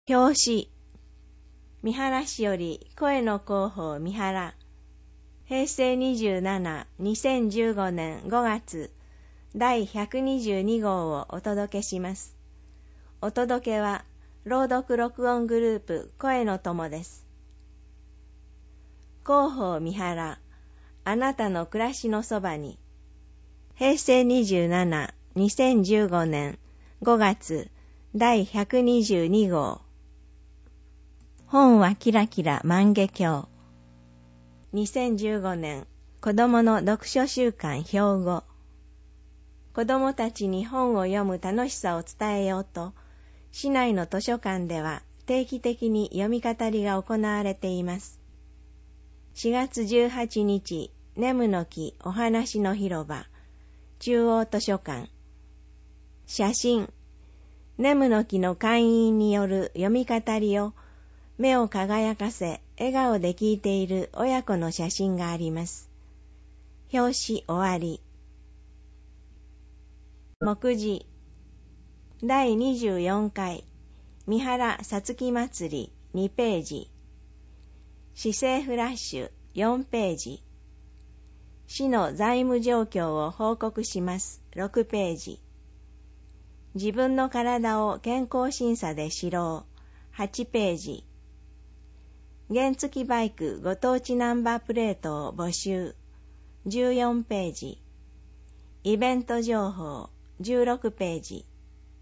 表紙、三原市より声の広報三原。平成27、2015年5月、第122号をお届けします。お届けは、朗読録音グループ声の友です。広報三原、あなたの暮らしのそばに。平成27、2015年5月、第122号。本はキラキラ万華鏡。2015年子どもの読書週間標語。子どもたちに本を読む楽しさを伝えようと、市内の図書館では定期的に読み語りが行われています。4月18日、ネムの木お話の広場、中央図書館。写真、ネムの木の会員による読み語りを目を輝かせ、笑顔で聞いている親子の写真があります。表紙終わり。目次、第24回、三原さつき祭り2ページ。市政フラッシュ4ページ。市の財務状況を報告します6ページ。自分の体を健康審査で知ろう8ページ。原付バイクご当地ナンバープレートを募集14ページ。イベント情報16ページ。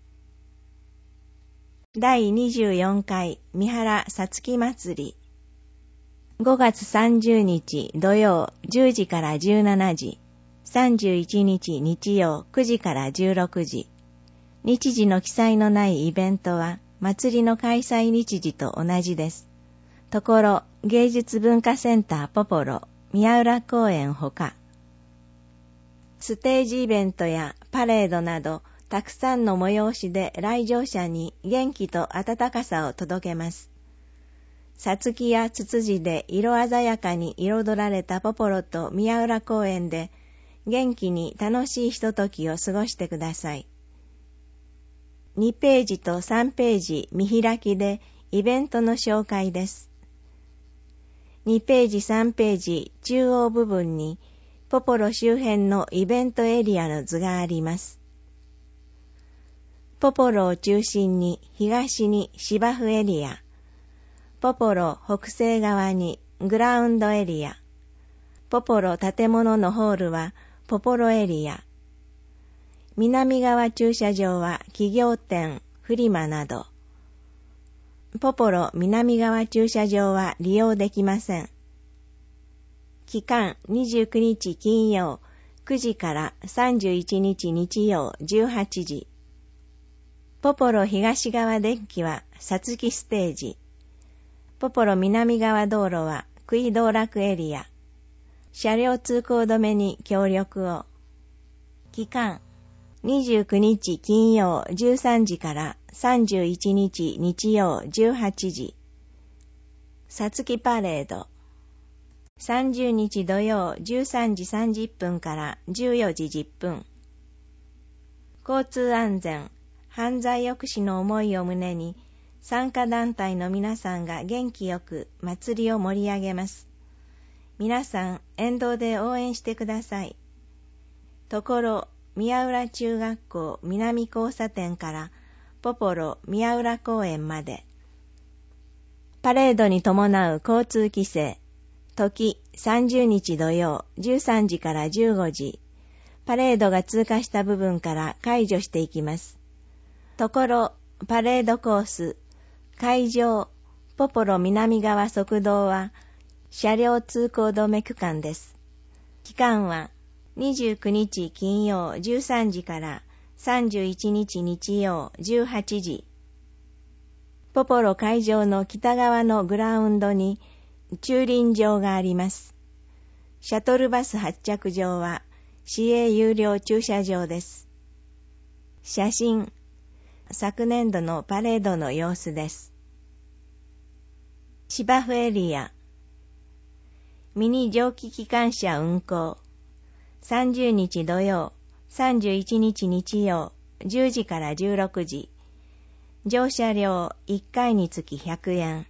第24回三原さつき祭り。5月30日土曜10時から17時。31日日曜9時から16時。日時の記載のないイベントは祭りの開催日時と同じです。ところ、芸術文化センターポポロ、宮浦公園ほか、ステージイベントやパレードなど、たくさんの催しで来場者に元気と温かさを届けます。さつきやつつじで色鮮やかに彩られたポポロと宮浦公園で、元気に楽しいひとときを過ごしてください。2ページと3ページ見開きでイベントの紹介です。2ページ3ページ中央部分にポポロ周辺のイベントエリアの図があります。ポポロを中心に東に芝生エリア、ポポロ北西側にグラウンドエリア、ポポロ建物のホールはポポロエリア、南側駐車場は企業店、フリマなど、ポポロ南側駐車場は利用できません。期間29日金曜9時から31日日曜18時。ポポロ東側デッキはさつきステージ。ポポロ南側道路は食い道楽エリア。車両通行止めに協力を。期間29日金曜13時から31日日曜18時。さつきパレード。30日土曜13時30分から14時10分。交通安全、犯罪抑止の思いを胸に、参加団体の皆さんが元気よく祭りを盛り上げます。皆さん沿道で応援してください。ところ、宮浦中学校南交差点からポポロ宮浦公園まで。パレードに伴う交通規制。時30日土曜13時から15時。パレードが通過した部分から解除していきます。ところ、パレードコース、会場、ポポロ南側側道は車両通行止め区間です。期間は29日金曜13時から31日日曜18時。ポポロ会場の北側のグラウンドに駐輪場があります。シャトルバス発着場は市営有料駐車場です。写真、昨年度のパレードの様子です。芝生エリア、ミニ蒸気機関車運行。30日土曜、31日日曜、10時から16時。 乗車料1回につき100円。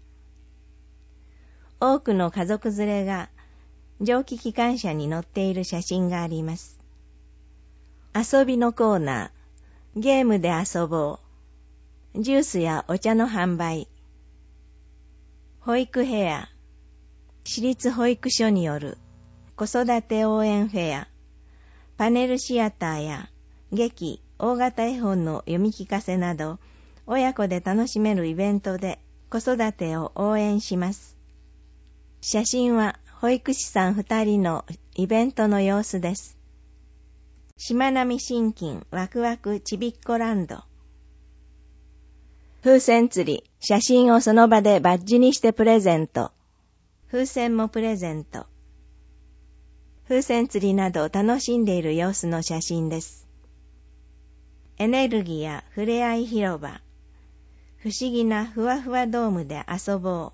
多くの家族連れが蒸気機関車に乗っている写真があります。遊びのコーナー、ゲームで遊ぼう、ジュースやお茶の販売、保育フェア、私立保育所による子育て応援フェア、パネルシアターや劇、大型絵本の読み聞かせなど、親子で楽しめるイベントで子育てを応援します。写真は保育士さん2人のイベントの様子です。しまなみしんきんワクワクちびっこランド。風船釣り、写真をその場でバッジにしてプレゼント。風船もプレゼント。風船釣りなど楽しんでいる様子の写真です。エネルギーやふれあい広場。不思議なふわふわドームで遊ぼう。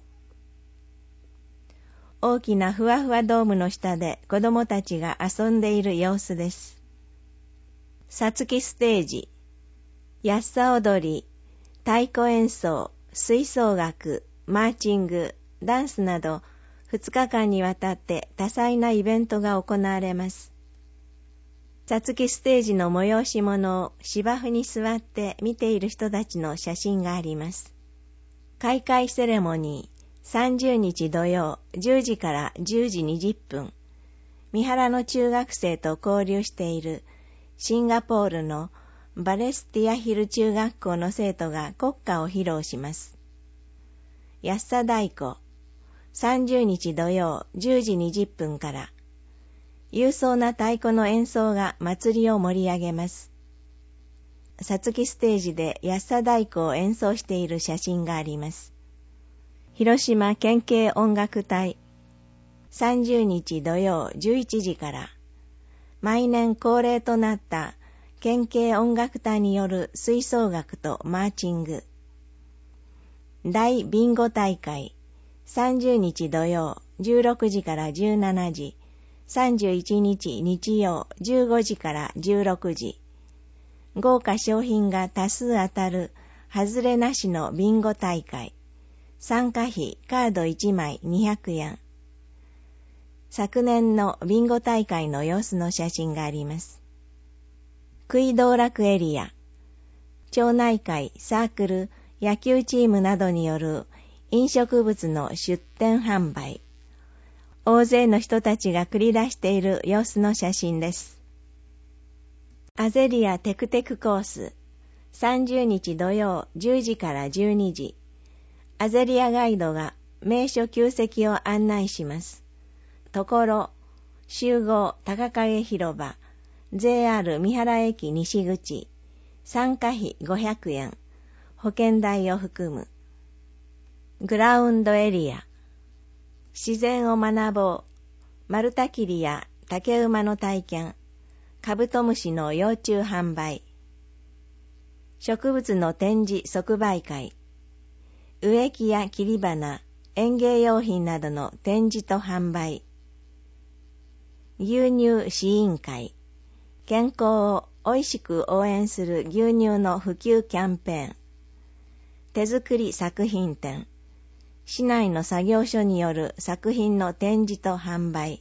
大きなふわふわドームの下で子供たちが遊んでいる様子です。さつきステージ、安さ踊り、太鼓演奏、吹奏楽、マーチング、ダンスなど2日間にわたって多彩なイベントが行われます。さつきステージの催し物を芝生に座って見ている人たちの写真があります。開会セレモニー、30日土曜10時から10時20分、三原の中学生と交流しているシンガポールのバレスティアヒル中学校の生徒が国歌を披露します。安さ太鼓、30日土曜10時20分から、勇壮な太鼓の演奏が祭りを盛り上げます。さつきステージで安さ太鼓を演奏している写真があります。広島県警音楽隊、30日土曜11時から、毎年恒例となった県警音楽隊による吹奏楽とマーチング。大ビンゴ大会、30日土曜16時から17時、31日日曜15時から16時。豪華賞品が多数当たる外れなしのビンゴ大会。参加費カード1枚200円。昨年のビンゴ大会の様子の写真があります。食い道楽エリア。町内会、サークル、野球チームなどによる飲食物の出店販売。大勢の人たちが繰り出している様子の写真です。アゼリアテクテクコース。30日土曜10時から12時。アゼリアガイドが名所旧跡を案内します。ところ、集合高影広場、JR 三原駅西口、参加費500円、保険代を含む。グラウンドエリア、自然を学ぼう、丸太切りや竹馬の体験、カブトムシの幼虫販売、植物の展示即売会、植木や切り花、園芸用品などの展示と販売、牛乳試飲会、健康をおいしく応援する牛乳の普及キャンペーン、手作り作品展、市内の作業所による作品の展示と販売、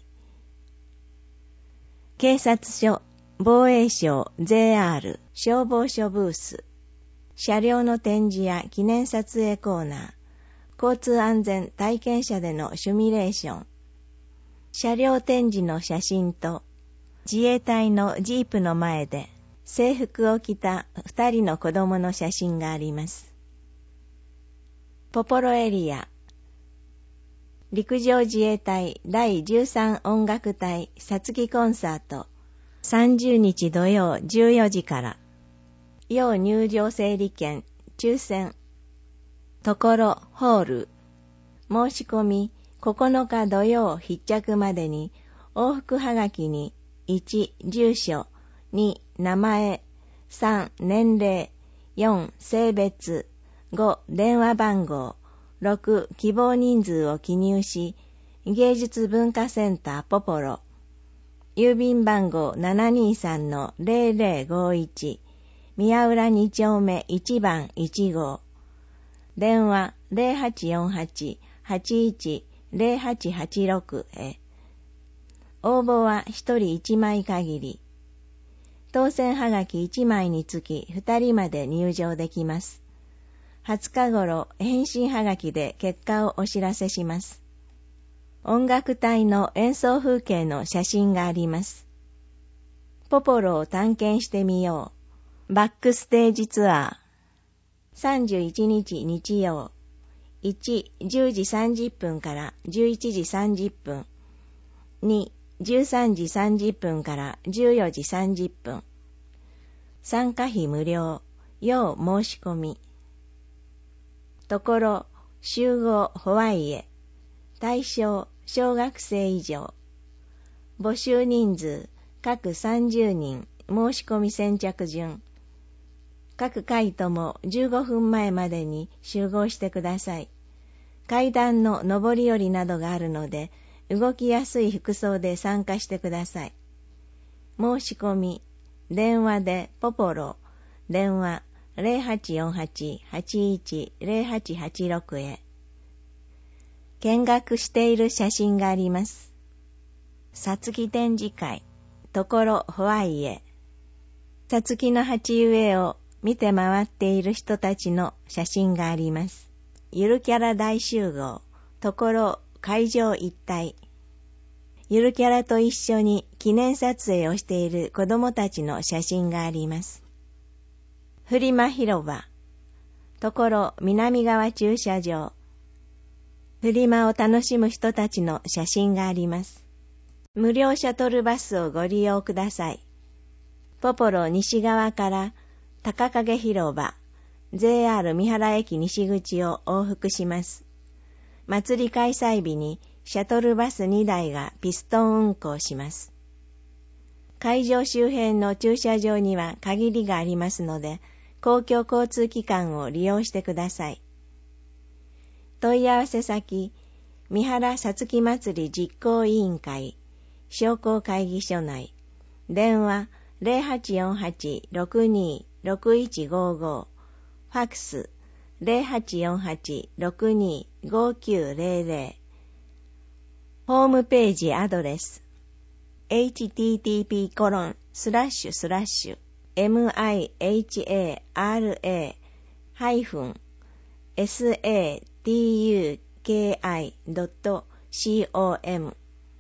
警察署、防衛省、JR、消防署ブース、車両の展示や記念撮影コーナー、交通安全体験車でのシミュレーション、車両展示の写真と自衛隊のジープの前で制服を着た2人の子供の写真があります。ポポロエリア、陸上自衛隊第13音楽隊さつきコンサート、30日土曜14時から、要入場整理券抽選、ところホール、申し込み9日土曜必着までに往復はがきに1、住所、2、名前、3、年齢、4、性別、5、電話番号、6、希望人数を記入し、芸術文化センターポポロ、郵便番号 723-0051、宮浦2丁目1番1号、 電話 0848-810886 へ。応募は1人1枚限り。当選はがき1枚につき2人まで入場できます。20日頃返信はがきで結果をお知らせします。音楽隊の演奏風景の写真があります。ポポロを探検してみよう。バックステージツアー。31日日曜。1、10時30分から11時30分。2、13時30分から14時30分。参加費無料。要申し込み。ところ、集合ホワイへ。対象、小学生以上。募集人数、各30人。申し込み先着順。各回とも15分前までに集合してください。階段の上り下りなどがあるので、動きやすい服装で参加してください。申し込み、電話でポポロ、電話0848-810886へ。見学している写真があります。さつき展示会、ところホワイへ。さつきの鉢植えを見て回っている人たちの写真があります。ゆるキャラ大集合、ところ会場一帯。ゆるキャラと一緒に記念撮影をしている子供たちの写真があります。フリマ広場、ところ南側駐車場。フリマを楽しむ人たちの写真があります。無料シャトルバスをご利用ください。ポポロ西側から高影広場、JR 三原駅西口を往復します。祭り開催日にシャトルバス2台がピストン運行します。会場周辺の駐車場には限りがありますので、公共交通機関を利用してください。問い合わせ先、三原さつき祭り実行委員会、商工会議所内、電話0848-62-6155、ファクス0848-62-5900、ホームページアドレス http://mihara-satuki.com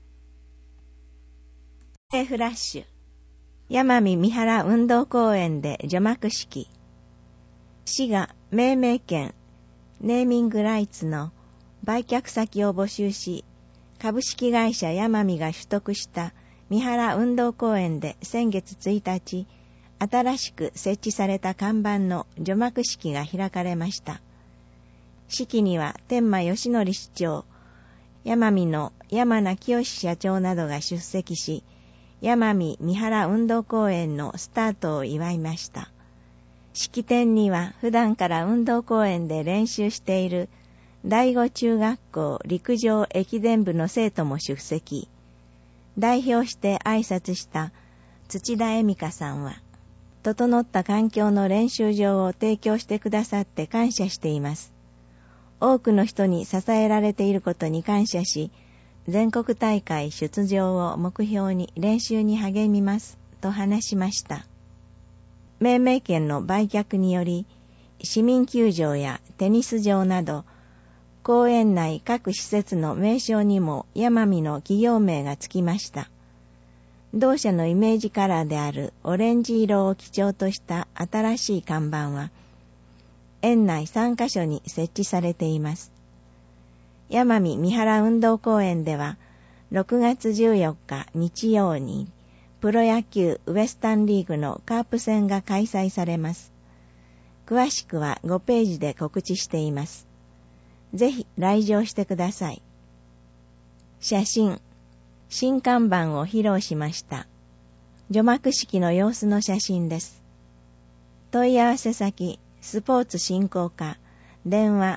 フラッシュ山見三原運動公園で除幕式。市が命名権、ネーミングライツの売却先を募集し、株式会社山見が取得した三原運動公園で先月1日、新しく設置された看板の除幕式が開かれました。式には天満義則市長、山見の山名清社長などが出席し、山見三原運動公園のスタートを祝いました。式典には普段から運動公園で練習している第五中学校陸上駅伝部の生徒も出席。代表して挨拶した土田恵美香さんは、整った環境の練習場を提供してくださって感謝しています。多くの人に支えられていることに感謝し、全国大会出場を目標に練習に励みますと話しました。命名権の売却により、市民球場やテニス場など、公園内各施設の名称にも山見の企業名がつきました。同社のイメージカラーであるオレンジ色を基調とした新しい看板は、園内3カ所に設置されています。山見三原運動公園では、6月14日日曜に、プロ野球ウエスタンリーグのカープ戦が開催されます。詳しくは5ページで告知しています。ぜひ来場してください。写真、新看板を披露しました。除幕式の様子の写真です。問い合わせ先、スポーツ振興課、電話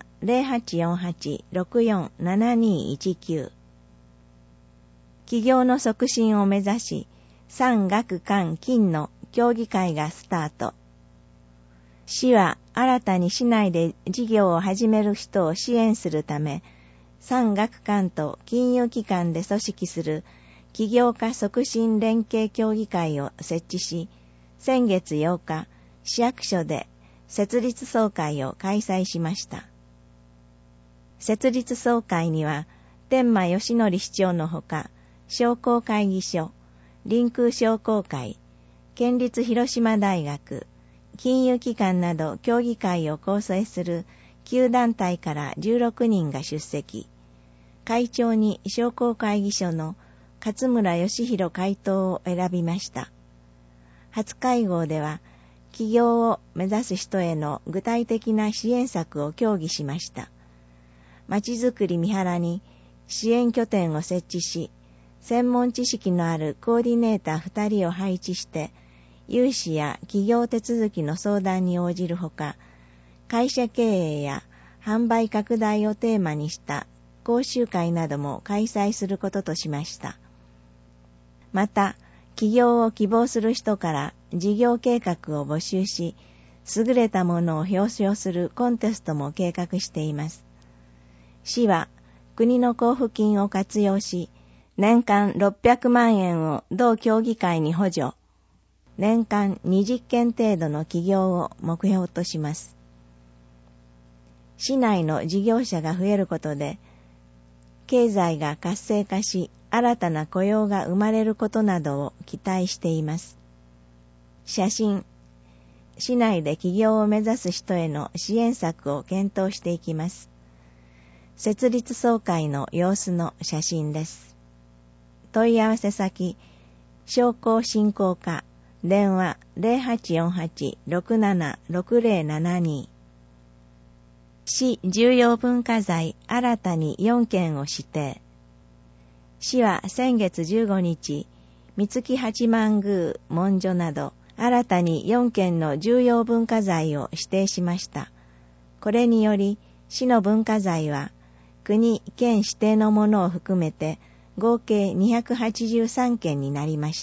0848-647219。起業の促進を目指し、産学官金の協議会がスタート。 市は新たに市内で事業を始める人を支援するため、産学官と金融機関で組織する起業家促進連携協議会を設置し、先月8日、市役所で設立総会を開催しました。設立総会には、天満義則市長のほか、商工会議所、臨空商工会、県立広島大学、金融機関など協議会を構成する9団体から16人が出席。会長に商工会議所の勝村義弘会頭を選びました。初会合では、起業を目指す人への具体的な支援策を協議しました。まちづくり三原に支援拠点を設置し、専門知識のあるコーディネーター2人を配置して、融資や企業手続きの相談に応じるほか、会社経営や販売拡大をテーマにした講習会なども開催することとしました。また、起業を希望する人から事業計画を募集し、優れたものを表彰するコンテストも計画しています。市は国の交付金を活用し、年間600万円を同協議会に補助、年間20件程度の起業を目標とします。市内の事業者が増えることで、経済が活性化し、新たな雇用が生まれることなどを期待しています。写真、市内で起業を目指す人への支援策を検討していきます。設立総会の様子の写真です。問い合わせ先、商工振興課、電話 0848-676072。市重要文化財新たに4件を指定。市は先月15日、三月八幡宮文書など新たに4件の重要文化財を指定しました。これにより、市の文化財は国・県指定のものを含めて合計283件になりました。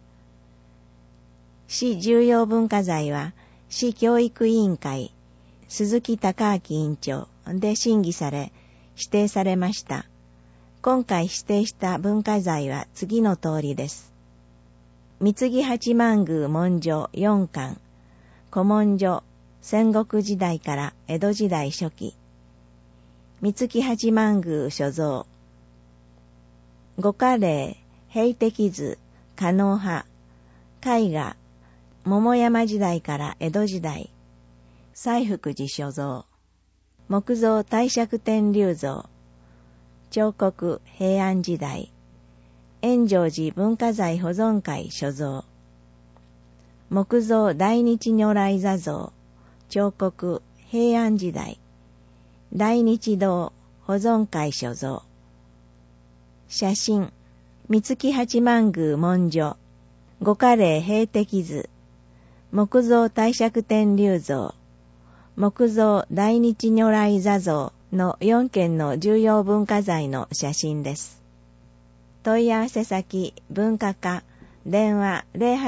市重要文化財は市教育委員会鈴木孝明委員長で審議され指定されました。今回指定した文化財は次の通りです。三月八幡宮文書4巻、古文書戦国時代から江戸時代初期、三月八幡宮所蔵、五家霊、平適図、狩野派、絵画、桃山時代から江戸時代、西福寺所蔵、木造帝釈天立像、彫刻平安時代、円成寺文化財保存会所蔵、木造大日如来座像、彫刻平安時代、大日堂保存会所蔵。写真、三月八幡宮文書、五家霊平適図、木造帝釈天立像、木造大日如来座像の4件の重要文化財の写真です。問い合わせ先、文化課、電話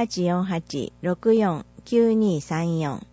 0848-649234。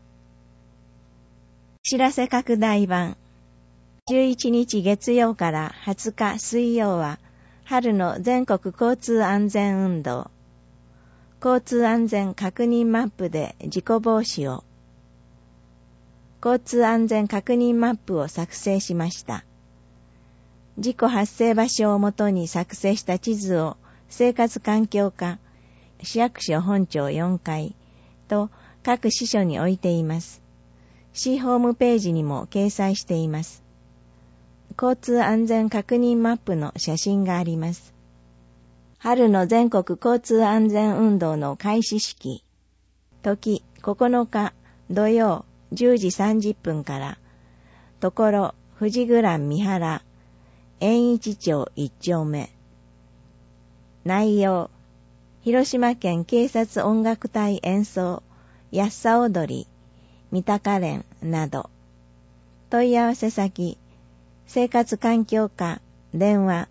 知らせ拡大版。11日月曜から20日水曜は、春の全国交通安全運動。交通安全確認マップで事故防止を。交通安全確認マップを作成しました。事故発生場所をもとに作成した地図を生活環境課、市役所本庁4階と各支所に置いています。市ホームページにも掲載しています。交通安全確認マップの写真があります。春の全国交通安全運動の開始式。時9日土曜10時30分から、ところ富士グラン三原、円一町1丁目。内容、広島県警察音楽隊演奏、やっさ踊り、三鷹連など。問い合わせ先、生活環境課、電話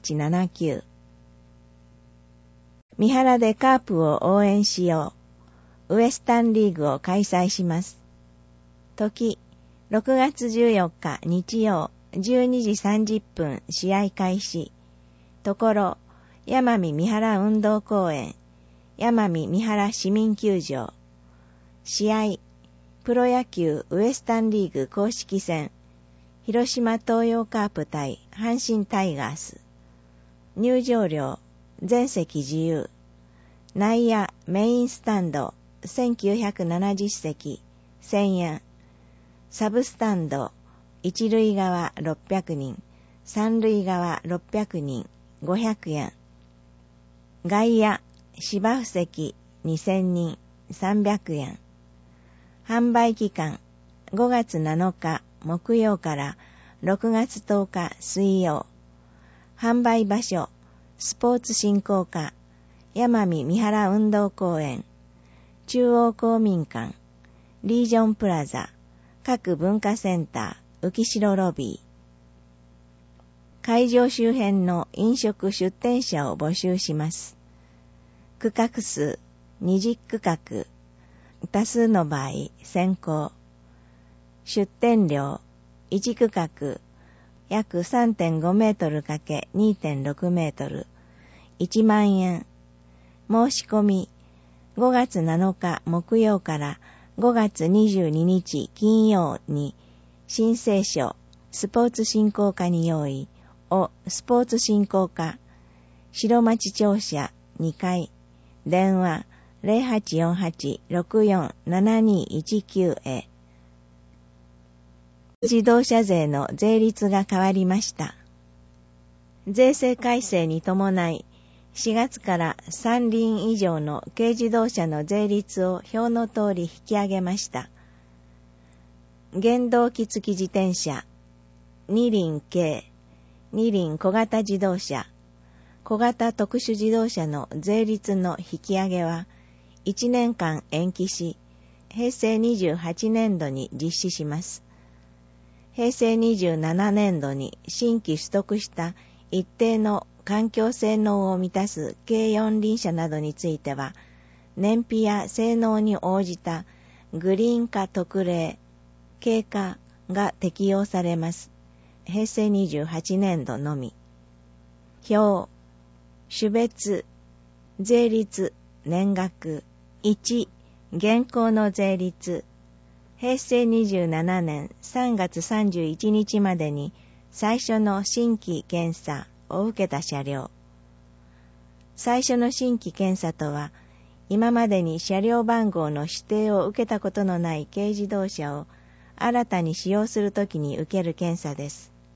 0848-676179。三原でカープを応援しよう。 ウエスタンリーグを開催します。時、6月14日日曜12時30分試合開始。ところ、山見三原運動公園、山見三原市民球場。試合、プロ野球ウエスタンリーグ公式戦、広島東洋カープ対阪神タイガース。入場料、全席自由。内野メインスタンド1970席1000円。サブスタンド、一塁側600人、三塁側600人、500円。外野、芝生席2000人、300円。販売期間、5月7日木曜から6月10日水曜。販売場所、スポーツ振興課、山見三原運動公園、中央公民館、リージョンプラザ、各文化センター、浮代ロビー。会場周辺の飲食出店者を募集します。区画数20区画、多数の場合先行。出店料1区画約 3.5 メートル ×2.6 メートル1万円。申し込み5月7日木曜から5月22日金曜に申請書スポーツ振興課に用意をスポーツ振興課白町庁舎2階電話 0848-647219 へ。自動車税の税率が変わりました。税制改正に伴い4月から3輪以上の軽自動車の税率を表の通り引き上げました。原動機付き自転車、2輪軽、2輪小型自動車、小型特殊自動車の税率の引き上げは1年間延期し、平成28年度に実施します。平成27年度に新規取得した一定の環境性能を満たす軽四輪車などについては、燃費や性能に応じたグリーン化特例、軽化が適用されます。平成28年度のみ。表、種別、税率、年額。1、現行の税率。平成27年3月31日までに最初の新規検査を受けた車両。最初の新規検査とは、今までに車両番号の指定を受けたことのない軽自動車を新たに使用するときに受ける検査です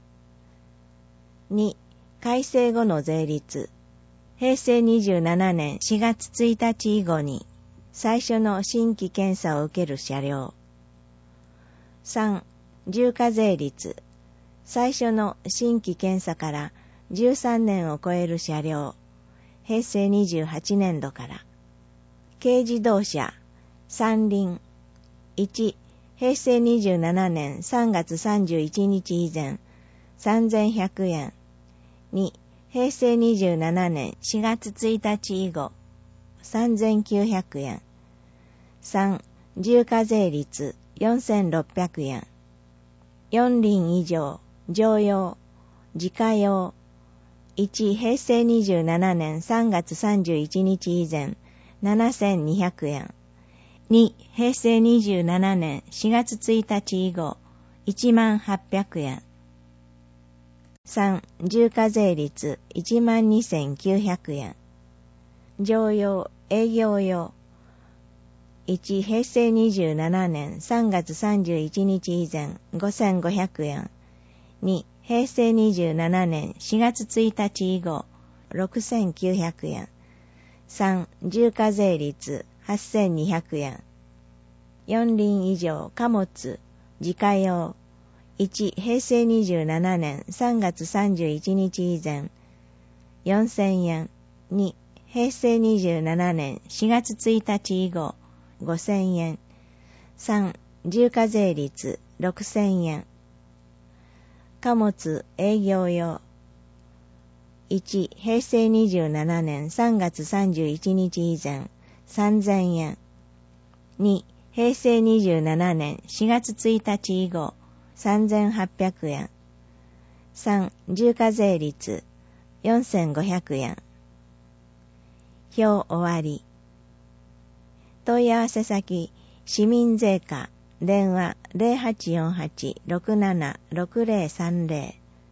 。2、改正後の税率。平成27年4月1日以後に最初の新規検査を受ける車両。3、重課税率。最初の新規検査から13年を超える車両。平成28年度から。軽自動車、三輪。1、平成27年3月31日以前、3100円。2、平成27年4月1日以後、3900円。3、重課税率4600円。4輪以上、乗用、自家用。1、平成27年3月31日以前、7200円。2、平成27年4月1日以後、10800円。3、重課税率12900円。乗用、営業用。1、平成27年3月31日以前5500円。2、平成27年4月1日以後6900円。3、重課税率8200円。4輪以上貨物、自家用。1、平成27年3月31日以前4000円。2、平成27年4月1日以後5000円。3、重課税率6000円。貨物営業用。1、平成27年3月31日以前3000円。 2、平成27年4月1日以後、3800円。3、重課税率、4500円。表終わり。問い合わせ先、市民税課、電話 0848-676030。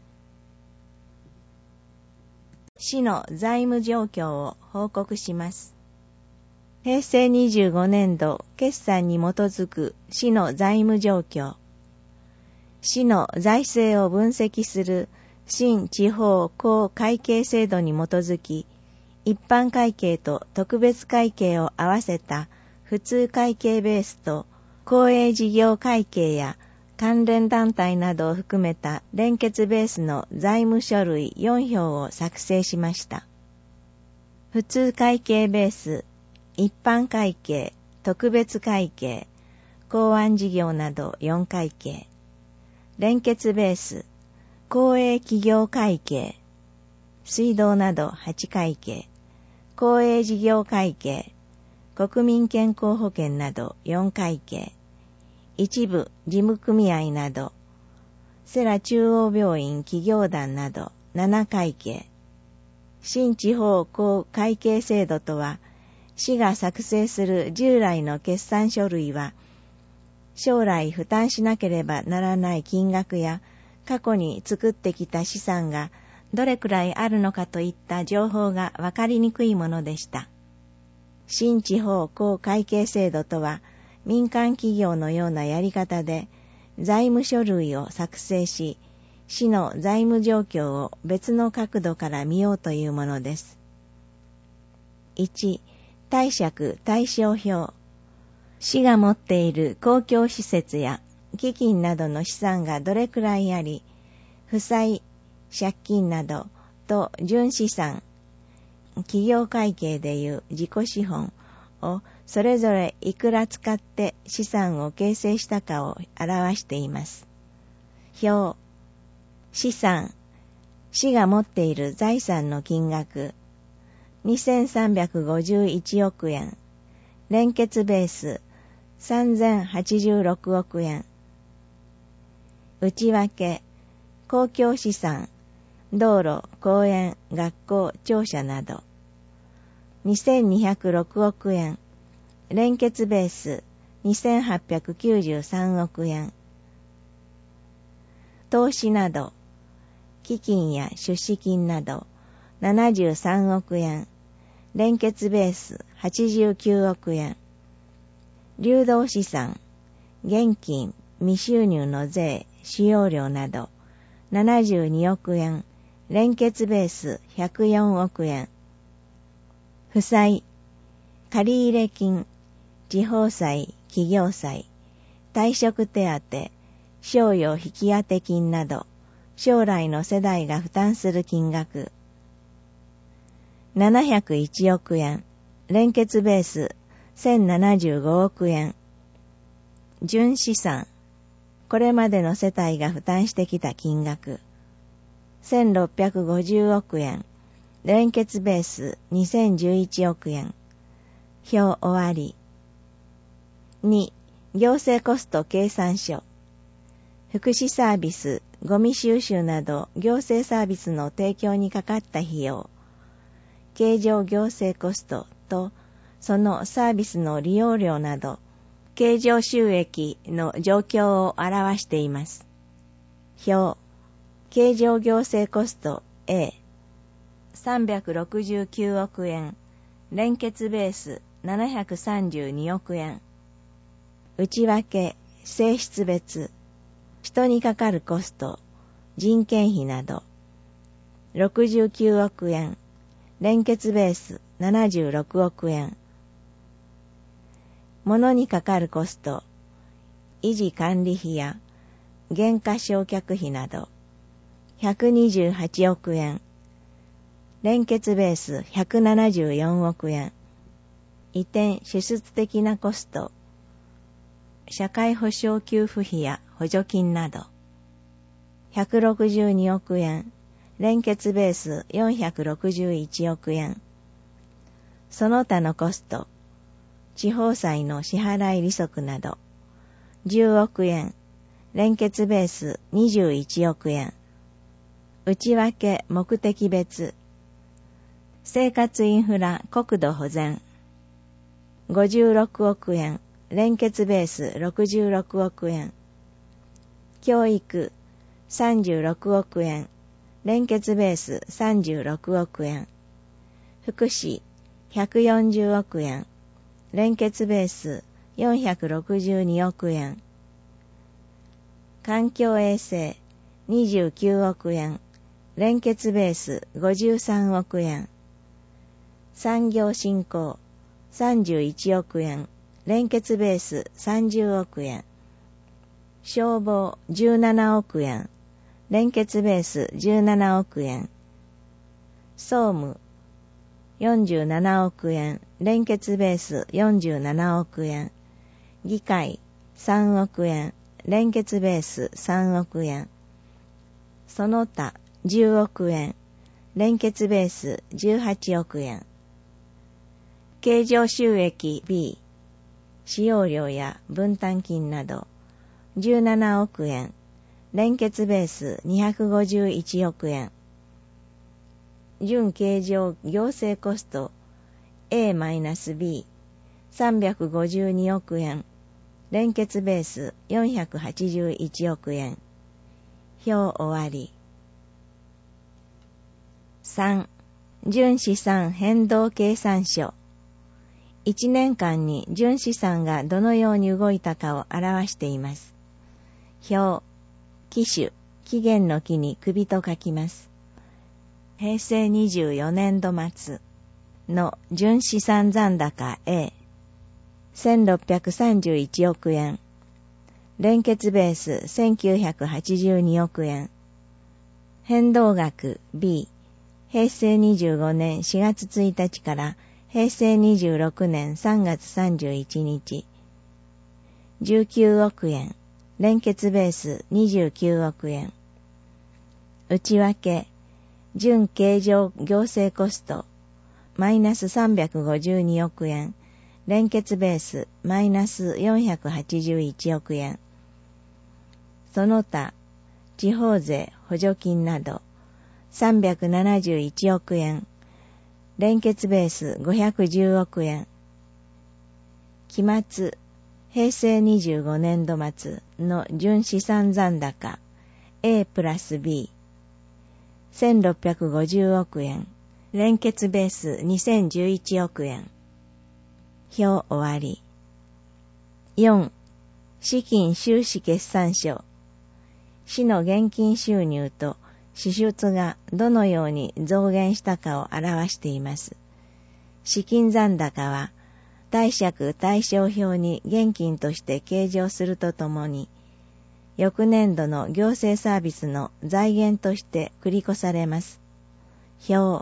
市の財務状況を報告します。平成25年度決算に基づく市の財務状況。市の財政を分析する新地方公会計制度に基づき、一般会計と特別会計を合わせた普通会計ベースと公営事業会計や関連団体などを含めた連結ベースの財務書類4表を作成しました。普通会計ベース、一般会計、特別会計、公安事業など4会計。連結ベース、公営企業会計、水道など8会計、公営事業会計、国民健康保険など4会計、一部事務組合など、世羅中央病院企業団など7会計。新地方公会計制度とは、市が作成する従来の決算書類は、将来負担しなければならない金額や過去に作ってきた資産がどれくらいあるのかといった情報がわかりにくいものでした。新地方公会計制度とは民間企業のようなやり方で財務書類を作成し、市の財務状況を別の角度から見ようというものです。1、貸借対照表。市が持っている公共施設や基金などの資産がどれくらいあり、負債、借金などと純資産、企業会計でいう自己資本をそれぞれいくら使って資産を形成したかを表しています。表、資産、市が持っている財産の金額、2351億円、連結ベース、3086億円。内訳、公共資産、道路、公園、学校、庁舎など。2206億円。連結ベース、2893億円。投資など、基金や出資金など、73億円。連結ベース、89億円。流動資産、現金、未収入の税、使用料など、72億円、連結ベース104億円。負債、借入金、地方債、企業債、退職手当、賞与引き当て金など、将来の世代が負担する金額。701億円、連結ベース1075億円。純資産、これまでの世帯が負担してきた金額。1650億円。連結ベース2011億円。表終わり。2、行政コスト計算書。福祉サービス、ゴミ収集など行政サービスの提供にかかった費用。経常行政コストとそのサービスの利用料など、経常収益の状況を表しています。表、経常行政コスト A、369億円、連結ベース732億円。内訳、性質別、人にかかるコスト、人件費など、69億円、連結ベース76億円。物にかかるコスト、維持管理費や減価償却費など、128億円。連結ベース174億円。移転支出的なコスト、社会保障給付費や補助金など、162億円。連結ベース461億円。その他のコスト、 地方債の支払い利息など、10億円、連結ベース21億円、内訳目的別、生活インフラ国土保全、56億円、連結ベース66億円、教育36億円、連結ベース36億円、福祉140億円、連結ベース462億円、環境衛生29億円、連結ベース53億円、産業振興31億円、連結ベース30億円、消防17億円、連結ベース17億円、総務47億円、連結ベース47億円、議会3億円、連結ベース3億円、その他10億円、連結ベース18億円、経常収益 B、使用料や分担金など17億円、連結ベース251億円、準経常行政コスト A-B352 億円、連結ベース481億円。表終わり。3. 純資産変動計算書。1年間に純資産がどのように動いたかを表しています。表、期首、期限の期に首と書きます。平成24年度末の純資産残高 A、1631億円、連結ベース1982億円、変動額 B、平成25年4月1日から平成26年3月31日、19億円、連結ベース29億円、内訳、準経常行政コスト、マイナス352億円、連結ベース、マイナス481億円。その他、地方税、補助金など、371億円、連結ベース510億円。期末、平成25年度末の純資産残高 A プラス B、1650億円、連結ベース2011億円。表終わり。4. 資金収支決算書。市の現金収入と支出がどのように増減したかを表しています。資金残高は貸借対照表に現金として計上するとともに、翌年度の行政サービスの財源として繰り越されます。表。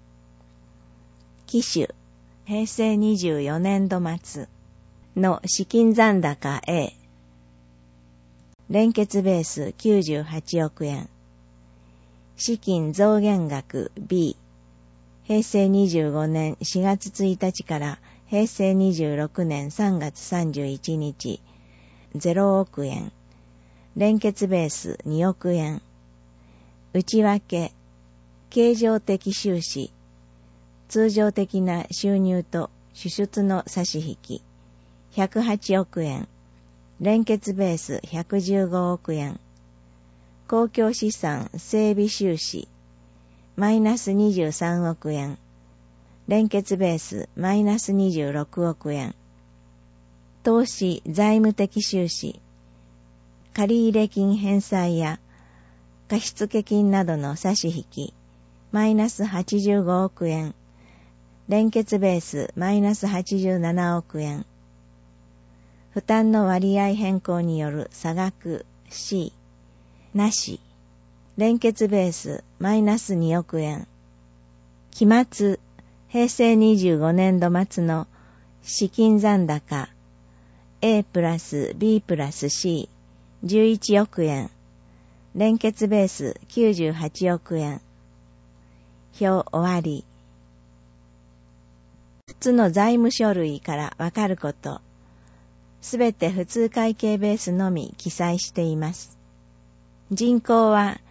期首、平成24年度末の資金残高 A、連結ベース98億円、資金増減額 B、平成25年4月1日から平成26年3月31日、0億円、連結ベース2億円、内訳、経常的収支、通常的な収入と支出の差し引き、108億円、連結ベース115億円、公共資産整備収支、マイナス23億円、連結ベースマイナス26億円、投資財務的収支、借入金返済や貸付金などの差し引き、マイナス85億円、連結ベースマイナス87億円、負担の割合変更による差額 C、なし、連結ベースマイナス2億円、期末、平成25年度末の資金残高 A プラス B プラス C、11億円、連結ベース98億円。表終わり。 つの財務書類からわかること、すべて普通会計ベースのみ記載しています。人口は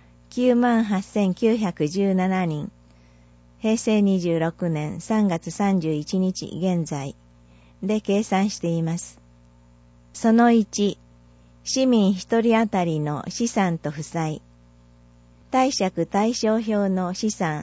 98,917 人、平成26年3月31日現在で計算しています。その1、市民一人当たりの資産と負債。貸借対照表の資産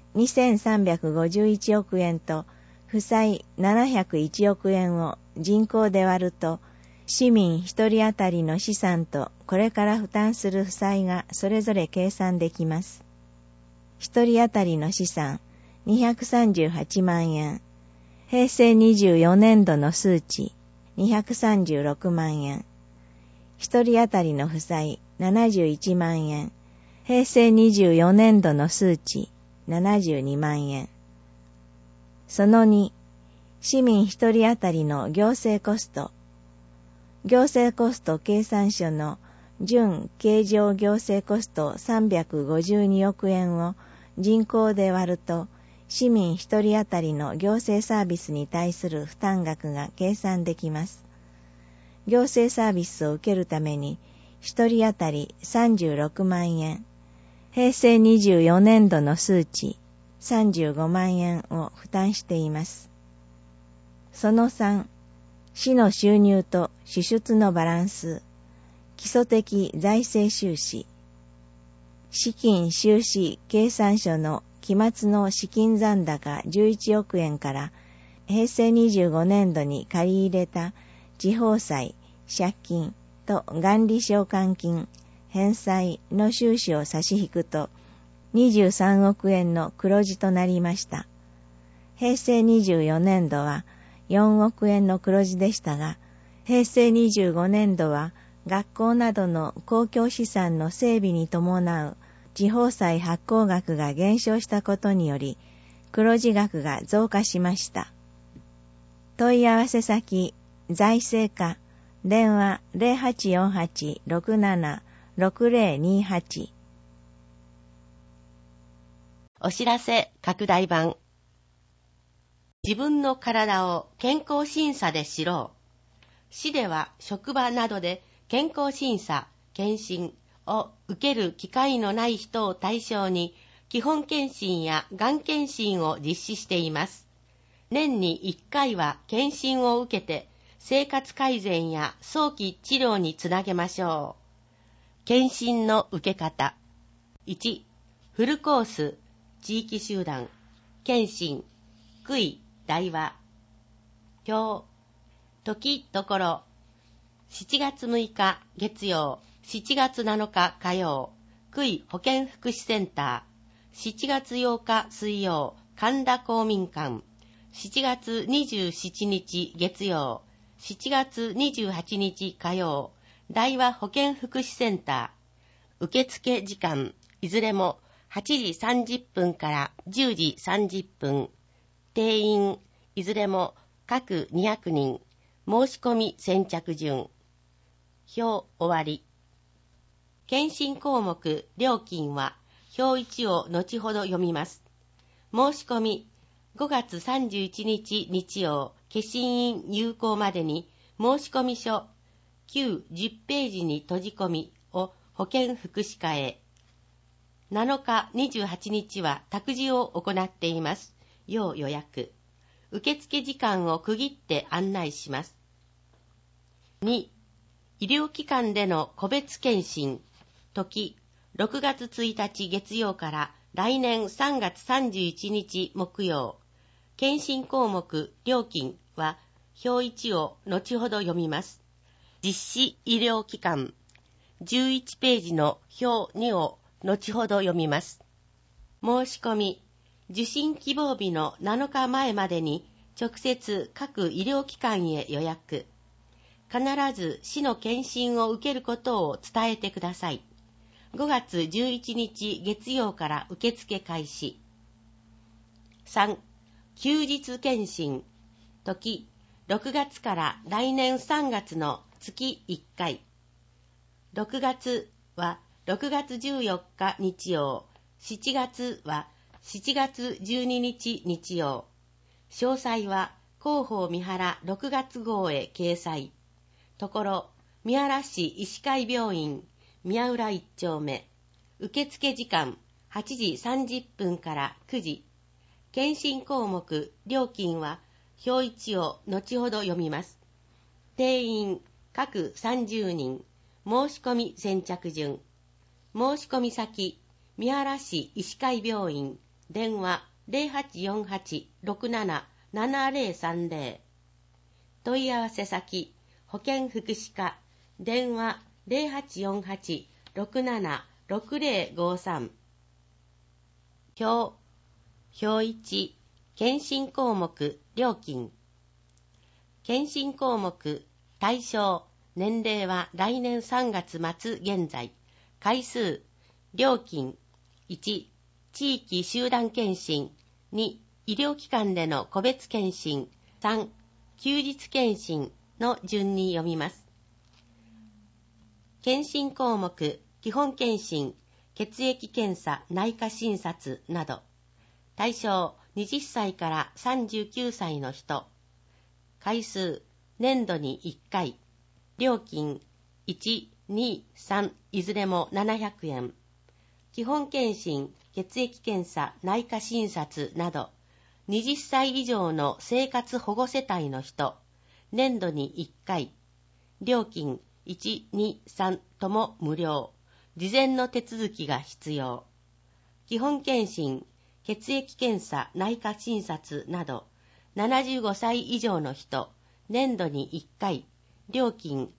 2351億円と負債701億円を人口で割ると、市民一人当たりの資産とこれから負担する負債がそれぞれ計算できます。一人当たりの資産238万円。平成24年度の数値236万円。一人当たりの負債71万円。平成24年度の数値72万円。その2、市民一人当たりの行政コスト。行政コスト計算書の準経常行政コスト352億円を人口で割ると、市民一人当たりの行政サービスに対する負担額が計算できます。行政サービスを受けるために、一人当たり36万円、平成24年度の数値35万円を負担しています。その3、市の収入と支出のバランス、基礎的財政収支。資金収支計算書の期末の資金残高11億円から平成25年度に借り入れた地方債、借金と元利償還金、返済の収支を差し引くと23億円の黒字となりました。平成24年度は4億円の黒字でしたが、平成25年度は学校などの公共資産の整備に伴う地方債発行額が減少したことにより、黒字額が増加しました。問い合わせ先、財政課、電話 0848-67-6028。 お知らせ拡大版。自分の体を健康審査で知ろう。市では職場などで健康審査、検診を受ける機会のない人を対象に基本検診やがん検診を実施しています。年に1回は検診を受けて生活改善や早期治療につなげましょう。検診の受け方。1、フルコース、地域集団、検診、区位、対話、表、時、ところ、7月6日月曜、7月7日火曜、区位保健福祉センター、7月8日水曜、神田公民館、7月27日月曜、7月28日火曜、大和保健福祉センター、受付時間、いずれも8時30分から10時30分、定員、いずれも各200人、申し込み先着順。表終わり。検診項目、料金は、表1を後ほど読みます。申し込み、5月31日日曜、消印有効までに、申し込み書、旧10ページに閉じ込みを保健福祉課へ。7日28日は託児を行っています。要予約。受付時間を区切って案内します。2、医療機関での個別検診。時、6月1日月曜から来年3月31日木曜。検診項目、料金は表1を後ほど読みます。実施医療機関。11ページの表2を後ほど読みます。申し込み。受診希望日の7日前までに直接各医療機関へ予約。必ず市の検診を受けることを伝えてください。5月11日月曜から受付開始。3、休日検診。時、6月から来年3月の月1回。6月は6月14日日曜。7月は7月12日日曜。 詳細は広報三原6月号へ掲載。ところ、三原市医師会病院宮浦1丁目、受付時間8時30分から9時。検診項目、料金は表1を後ほど読みます。定員各30人、申し込み先着順。申し込み先、三原市医師会病院、電話 0848-677030。問い合わせ先、保健福祉課、電話 0848-676053。表1、検診項目、料金。検診項目、対象、年齢は来年3月末現在。回数、料金、1、地域集団検診、2、医療機関での個別検診、3、休日検診の順に読みます。検診項目、基本検診、血液検査、内科診察など。対象、20歳から39歳の人。回数、年度に1回。料金、1、2、3、いずれも700円。基本検診、血液検査、内科診察など。20歳以上の生活保護世帯の人。年度に1回。料金、1、2、3とも無料。事前の手続きが必要。基本検診、血液検査、内科診察など、75歳以上の人、年度に1回、料金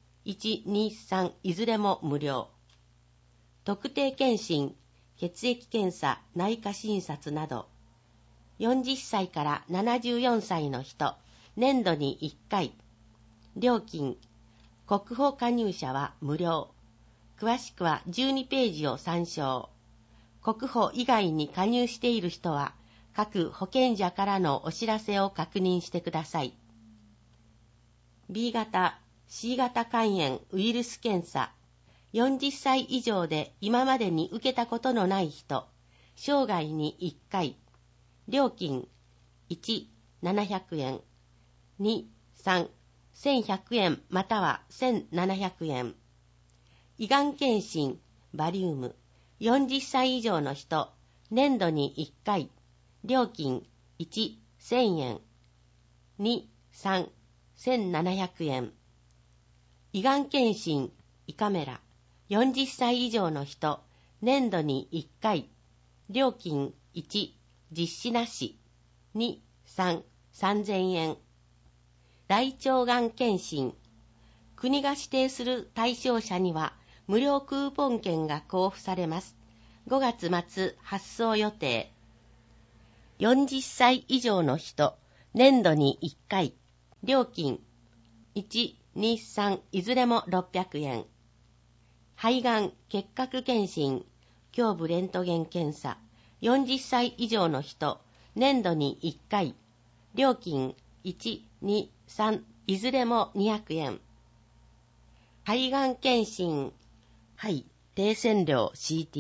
1、2、3いずれも無料。特定検診、血液検査、内科診察など、40歳から74歳の人、年度に1回、料金、国保加入者は無料。詳しくは12ページを参照。国保以外に加入している人は、各保険者からのお知らせを確認してください。B 型、C 型肝炎ウイルス検査。40歳以上で今までに受けたことのない人、生涯に1回。料金、1、700円。2、3、1100円または1700円。胃がん検診、バリウム。40歳以上の人、年度に1回。料金、1、1000円。2、3、1700円。胃がん検診、胃カメラ。40歳以上の人、年度に1回。料金、1、実施なし。2、3、3000円。大腸がん検診。国が指定する対象者には、無料クーポン券が交付されます。5月末発送予定。40歳以上の人、年度に1回。料金、1、2、3いずれも600円。肺がん結核検診、胸部レントゲン検査。40歳以上の人、年度に1回。料金、1、2、3いずれも200円。肺がん検診、肺低線量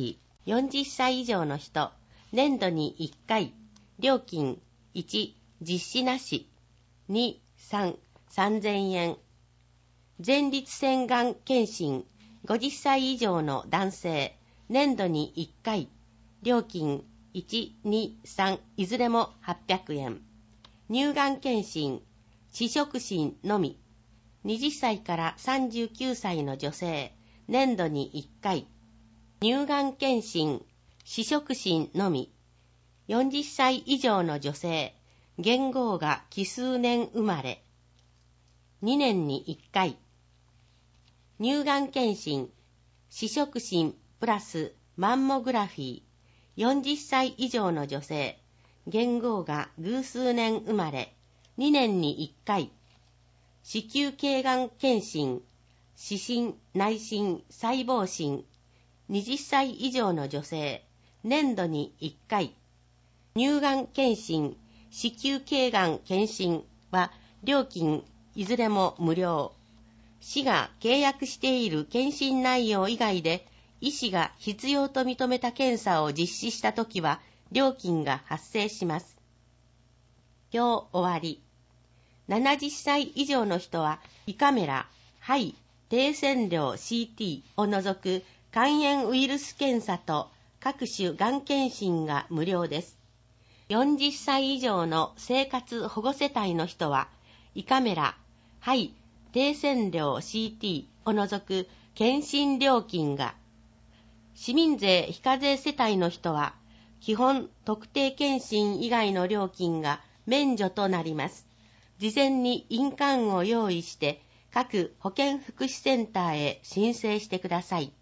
CT。40歳以上の人、年度に1回。料金、1、実施なし。2、3、3000円。前立腺がん検診、50歳以上の男性、年度に1回。料金、1、2、3いずれも800円。乳がん検診、試食診のみ。20歳から39歳の女性、年度に1回。乳がん検診、試食診のみ。40歳以上の女性、元号が奇数年生まれ。2年に1回。乳がん検診、試食診プラスマンモグラフィー。40歳以上の女性、元号が偶数年生まれ。2年に1回。子宮頸がん検診、視診、内診、細胞診。20歳以上の女性、年度に1回。乳がん検診、子宮頸がん検診は料金いずれも無料。市が契約している検診内容以外で医師が必要と認めた検査を実施したときは料金が発生します。 表終わり。70歳以上の人は胃カメラ、肺、低線量 CT を除く肝炎ウイルス検査と各種がん検診が無料です。40歳以上の生活保護世帯の人は胃カメラ、肺、低線量 CT を除く検診料金が、市民税非課税世帯の人は基本特定検診以外の料金が免除となります。事前に印鑑を用意して各保健福祉センターへ申請してください。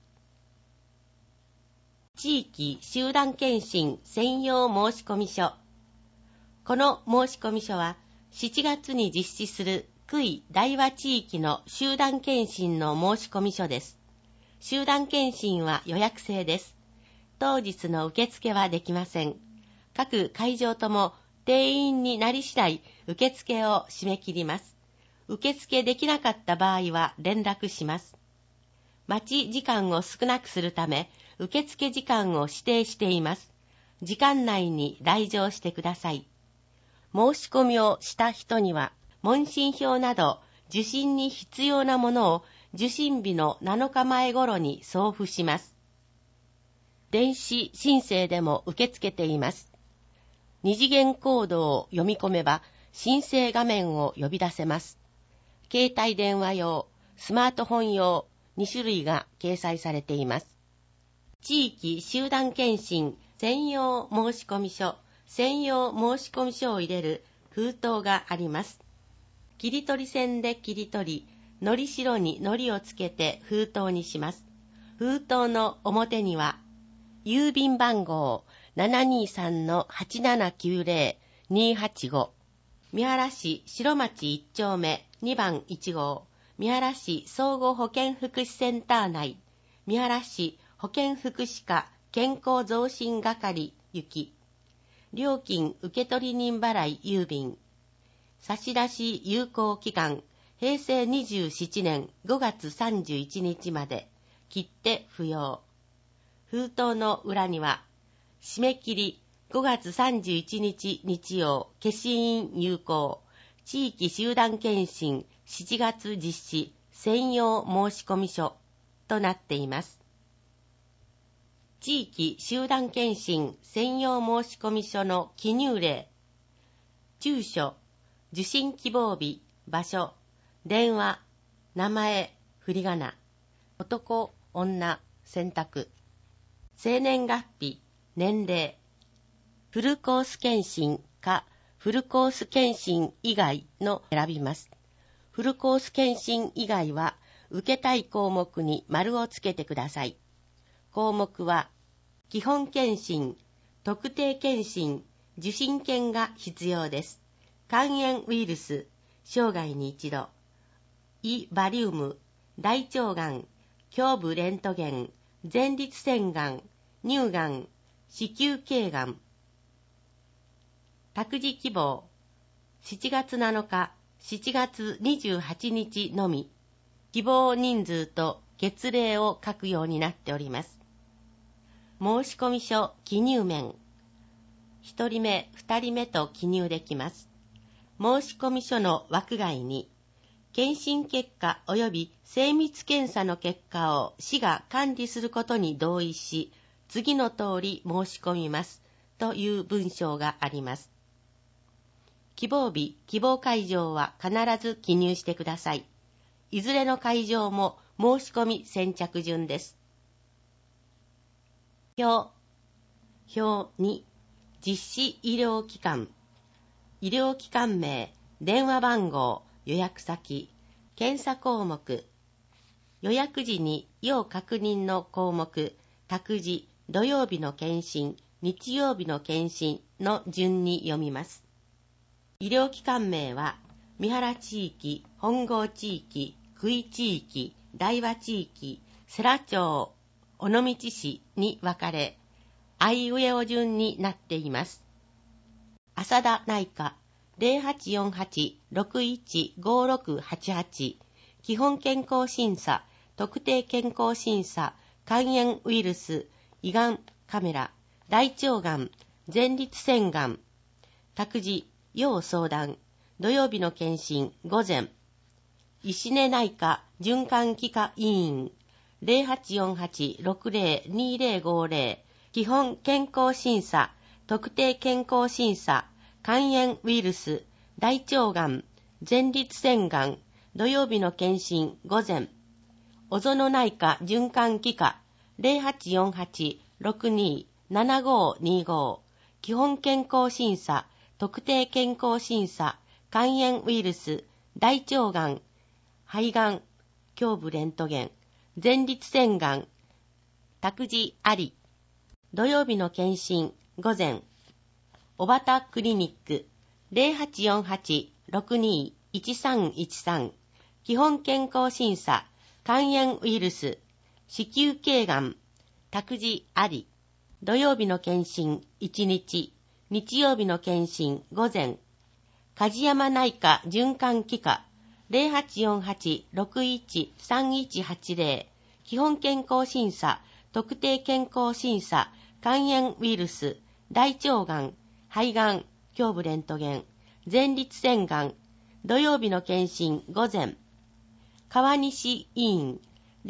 地域集団検診専用申込書。この申込書は7月に実施する区域大和地域の集団検診の申込書です。集団検診は予約制です。当日の受付はできません。各会場とも定員になり次第受付を締め切ります。受付できなかった場合は連絡します。待ち時間を少なくするため、受付時間を指定しています。時間内に来場してください。申し込みをした人には、問診票など受診に必要なものを受診日の7日前頃に送付します。電子申請でも受け付けています。二次元コードを読み込めば申請画面を呼び出せます。携帯電話用、スマートフォン用2種類が掲載されています。地域集団検診専用申込書、専用申込書を入れる封筒があります。切り取り線で切り取り、のりしろにのりをつけて封筒にします。封筒の表には、郵便番号 723-8790-285 三原市白町1丁目2番1号三原市総合保健福祉センター内三原市保健福祉課健康増進係行き料金受取人払い郵便差出有効期間平成27年5月31日まで切手不要封筒の裏には締め切り5月31日日曜消印有効地域集団検診7月実施専用申込書となっています。地域集団検診専用申込書の記入例住所受診希望日場所電話名前振り仮名男女選択生年月日年齢フルコース検診かフルコース検診以外の選びます。フルコース検診以外は受けたい項目に丸をつけてください。項目は基本検診、特定検診、受診券が必要です。肝炎ウイルス、生涯に一度、胃バリウム、大腸がん、胸部レントゲン、前立腺がん、乳がん、子宮頸がん。託児希望、7月7日、7月28日のみ、希望人数と月齢を書くようになっております。申込書記入面、1人目、2人目と記入できます。申込書の枠外に、検診結果及び精密検査の結果を市が管理することに同意し、次の通り申し込みますという文章があります。希望日、希望会場は必ず記入してください。いずれの会場も申し込み先着順です。表2、実施医療機関。医療機関名、電話番号、予約先、検査項目。予約時に要確認の項目、託児、土曜日の検診、日曜日の検診の順に読みます。医療機関名は、三原地域、本郷地域、久井地域、大和地域、世羅町、尾道市に分かれ、あいうえお順になっています。浅田内科 0848-615688 基本健康審査、特定健康審査、肝炎ウイルス、胃がんカメラ、大腸がん、前立腺がん、託児、 要相談、土曜日の検診午前、石根内科循環器科委員 0848-602050 基本健康審査、特定健康審査、肝炎ウイルス、大腸がん、前立腺がん、土曜日の検診午前、小園内科循環器科 0848-627525 基本健康審査、特定健康審査、肝炎ウイルス、大腸がん、肺がん、胸部レントゲン、前立腺がん、託児あり。土曜日の検診午前、小畑クリニック 0848-621313 基本健康審査、肝炎ウイルス、子宮頸がん、託児あり。土曜日の検診1日、日曜日の検診午前、梶山内科循環器科 0848-613180 基本健康審査、特定健康審査、肝炎ウイルス、大腸がん、肺がん、胸部レントゲン、前立腺がん。土曜日の検診午前、川西医院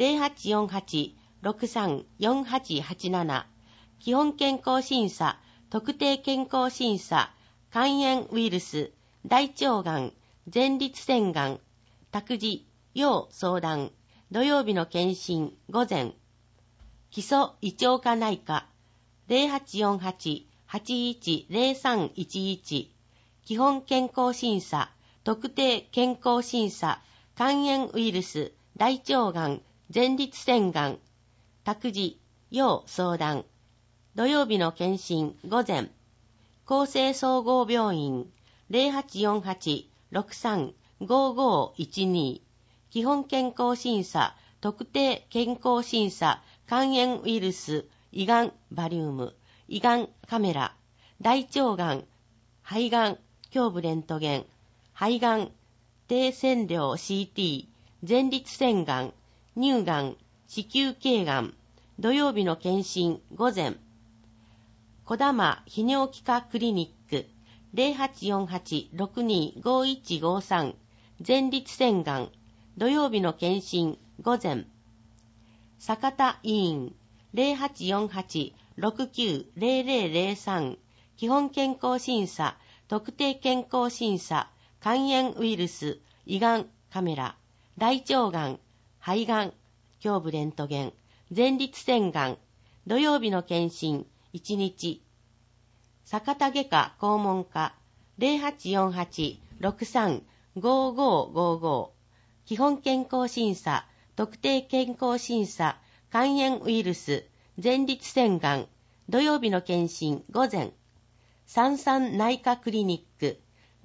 0848-634887 基本健康審査、特定健康審査、肝炎ウイルス、大腸がん、前立腺がん、託児、要相談。土曜日の検診午前、基礎胃腸科内科 0848-810311 基本健康審査、特定健康審査、肝炎ウイルス、大腸がん、前立腺がん、託児、要相談。土曜日の検診午前、厚生総合病院 0848-635512 基本健康審査、特定健康審査、肝炎ウイルス、胃がんバリウム、胃がんカメラ、大腸がん、肺がん、胸部レントゲン、肺がん、低線量 CT、前立腺がん、乳がん、子宮頸がん。土曜日の検診午前、児玉泌尿器科クリニック 0848-625153 前立腺がん。土曜日の検診午前、坂田医院 0848-690003 基本健康審査、特定健康審査、肝炎ウイルス、胃がんカメラ、大腸がん、肺がん、胸部レントゲン、前立腺がん。土曜日の検診1日、坂田外科肛門科 0848-635555 基本健康審査、特定健康審査、肝炎ウイルス、前立腺がん。土曜日の検診午前、三三内科クリニック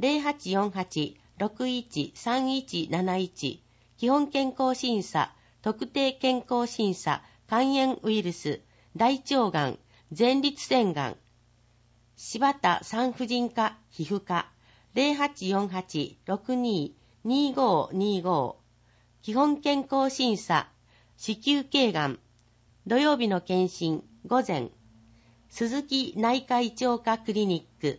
0848-613171 基本健康審査、特定健康審査、肝炎ウイルス、大腸がん、前立腺がん。柴田産婦人科皮膚科 0848-622525 基本健康審査、子宮頸がん。土曜日の検診午前、鈴木内科胃腸科クリニック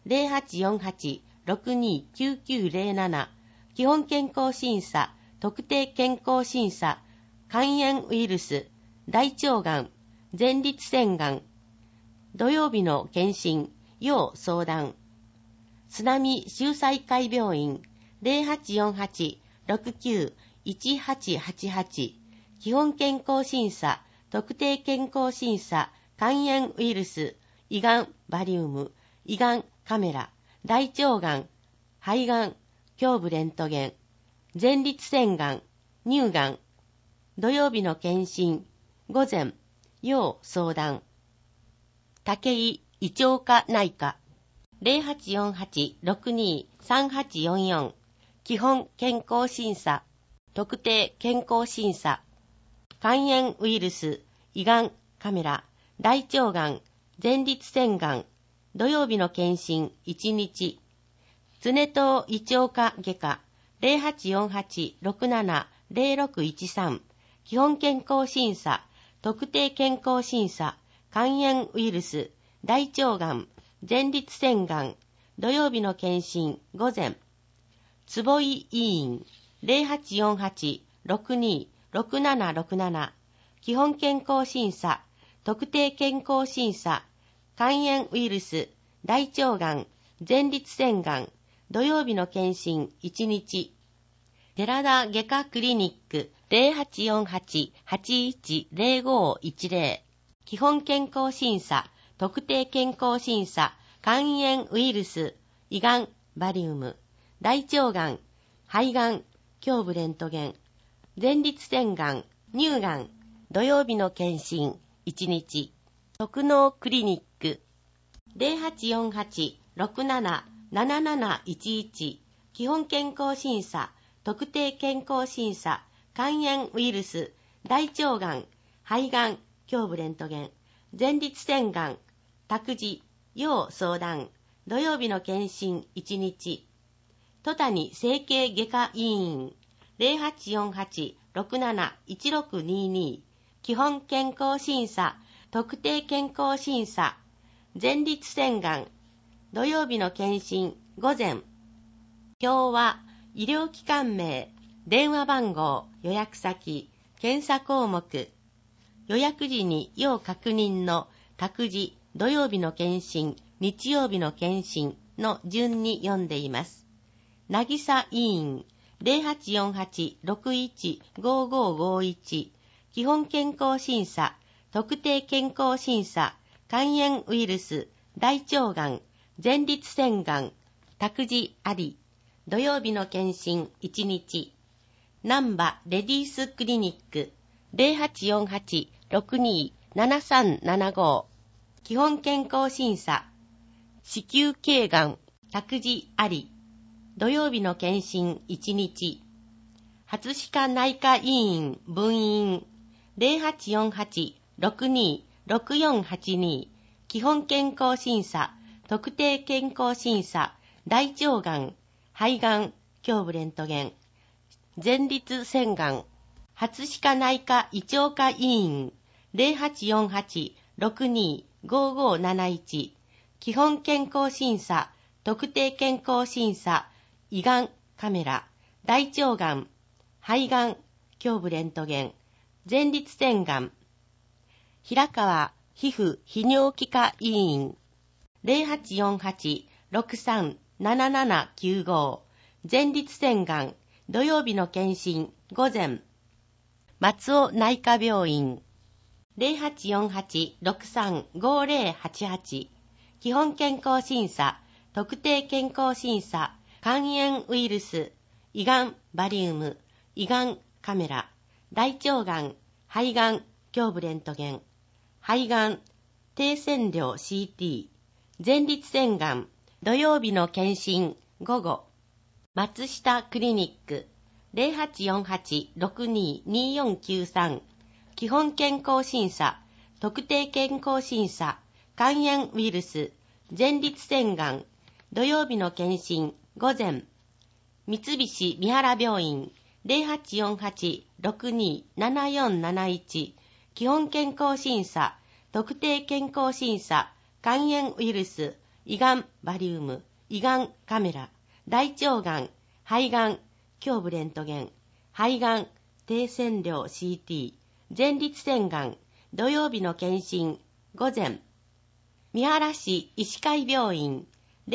0848-629907 基本健康審査、特定健康審査、肝炎ウイルス、大腸がん、前立腺がん。土曜日の検診、要相談。津波秀才会病院 0848-691888 基本健康審査、特定健康審査、肝炎ウイルス、胃がんバリウム、胃がんカメラ、大腸がん、肺がん、胸部レントゲン、前立腺がん、乳がん。土曜日の検診午前、要相談。武井胃腸科内科 0848-623844 基本健康審査、特定健康審査、肝炎ウイルス、胃がんカメラ、大腸がん、前立腺がん。土曜日の検診1日、常藤胃腸科外科 0848-670613 基本健康審査、特定健康審査、肝炎ウイルス、大腸がん、前立腺がん。 土曜日の検診午前。坪井医院 0848-62-6767 基本健康審査、特定健康審査、肝炎ウイルス、大腸がん、前立腺がん、土曜日の検診1日。寺田外科クリニック 0848-810510 基本健康審査、特定健康審査、肝炎ウイルス、胃がん、バリウム、大腸がん、肺がん、胸部レントゲン、前立腺がん、乳がん、土曜日の検診1日。特納クリニック 0848-67-7711 基本健康審査、特定健康審査、肝炎ウイルス、大腸がん、肺がん、胸部レントゲン、前立腺がん、託児、要相談、土曜日の検診1日。戸谷整形外科医院 0848-671622 基本健康審査、特定健康審査、前立腺がん、土曜日の検診午前。表は医療機関名、電話番号、予約先、検査項目、予約時に要確認の託児、土曜日の検診、日曜日の検診の順に読んでいます。なぎさ医院 0848-615551 基本健康審査、特定健康審査、肝炎ウイルス、大腸がん、前立腺がん、託児あり、土曜日の検診1日。難波レディースクリニック 0848-62-7375 基本健康審査、子宮頸がん、託児あり、土曜日の検診1日。初歯科内科医院分院 0848-62-6482 基本健康審査、特定健康審査、大腸がん、肺がん、胸部レントゲン、前立腺がん、初歯科内科胃腸科医院 0848-62-5571 基本健康審査、特定健康審査、胃がん、カメラ、大腸がん、肺がん、胸部レントゲン、前立腺がん、平川皮膚泌尿器科医院 0848-637795 前立腺がん、土曜日の検診午前。松尾内科病院 0848-635088 基本健康審査、特定健康審査、肝炎ウイルス、胃がん、バリウム、胃がん、カメラ、大腸がん、肺がん、胸部レントゲン、肺がん、低線量 CT、前立腺がん、土曜日の検診午後。松下クリニック 0848-62-2493 基本健康審査、特定健康審査、肝炎ウイルス、前立腺がん、土曜日の検診午前。三菱三原病院 0848-62-7471 基本健康審査、特定健康審査、肝炎ウイルス、胃がん、バリウム、胃がん、カメラ、大腸がん、肺がん、胸部レントゲン、肺がん、低線量 CT、前立腺がん、土曜日の検診午前。三原市医師会病院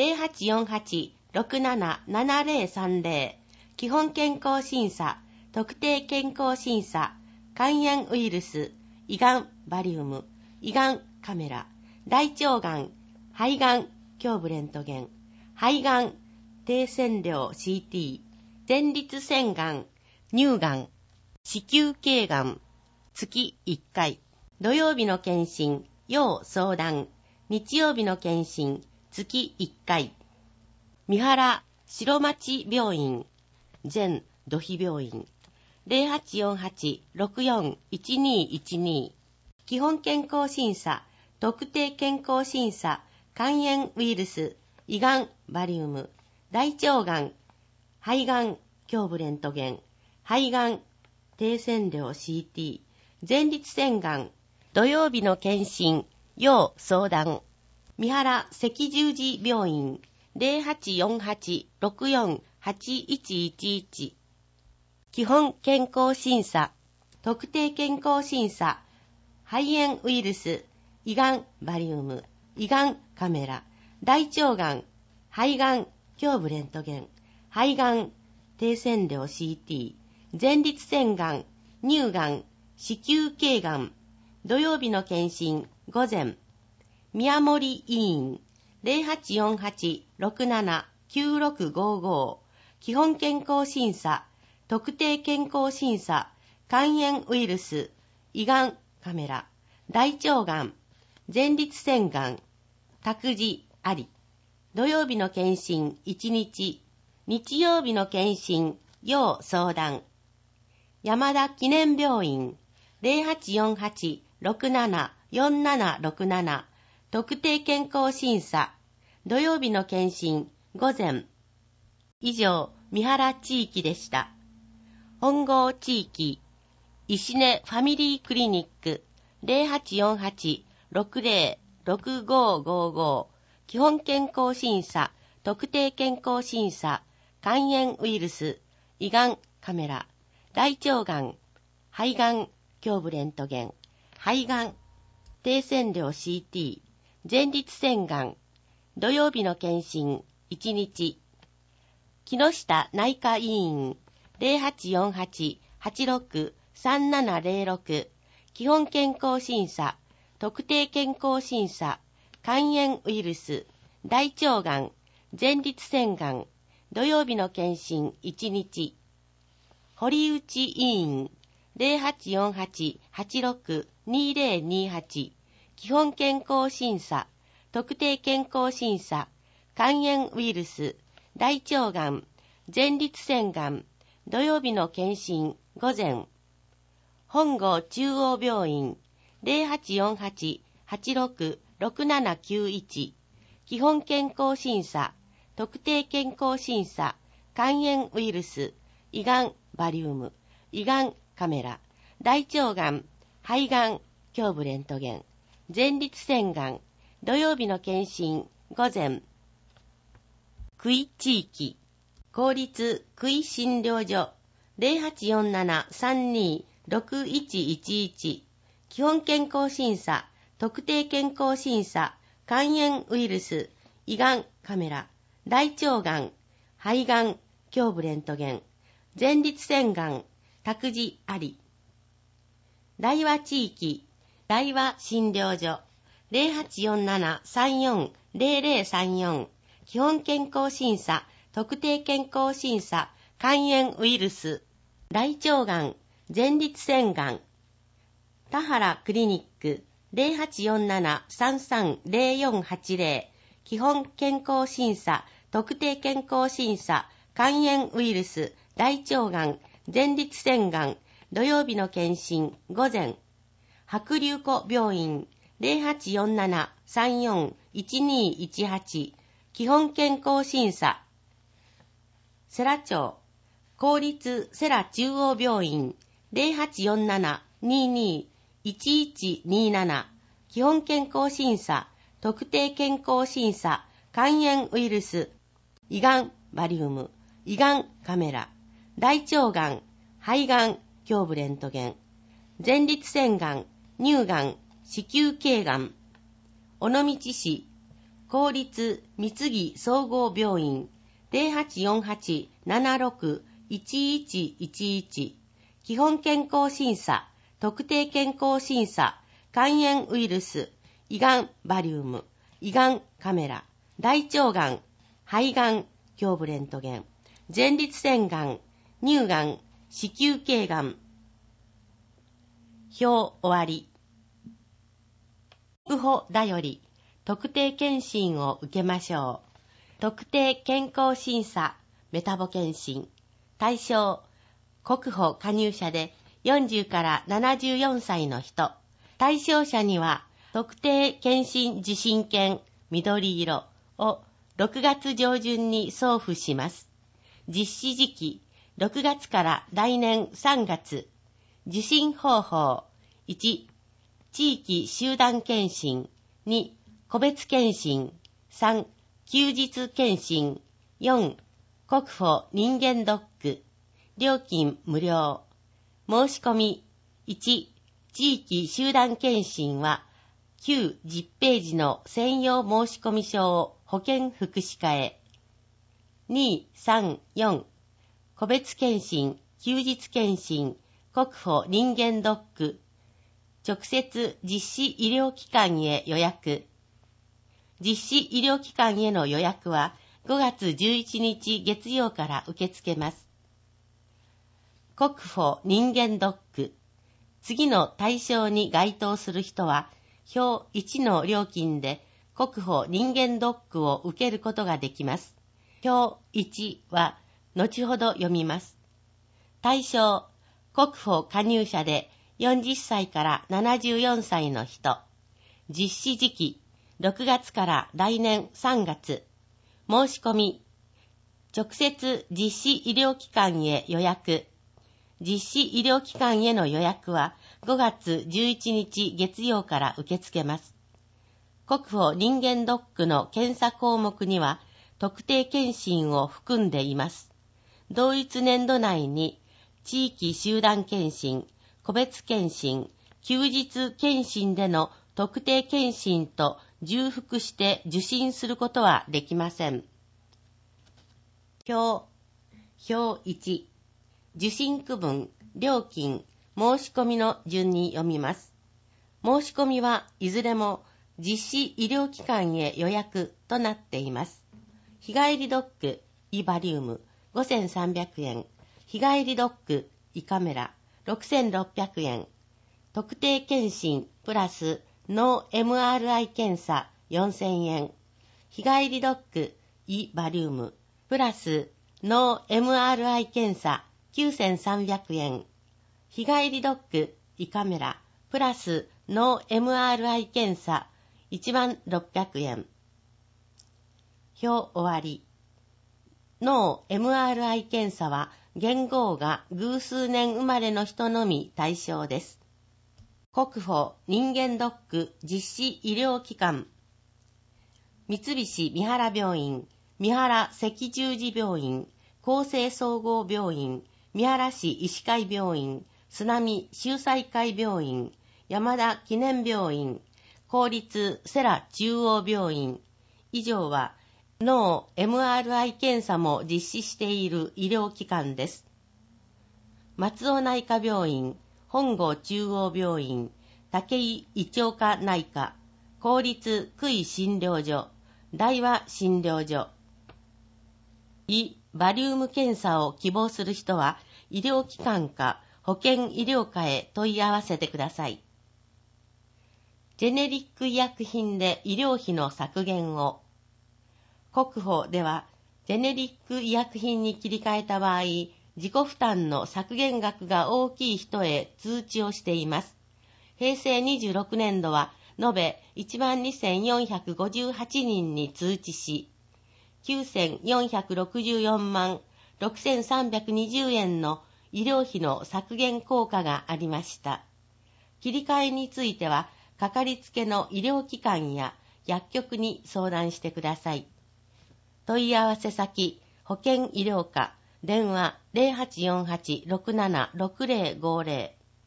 0848-677030 基本健康審査、特定健康審査、肝炎ウイルス、胃がん、バリウム、胃がん、カメラ、大腸がん、肺がん、胸部レントゲン、肺がん、低線量 CT、前立腺がん、乳がん、子宮頸がん、月1回、土曜日の検診、要相談、日曜日の検診、月1回。三原白町病院、前土肥病院、0848-641212 基本健康審査、特定健康審査、肝炎ウイルス、胃がん、バリウム、大腸がん、肺がん、胸部レントゲン、肺がん、低線量 CT、前立腺がん、土曜日の検診、要相談。三原赤十字病院 0848-64-8111。基本健康審査、特定健康審査、肺炎ウイルス、胃がんバリウム、胃がんカメラ、大腸がん、肺がん胸部レントゲン、肺がん低線量 CT、前立腺がん、乳がん、子宮頸がん、土曜日の検診午前、宮森医院 0848-679655 基本健康審査、特定健康審査、肝炎ウイルス、胃がんカメラ、大腸がん、前立腺がん、託児あり、土曜日の検診1日、日曜日の検診要相談、山田記念病院 0848-674767 特定健康審査、土曜日の検診午前。以上、三原地域でした。本郷地域、石根ファミリークリニック 0848-606555 基本健康審査、特定健康審査、肝炎ウイルス、胃がんカメラ、大腸がん、肺がん胸部レントゲン、肺がん低線量 CT、前立腺がん、土曜日の検診1日、木下内科医院 0848-863706 基本健康審査、特定健康審査、肝炎ウイルス、大腸がん、前立腺がん、土曜日の検診1日、堀内医院 0848-862028 基本健康審査、特定健康審査、肝炎ウイルス、大腸がん、前立腺がん、土曜日の検診午前、本郷中央病院 0848-866791 基本健康審査、特定健康審査、肝炎ウイルス、胃がんバリウム、胃がんカメラ、大腸がん、肺がん胸部レントゲン、前立腺がん、土曜日の検診午前。区医地域、公立区医診療所 0847-326111 基本健康審査、特定健康審査、肝炎ウイルス、胃がんカメラ、大腸がん、肺がん胸部レントゲン、前立腺がん、託児あり。大和地域、大和診療所 0847-340034 基本健康審査、特定健康審査、肝炎ウイルス、大腸がん、前立腺がん。田原クリニック 0847-330480 基本健康審査、特定健康審査、肝炎ウイルス、大腸がん、前立腺がん、土曜日の検診午前。白龍湖病院 0847-341218 基本健康審査。世羅町公立世羅中央病院 0847-221127 基本健康審査、特定健康審査、肝炎ウイルス、胃がんバリウム、胃がんカメラ、大腸がん、肺がん胸部レントゲン、前立腺がん、乳がん、子宮頸がん。尾道市公立三木総合病院 0848-761111 基本健康審査、特定健康審査、肝炎ウイルス、胃がんバリウム、胃がんカメラ、大腸がん、肺がん胸部レントゲン、前立腺がん、乳がん、子宮頸がん。表終わり。特保だより特定健診を受けましょう。特定健康審査メタボ検診。対象、国保加入者で40から74歳の人。対象者には特定健診受診券緑色を6月上旬に送付します。実施時期6月から来年3月。受診方法1、地域集団検診2、個別検診3、 休日検診。4、国保人間ドック。料金無料。申し込み。1、地域集団検診は、旧10ページの専用申込書を保健福祉課へ。2、3、4、個別検診、休日検診、国保人間ドック。直接実施医療機関へ予約。実施医療機関への予約は5月11日月曜から受け付けます。国保人間ドック。次の対象に該当する人は、表1の料金で国保人間ドックを受けることができます。表1は後ほど読みます。対象、国保加入者で40歳から74歳の人。実施時期、6月から来年3月。申し込み、直接実施医療機関へ予約。実施医療機関への予約は5月11日月曜から受け付けます。国保人間ドックの検査項目には特定検診を含んでいます。同一年度内に地域集団検診、個別検診、休日検診での特定検診と重複して受診することはできません。表1、受診区分、料金、申し込みの順に読みます。申し込みはいずれも実施医療機関へ予約となっています。日帰りドック、イバリウム、5300円。日帰りドック、胃カメラ、6600円。特定検診プラス脳 MRI 検査、4000円。日帰りドック、イバリウム、プラス脳 MRI 検査、9300円。日帰りドック、胃カメラ、プラス脳 MRI 検査、10600円。表終わり。脳 MRI 検査は元号が偶数年生まれの人のみ対象です。国保人間ドック実施医療機関。三菱三原病院、三原赤十字病院、厚生総合病院、三原市医師会病院、須波秀才会病院、山田記念病院、公立世羅中央病院。以上は脳 MRI 検査も実施している医療機関です。松尾内科病院、本郷中央病院、武井胃腸科内科、公立区医診療所、大和診療所。胃バリウム検査を希望する人は、医療機関か保健医療科へ問い合わせてください。ジェネリック医薬品で医療費の削減を。国保では、ジェネリック医薬品に切り替えた場合、自己負担の削減額が大きい人へ通知をしています。平成26年度は、延べ 12,458 人に通知し、9,464万6,320円の医療費の削減効果がありました。切り替えについては、かかりつけの医療機関や薬局に相談してください。問い合わせ先、保健医療課、電話 0848-676050。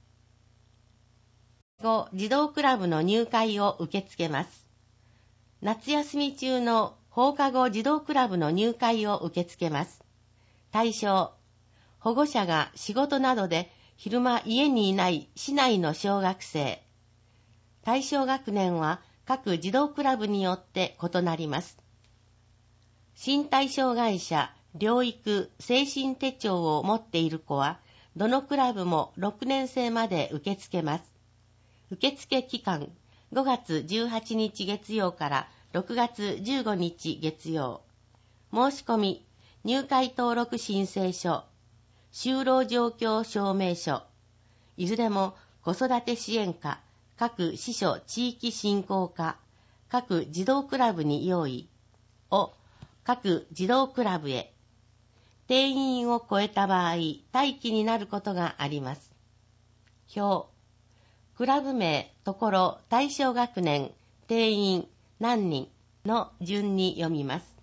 児童クラブの入会を受け付けます。夏休み中の放課後児童クラブの入会を受け付けます。対象、保護者が仕事などで昼間家にいない市内の小学生。対象学年は各児童クラブによって異なります。身体障害者、療育、精神手帳を持っている子は、どのクラブも6年生まで受け付けます。受付期間、5月18日月曜から6月15日月曜。申し込み、入会登録申請書、就労状況証明書、いずれも子育て支援課、各支所地域振興課、各児童クラブに用意を各児童クラブへ。定員を超えた場合、待機になることがあります。表、クラブ名、ところ、対象学年、定員、何人の順に読みます。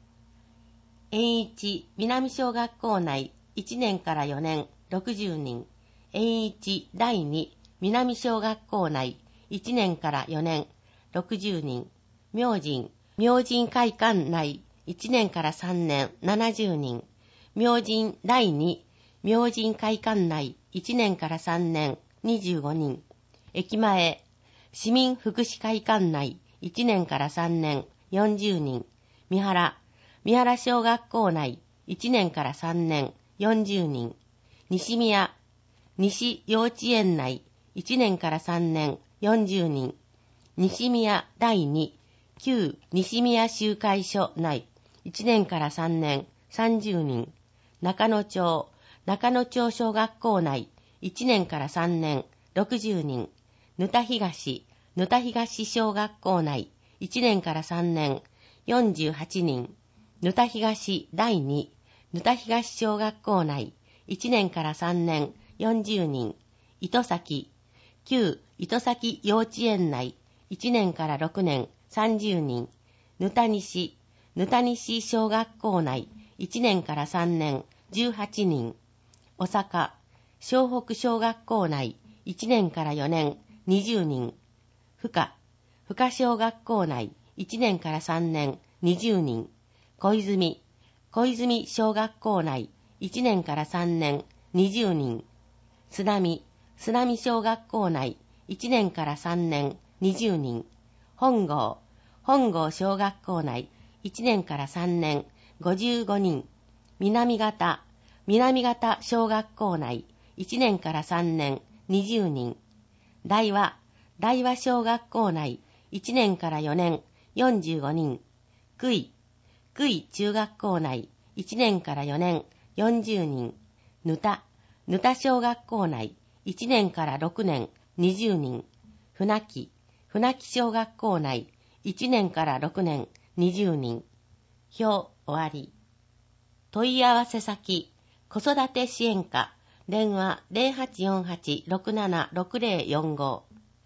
円一南小学校内1年から4年60人、円一第二南小学校内1年から4年60人、明神会館内1年から3年70人、明神第二明神会館内1年から3年25人、駅前市民福祉会館内1年から3年40人、三原小学校内1年から3年40人、西宮西幼稚園内1年から3年40人、西宮第二旧西宮集会所内1年から3年30人、中野町小学校内1年から3年60人、沼田東小学校内1年から3年48人、沼田東第二沼田東小学校内1年から3年40人、糸崎旧糸崎幼稚園内1年から6年30人、沼田西小学校内1年から3年18人、大阪湘北小学校内1年から4年20人、深小学校内1年から3年20人、小泉小学校内1年から3年20人、須波小学校内1年から3年20人、本郷小学校内1年から3年55人、南方小学校内1年から3年20人、大和小学校内1年から4年45人、久井中学校内1年から4年40人、沼田小学校内1年から6年20人、船木小学校内1年から6年20人。表終わり。問い合わせ先、子育て支援課、電話 0848-676045。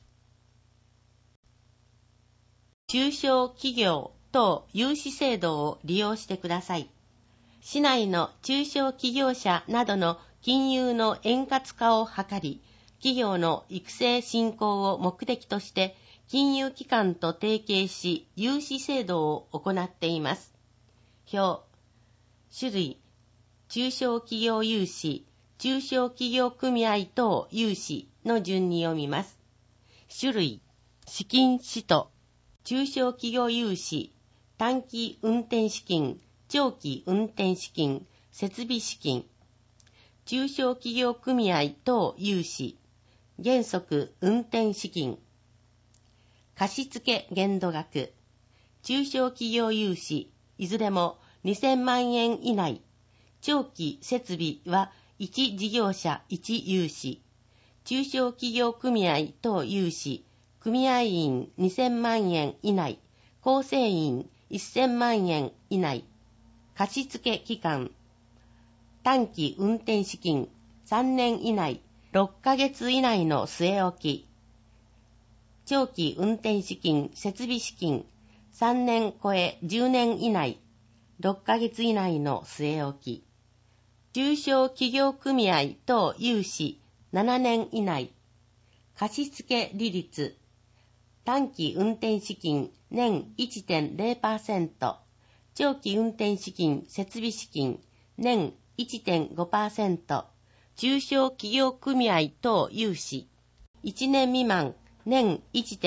中小企業等融資制度を利用してください。市内の中小企業者などの金融の円滑化を図り、企業の育成振興を目的として金融機関と提携し融資制度を行っています。表、種類、中小企業融資、中小企業組合等融資の順に読みます。種類、資金使途、中小企業融資、短期運転資金、長期運転資金、設備資金、中小企業組合等融資、原則運転資金、貸付限度額、中小企業融資、いずれも2000万円以内、長期設備は1事業者1融資、中小企業組合等融資、組合員2000万円以内、構成員1000万円以内、貸付期間、短期運転資金3年以内、6ヶ月以内の据え置き、長期運転資金設備資金3年超え10年以内、6ヶ月以内の据え置き、中小企業組合等融資7年以内、貸付利率、短期運転資金年 1.0%、長期運転資金設備資金年 1.5%、中小企業組合等融資、1年未満年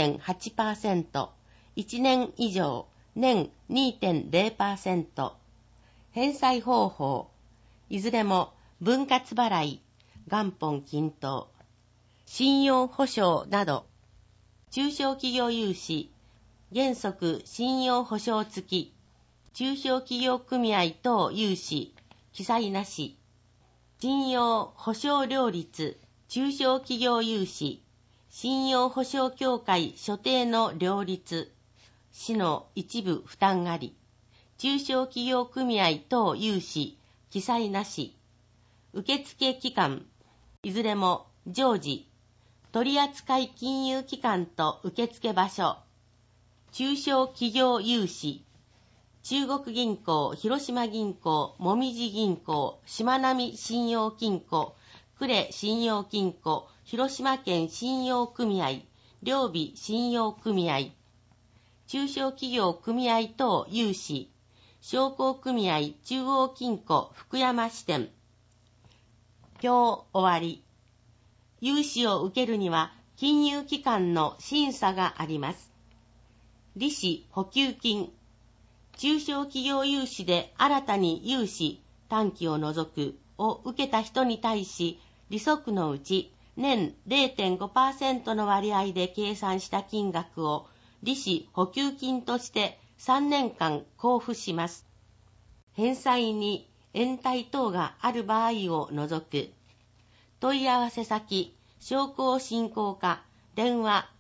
1.8%、1年以上年 2.0%、返済方法、いずれも分割払い、元本均等、信用保証など、中小企業融資、原則信用保証付き、中小企業組合等融資、記載なし、信用保証料率、中小企業融資、信用保証協会所定の料率、市の一部負担あり、中小企業組合等融資、記載なし、受付期間、いずれも常時、取扱金融機関と受付場所、中小企業融資、 中国銀行、広島銀行、もみじ銀行、しまなみ信用金庫、呉信用金庫、広島県信用組合、両備信用組合、中小企業組合等有志、商工組合中央金庫福山支店。表終わり。融資を受けるには金融機関の審査があります。利子補給金。中小企業融資で新たに融資、短期を除くを受けた人に対し、利息のうち年 0.5% の割合で計算した金額を利子補給金として3年間交付します。返済に延滞等がある場合を除く。問い合わせ先、商工振興課、電話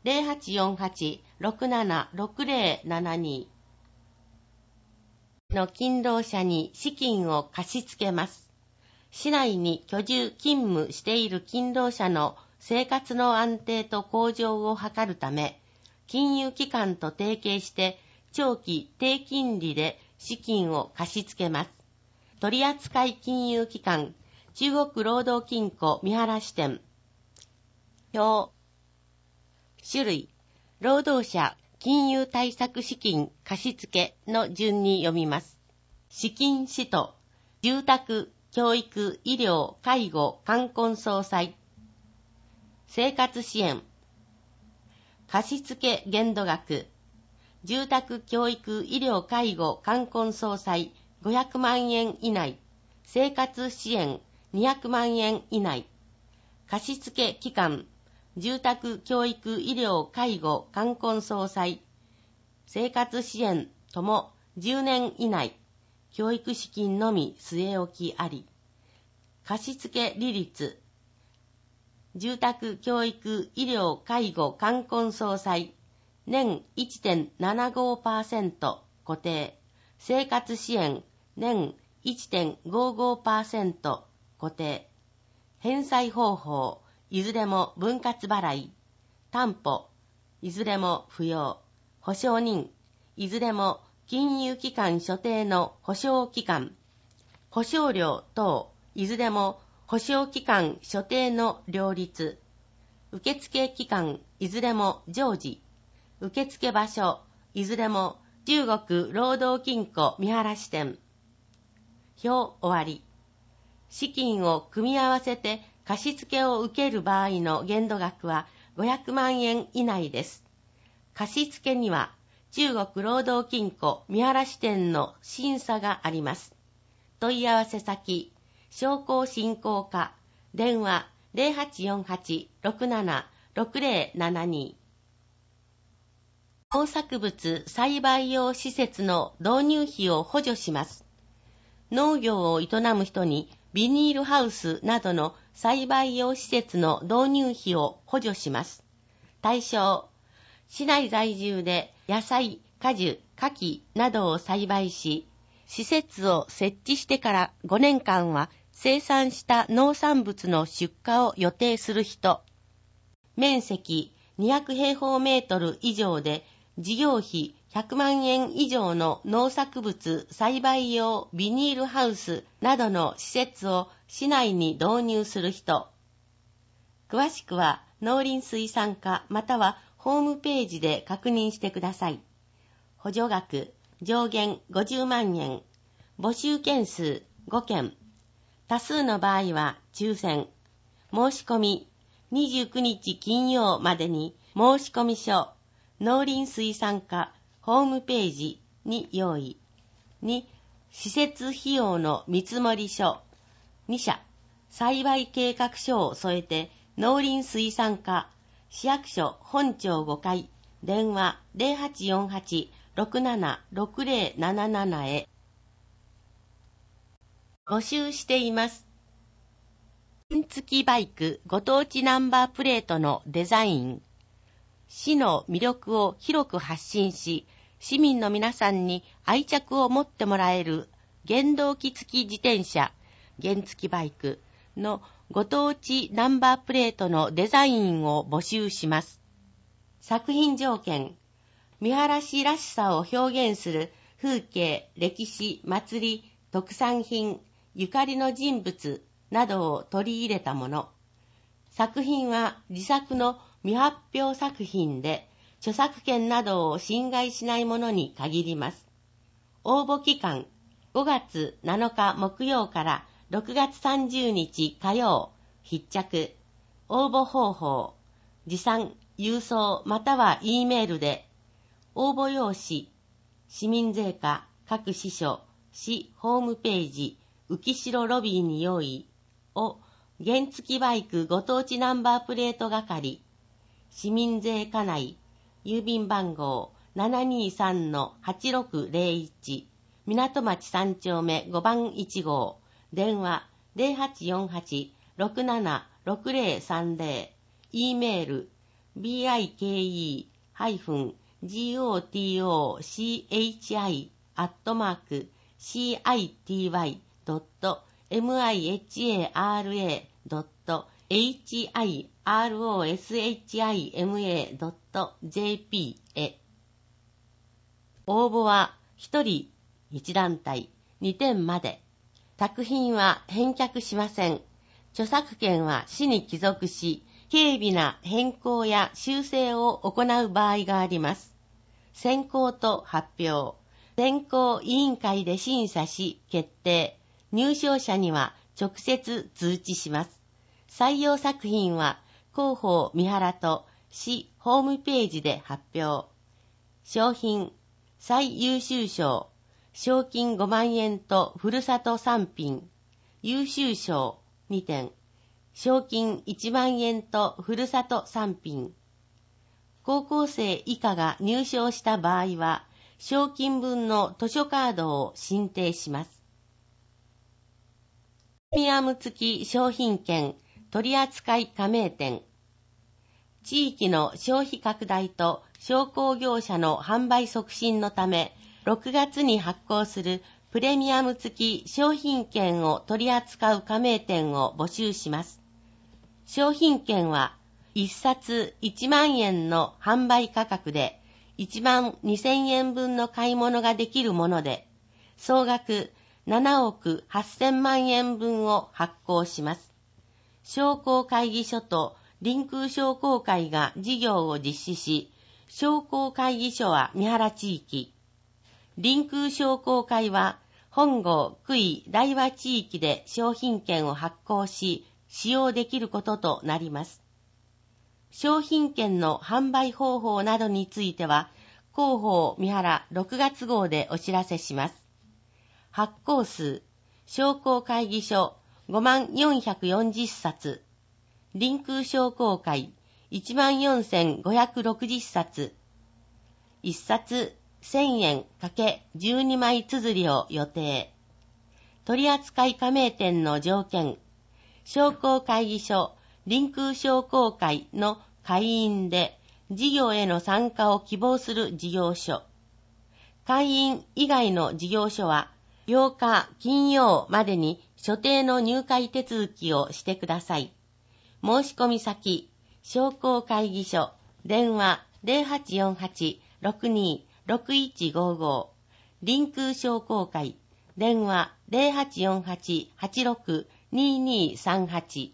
0848-676072 の勤労者に資金を貸し付けます。市内に居住勤務している勤労者の生活の安定と向上を図るため、金融機関と提携して長期低金利で資金を貸し付けます。取扱金融機関、中国労働金庫三原支店。表。種類、労働者金融対策資金貸付の順に読みます。資金使途、住宅、教育、医療、介護、冠婚葬祭。生活支援。貸付限度額。住宅、教育、医療、介護、冠婚葬祭500万円以内。生活支援200万円以内。貸付期間。住宅、教育、医療、介護、冠婚葬祭、生活支援とも10年以内、教育資金のみ据え置きあり。貸付利率。住宅、教育、医療、介護、冠婚葬祭、年 1.75% 固定。生活支援、年 1.55% 固定。返済方法。いずれも分割払い、担保、いずれも不要、保証人、いずれも金融機関所定の保証機関、保証料等、いずれも保証機関所定の料率、受付機関、いずれも常時、受付場所、いずれも中国労働金庫三原支店。表終わり。資金を組み合わせて貸付を受ける場合の限度額は500万円以内です。貸付には中国労働金庫三原支店の審査があります。問い合わせ先、商工振興課、電話 0848-676072。農作物栽培用施設の導入費を補助します。農業を営む人にビニールハウスなどの栽培用施設の導入費を補助します。対象、市内在住で野菜、果樹、牡蠣などを栽培し、施設を設置してから5年間は生産した農産物の出荷を予定する人。面積200平方メートル以上で事業費100万円以上の農作物栽培用ビニールハウスなどの施設を市内に導入する人。詳しくは農林水産課またはホームページで確認してください。補助額上限50万円。募集件数5件。多数の場合は抽選。申し込み29日金曜までに申し込み書農林水産課ホームページに用意。2、施設費用の見積書。2社、栽培計画書を添えて農林水産課市役所本庁5階電話 0848-676077 へ。募集しています。原付バイクご当地ナンバープレートのデザイン。市の魅力を広く発信し、市民の皆さんに愛着を持ってもらえる原動機付き自転車、原付バイクのご当地ナンバープレートのデザインを募集します。作品条件、三原市らしさを表現する風景、歴史、祭り、特産品、ゆかりの人物などを取り入れたもの。作品は自作の未発表作品で、著作権などを侵害しないものに限ります。応募期間、5月7日木曜から6月30日火曜、必着。応募方法、持参、郵送または E メールで、応募用紙、市民税課、各支所、市ホームページ、浮代ロビーに用意を、原付バイクご当地ナンバープレート係、市民税課内、郵便番号 723-8601、港町3丁目5番1号、電話 0848-676030、E メール bike.city@mihroshima.jp へ。応募は1人1団体2点まで。作品は返却しません。著作権は市に帰属し、軽微な変更や修正を行う場合があります。選考と発表。選考委員会で審査し決定。入賞者には直接通知します。採用作品は広報三原と市ホームページで発表。賞品、最優秀賞、賞金5万円とふるさと3品。優秀賞2点。賞金1万円とふるさと3品。高校生以下が入賞した場合は、賞金分の図書カードを申請します。プレミアム付き商品券取扱加盟店。地域の消費拡大と商工業者の販売促進のため、6月に発行するプレミアム付き商品券を取り扱う加盟店を募集します。商品券は1冊1万円の販売価格で1万2000円分の買い物ができるもので、総額7億8000万円分を発行します。商工会議所と臨空商工会が事業を実施し、商工会議所は三原地域、臨空商工会は本郷、久井、大和地域で商品券を発行し、使用できることとなります。商品券の販売方法などについては、広報三原6月号でお知らせします。発行数、商工会議所5440冊、臨空商工会14560冊、1冊1000円×12枚綴りを予定。取扱加盟店の条件、商工会議所、臨空商工会の会員で、事業への参加を希望する事業所。会員以外の事業所は、8日金曜までに所定の入会手続きをしてください。申し込み先、商工会議所、電話 0848-62-6155、臨空商工会、電話 0848-86-2238。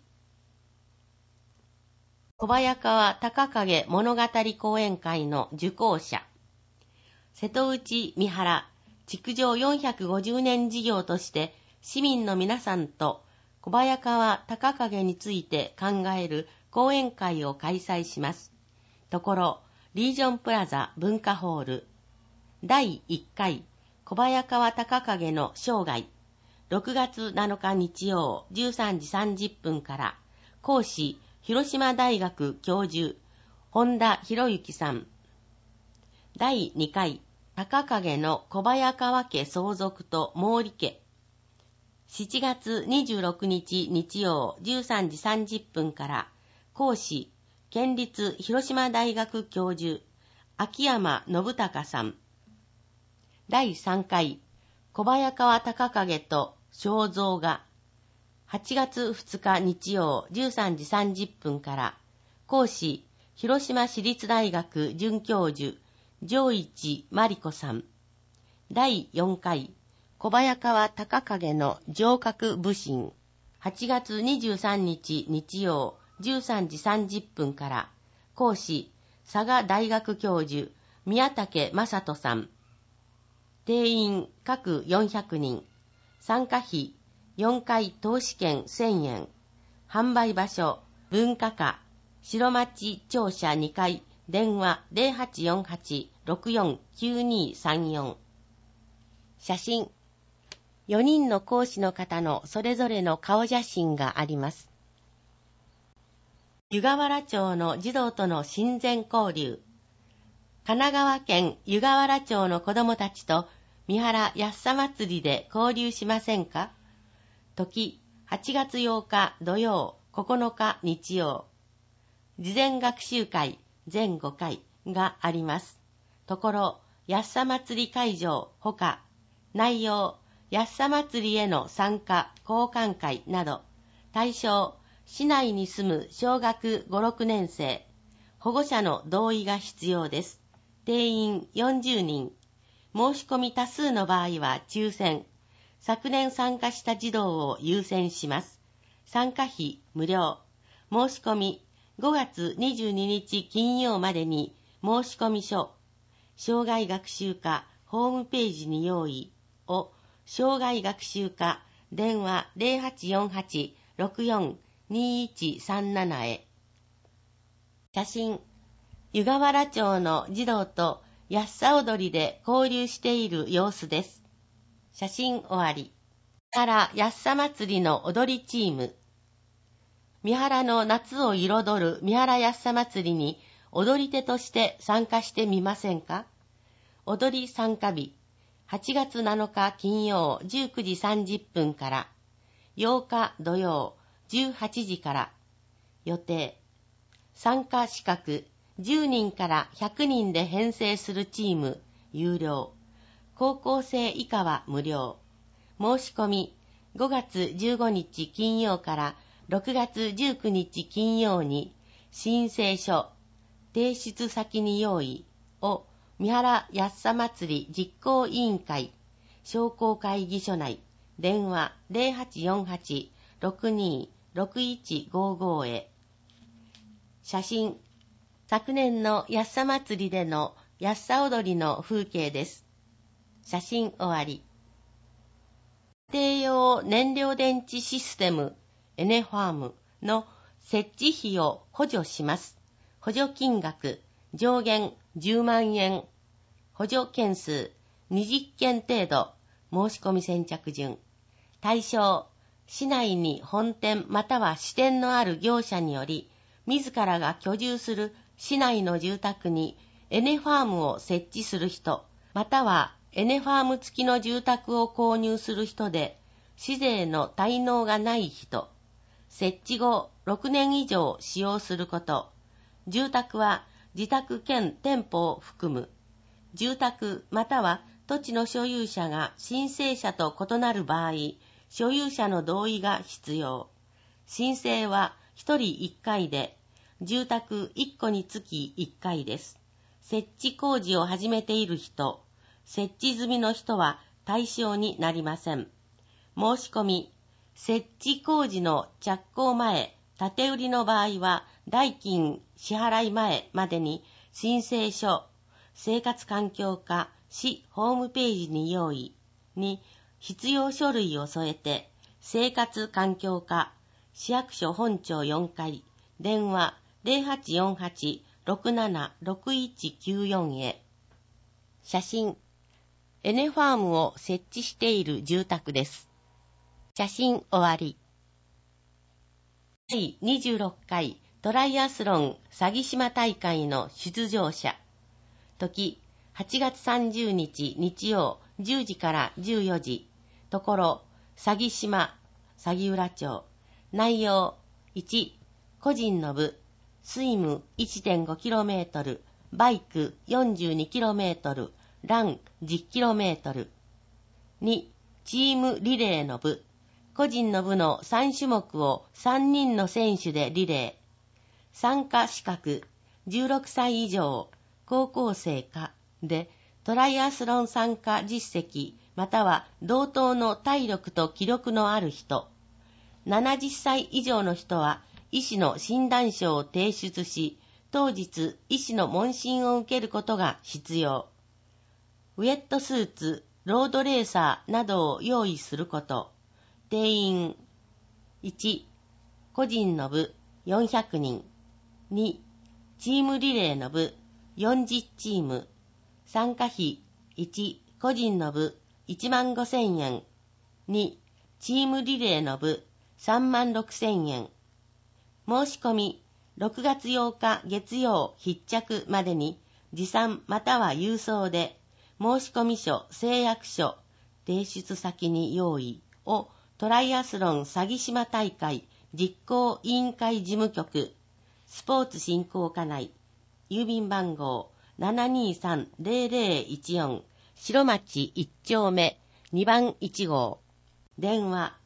小早川高影物語講演会の受講者。瀬戸内三原築城450年事業として市民の皆さんと小早川高影について考える講演会を開催します。ところ、リージョンプラザ文化ホール。第1回小早川高影の生涯。6月7日日曜13時30分から、講師、広島大学教授、本田博之さん。第2回、高影の小早川家相続と毛利家。7月26日日曜13時30分から、講師、県立広島大学教授、秋山信孝さん。第3回、小早川高影と肖像画。8月2日日曜13時30分から、講師、広島市立大学准教授、上市真理子さん。 第4回小早川隆景の城郭武神、8月23日日曜13時30分から、講師佐賀大学教授宮武正人さん。定員各400人。参加費4回投資券1000円。販売場所文化課白町庁舎2階、電話 0848-649234。写真。4人の講師の方のそれぞれの顔写真があります。湯河原町の児童との親善交流。神奈川県湯河原町の子どもたちと三原安さ祭りで交流しませんか？時、8月8日土曜、9日日曜。事前学習会全5回があります。ところ、安さ祭り会場ほか、内容、安さ祭りへの参加、交換会など、対象、市内に住む小学5、6年生、保護者の同意が必要です。定員40人。申し込み多数の場合は抽選。昨年参加した児童を優先します。参加費無料。申し込み5月22日金曜までに申し込み書、障害学習課ホームページに用意を、障害学習課電話 0848-642137 へ。写真。湯河原町の児童と安さ踊りで交流している様子です。写真終わり。三原安さ祭りの踊りチーム。三原の夏を彩る三原安さ祭りに踊り手として参加してみませんか？踊り参加日、8月7日金曜19時30分から、8日土曜18時から。予定。参加資格、10人から100人で編成するチーム、有料。高校生以下は無料。申し込み、5月15日金曜から6月19日金曜に、申請書、提出先に用意を、三原安さ祭り実行委員会、商工会議所内、電話 0848-626155 へ。写真。昨年の安さ祭りでの安さ踊りの風景です。写真終わり。家庭用燃料電池システムエネファームの設置費を補助します。補助金額上限10万円。補助件数20件程度。申し込み先着順。対象、市内に本店または支店のある業者により、自らが居住する市内の住宅にエネファームを設置する人、またはエネファーム付きの住宅を購入する人で、市税の滞納がない人、設置後6年以上使用すること、住宅は自宅兼店舗を含む、住宅または土地の所有者が申請者と異なる場合、所有者の同意が必要。申請は1人1回で、住宅1戸につき1回です。設置工事を始めている人、設置済みの人は対象になりません。申し込み、設置工事の着工前、建て売りの場合は代金支払い前までに申請書、生活環境課市ホームページに用意に必要書類を添えて、生活環境課市役所本庁4階、電話 0848-676194 へ。写真。エネファームを設置している住宅です。写真終わり。第26回トライアスロン鷺島大会の出場者。時、8月30日日曜10時から14時。ところ、鷺島、鷺浦町。内容、1、個人の部、スイム 1.5km、バイク 42km、ラン 10km。2、チームリレーの部、個人の部の3種目を3人の選手でリレー。参加資格、16歳以上、高校生かで、 トライアスロン参加実績または同等の体力と気力のある人、70歳以上の人は医師の診断書を提出し、当日医師の問診を受けることが必要。ウェットスーツ、ロードレーサーなどを用意すること。定員1、個人の部400人。2、チームリレーの部40チーム。参加費1、個人の部15,000円。2、チームリレーの部36,000円。申し込み、6月8日月曜必着までに持参または郵送で、申込書、誓約書、提出先に用意をトライアスロン鷺島大会実行委員会事務局、スポーツ振興課内、郵便番号 723-0014 白町1丁目2番1号、電話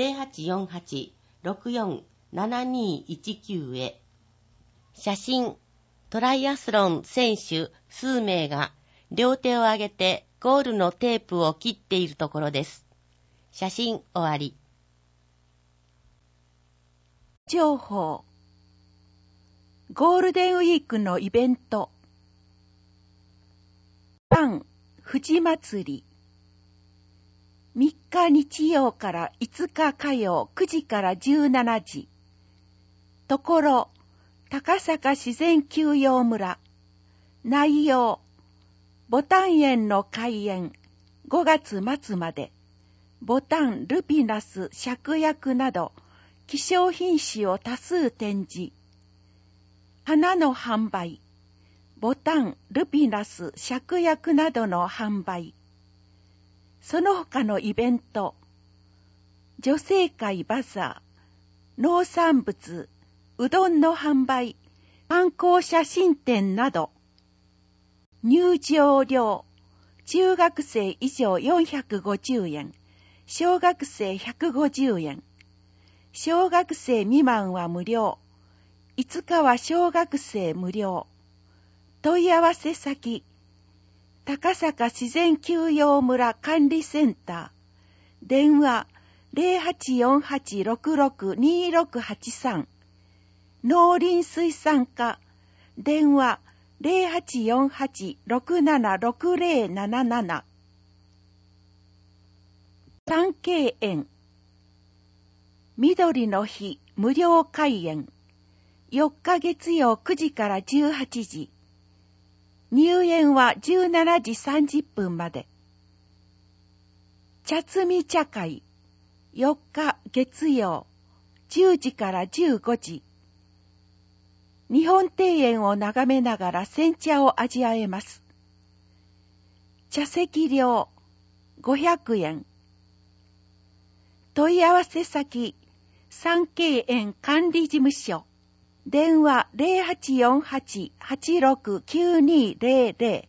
0848-647219 へ。写真、トライアスロン選手数名が両手を上げてゴールのテープを切っているところです。写真終わり。 情報。ゴールデンウィークのイベント。富士祭り。3日日曜から5日火曜9時から17時。ところ、高坂自然休養村。内容、ボタン園の開園、5月末まで。ボタン、ルピナス、芍薬など、希少品種を多数展示。花の販売。ボタン、ルピナス、芍薬などの販売。その他のイベント。女性会バザー、農産物、うどんの販売、観光写真展など。入場料、中学生以上450円、小学生150円。小学生未満は無料。5日は小学生無料。問い合わせ先、高坂自然休養村管理センター。電話0848-662683。農林水産課。電話0848-676077。三景園。緑の日無料開園。4日月曜9時から18時。入園は17時30分まで。茶摘み茶会。4日月曜10時から15時。日本庭園を眺めながら煎茶を味わえます。茶席料500円。問い合わせ先、三景園管理事務所。電話0848-869200。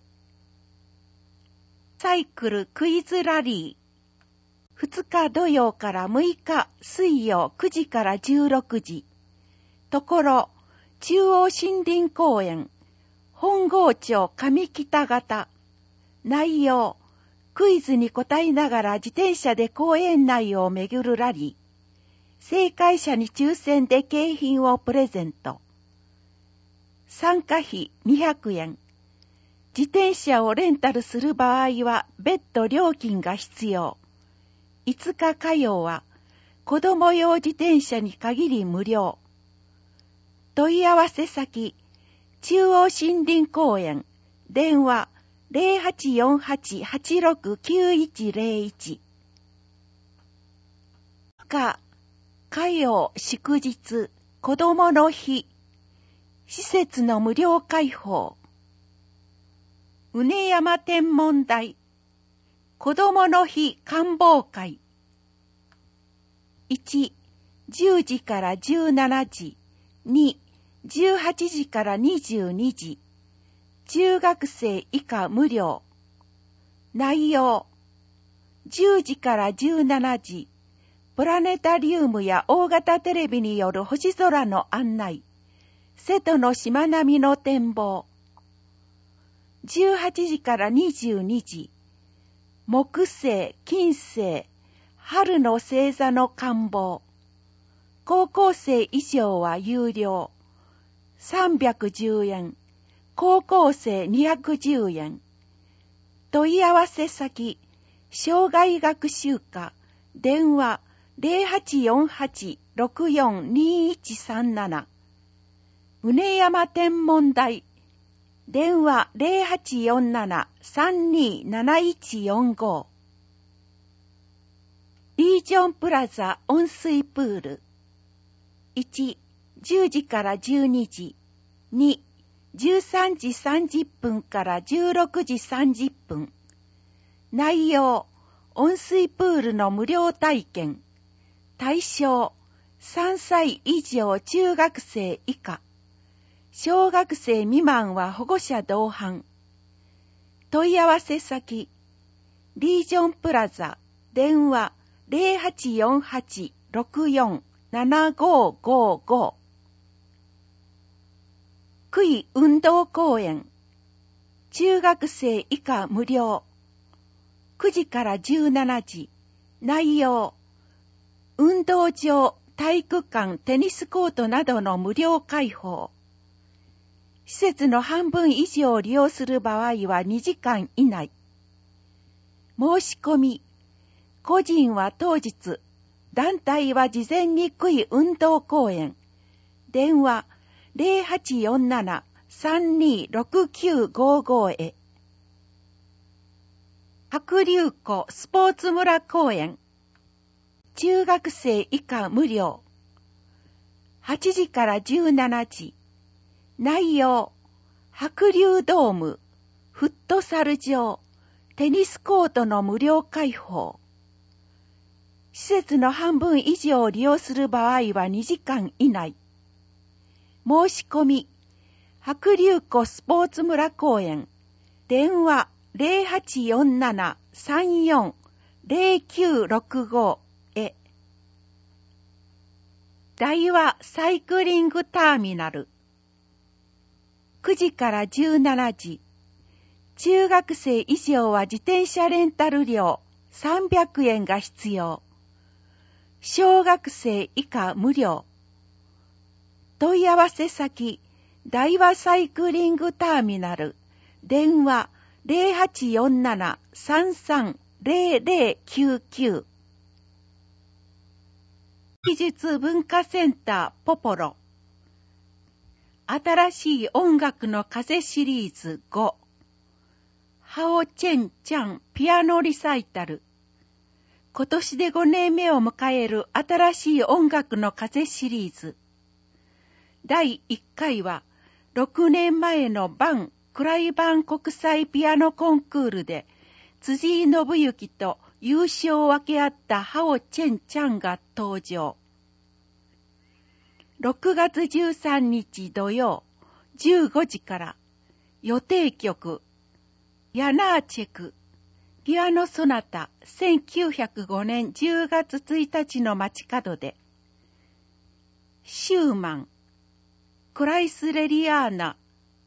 サイクルクイズラリー。2日土曜から6日水曜9時から16時。ところ、中央森林公園、本郷町上北方。内容、クイズに答えながら自転車で公園内を巡るラリー。正解者に抽選で景品をプレゼント。参加費200円。自転車をレンタルする場合は別途料金が必要。5日火曜は子供用自転車に限り無料。問い合わせ先、中央森林公園。電話0848-869101。火曜祝日、子どもの日。施設の無料開放。うね山天文台。子どもの日観望会。1、10時から17時。2、18時から22時。中学生以下無料。内容。10時から17時。プラネタリウムや大型テレビによる星空の案内。瀬戸のしまなみの展望。 18時から22時、木星、金星、春の星座の観望。高校生以上は有料。310円。高校生210円。問い合わせ先、生涯学習課、電話0848-642137。宗山天文台、電話0847-327145。リージョンプラザ温水プール。1、10時から12時。2、13時30分から16時30分。内容、温水プールの無料体験。対象、3歳以上中学生以下。小学生未満は保護者同伴。問い合わせ先、リージョンプラザ、電話0848-647555。区域運動公園。中学生以下無料。9時から17時。内容、運動場、体育館、テニスコートなどの無料開放。施設の半分以上を利用する場合は2時間以内。申し込み。個人は当日、団体は事前に区域運動公園。電話0847-326955へ。白龍湖スポーツ村公園。中学生以下無料。8時から17時。内容、白龍ドーム、フットサル場、テニスコートの無料開放。施設の半分以上を利用する場合は2時間以内。申し込み、白龍湖スポーツ村公園、電話0847-340965へ。大和サイクリングターミナル。9時から17時。中学生以上は自転車レンタル料300円が必要。小学生以下無料。問い合わせ先、大和サイクリングターミナル。電話0847-330099。技術文化センターポポロ。新しい音楽の風シリーズ5。ハオチェンチャンピアノリサイタル。今年で5年目を迎える新しい音楽の風シリーズ。第1回は6年前のクライバン国際ピアノコンクールで辻井信之と優勝を分け合ったハオチェンチャンが登場。6月13日土曜15時から予定曲ヤナーチェクピアノソナタ1905年10月1日の街角でシューマンクライスレリアーナ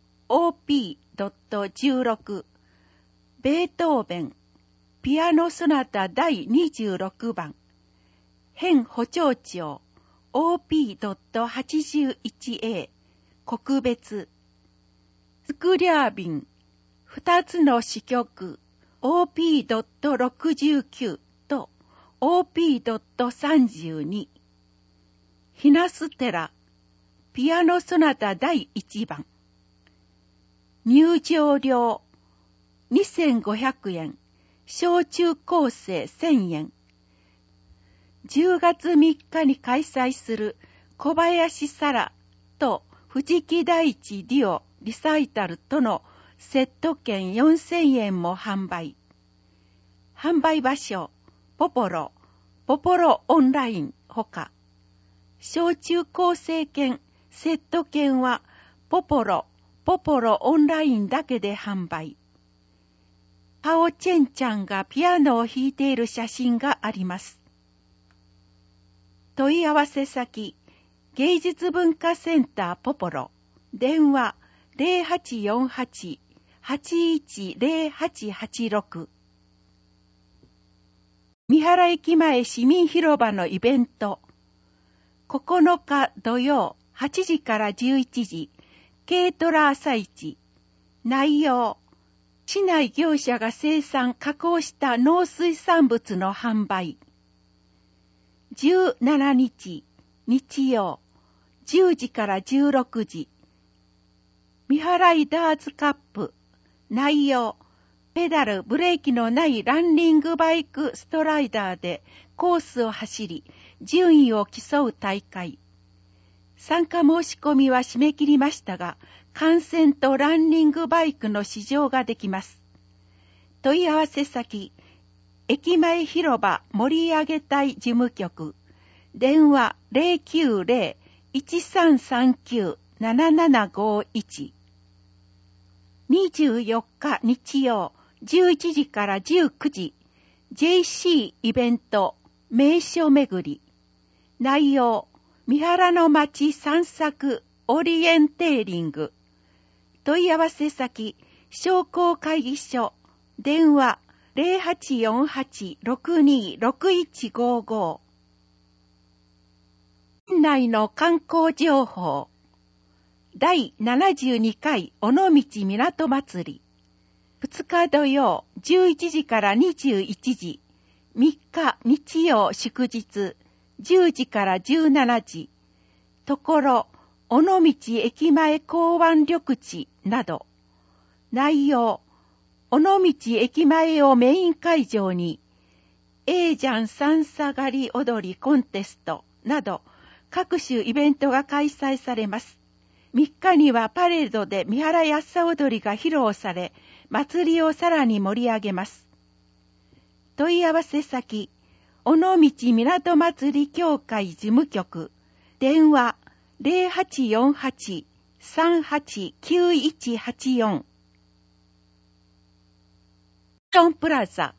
OP.16 ベートーベンピアノソナタ第26番編補聴調OP.81A 国別スクリャービン2つの詞曲 OP.69 と OP.32 ヒナステラピアノソナタ第1番入場料2500円小中高生1000円10月3日に開催する小林沙羅と藤木大地デュオリサイタルとのセット券4000円も販売。販売場所、ポポロオンラインほか。小中高生券、セット券はポポロオンラインだけで販売。ハオチェンちゃんがピアノを弾いている写真があります。問い合わせ先、芸術文化センターポポロ、電話 810886。三原駅前市民広場のイベント。9日土曜8時から11時、軽トラ朝市。内容、市内業者が生産・加工した農水産物の販売。17日、日曜、10時から16時。未払いダーツカップ。内容、ペダル・ブレーキのないランニングバイクストライダーでコースを走り、順位を競う大会。参加申し込みは締め切りましたが、観戦とランニングバイクの試乗ができます。問い合わせ先、駅前広場盛り上げ隊事務局、電話 090-1339-7751。24日日曜11時から19時、JC イベント名所巡り。内容、三原の街散策オリエンテーリング。問い合わせ先、商工会議所、電話 0848-626155。県内の観光情報。第72回尾道港祭り。2日土曜11時から21時、3日日曜祝日10時から17時、ところ尾道駅前港湾緑地など。内容、尾道駅前をメイン会場に、ジャン三叉狩り踊りコンテストなど各種イベントが開催されます。3日にはパレードで三原やっさ踊りが披露され、祭りをさらに盛り上げます。問い合わせ先、尾道港祭り協会事務局、電話 0848-389184。ションプラザ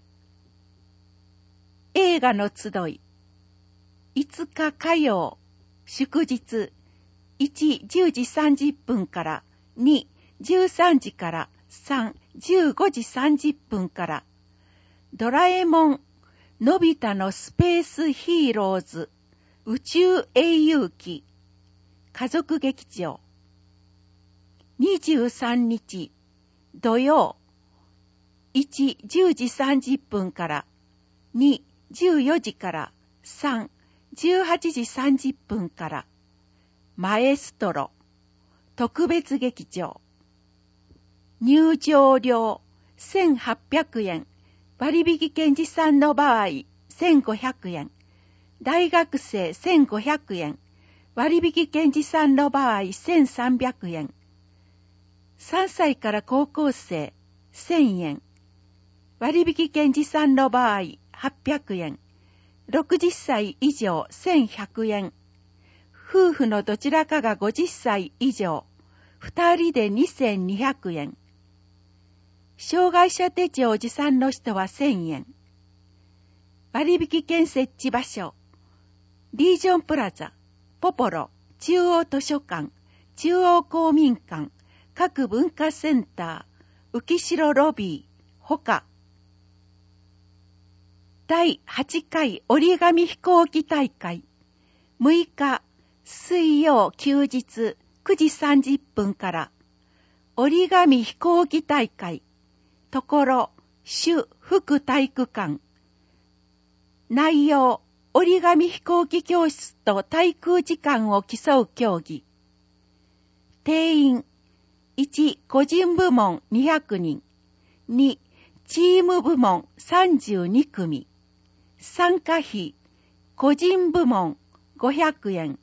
映画の集い。5日火曜祝日、1、10時30分から、2、13時から、3、15時30分から、ドラえもん、のび太のスペースヒーローズ、宇宙英雄記、家族劇場。23日、土曜、1、10時30分から、2、14時から、3、18時30分から、マエストロ、特別劇場。入場料1800円、割引券持参の場合1500円、大学生1500円、割引券持参の場合1300円、3歳から高校生1000円、割引券持参の場合800円、60歳以上1100円、夫婦のどちらかが50歳以上、2人で2200円。障害者手帳持参の人は1000円。割引券設置場所。リージョンプラザ、ポポロ、中央図書館、中央公民館、各文化センター、浮城ロビー、ほか。第8回折り紙飛行機大会。6日、水曜休日9時30分から、折り紙飛行機大会、ところ、主副体育館。内容、折り紙飛行機教室と滞空時間を競う競技。定員、1、個人部門200人、2、チーム部門32組。参加費、個人部門500円。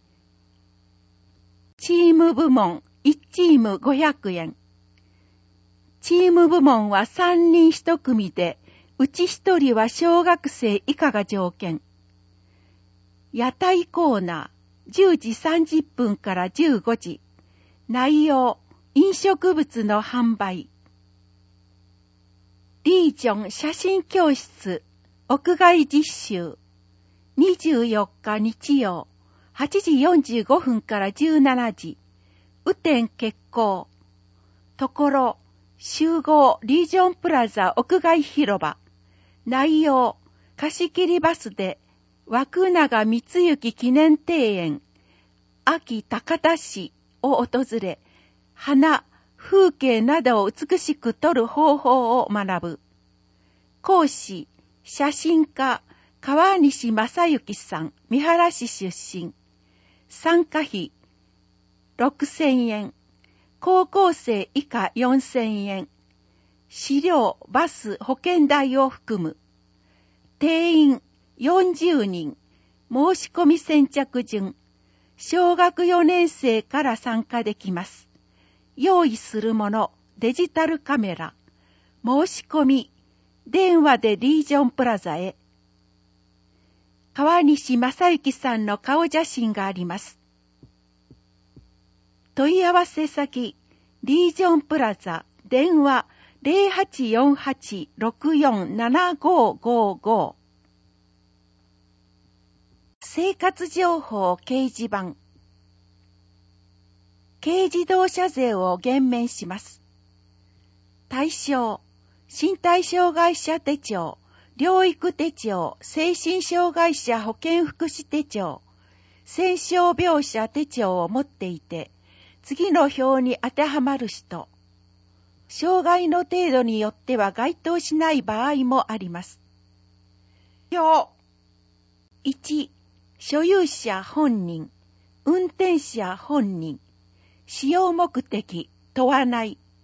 チーム部門1チーム500円。チーム部門は3人1組で、うち1人は小学生以下が条件。屋台コーナー、10時30分から15時。内容、飲食物の販売。リージョン写真教室、屋外実習。24日日曜、8時45分から17時。雨天決行。ところ、 集合リージョンプラザ屋外広場。内容、貸切バスで、枠長光行記念庭園、秋高田市を訪れ、花、風景などを美しく撮る方法を学ぶ。講師、写真家、川西正幸さん、三原市出身。参加費、6000円。高校生以下4000円。飼料、バス、保険代を含む。定員40人。申し込み先着順。小学4年生から参加できます。用意するもの、デジタルカメラ。申し込み、電話でリージョンプラザへ。川西正幸さんの顔写真があります。問い合わせ先、リージョンプラザ、電話 0848-647555。生活情報掲示板。軽自動車税を減免します。対象、身体障害者手帳、療育手帳、精神障害者保健福祉手帳、戦傷病者手帳を持っていて、次の表に当てはまる人。障害の程度によっては該当しない場合もあります。表。1、所有者本人、運転者本人、使用目的問わない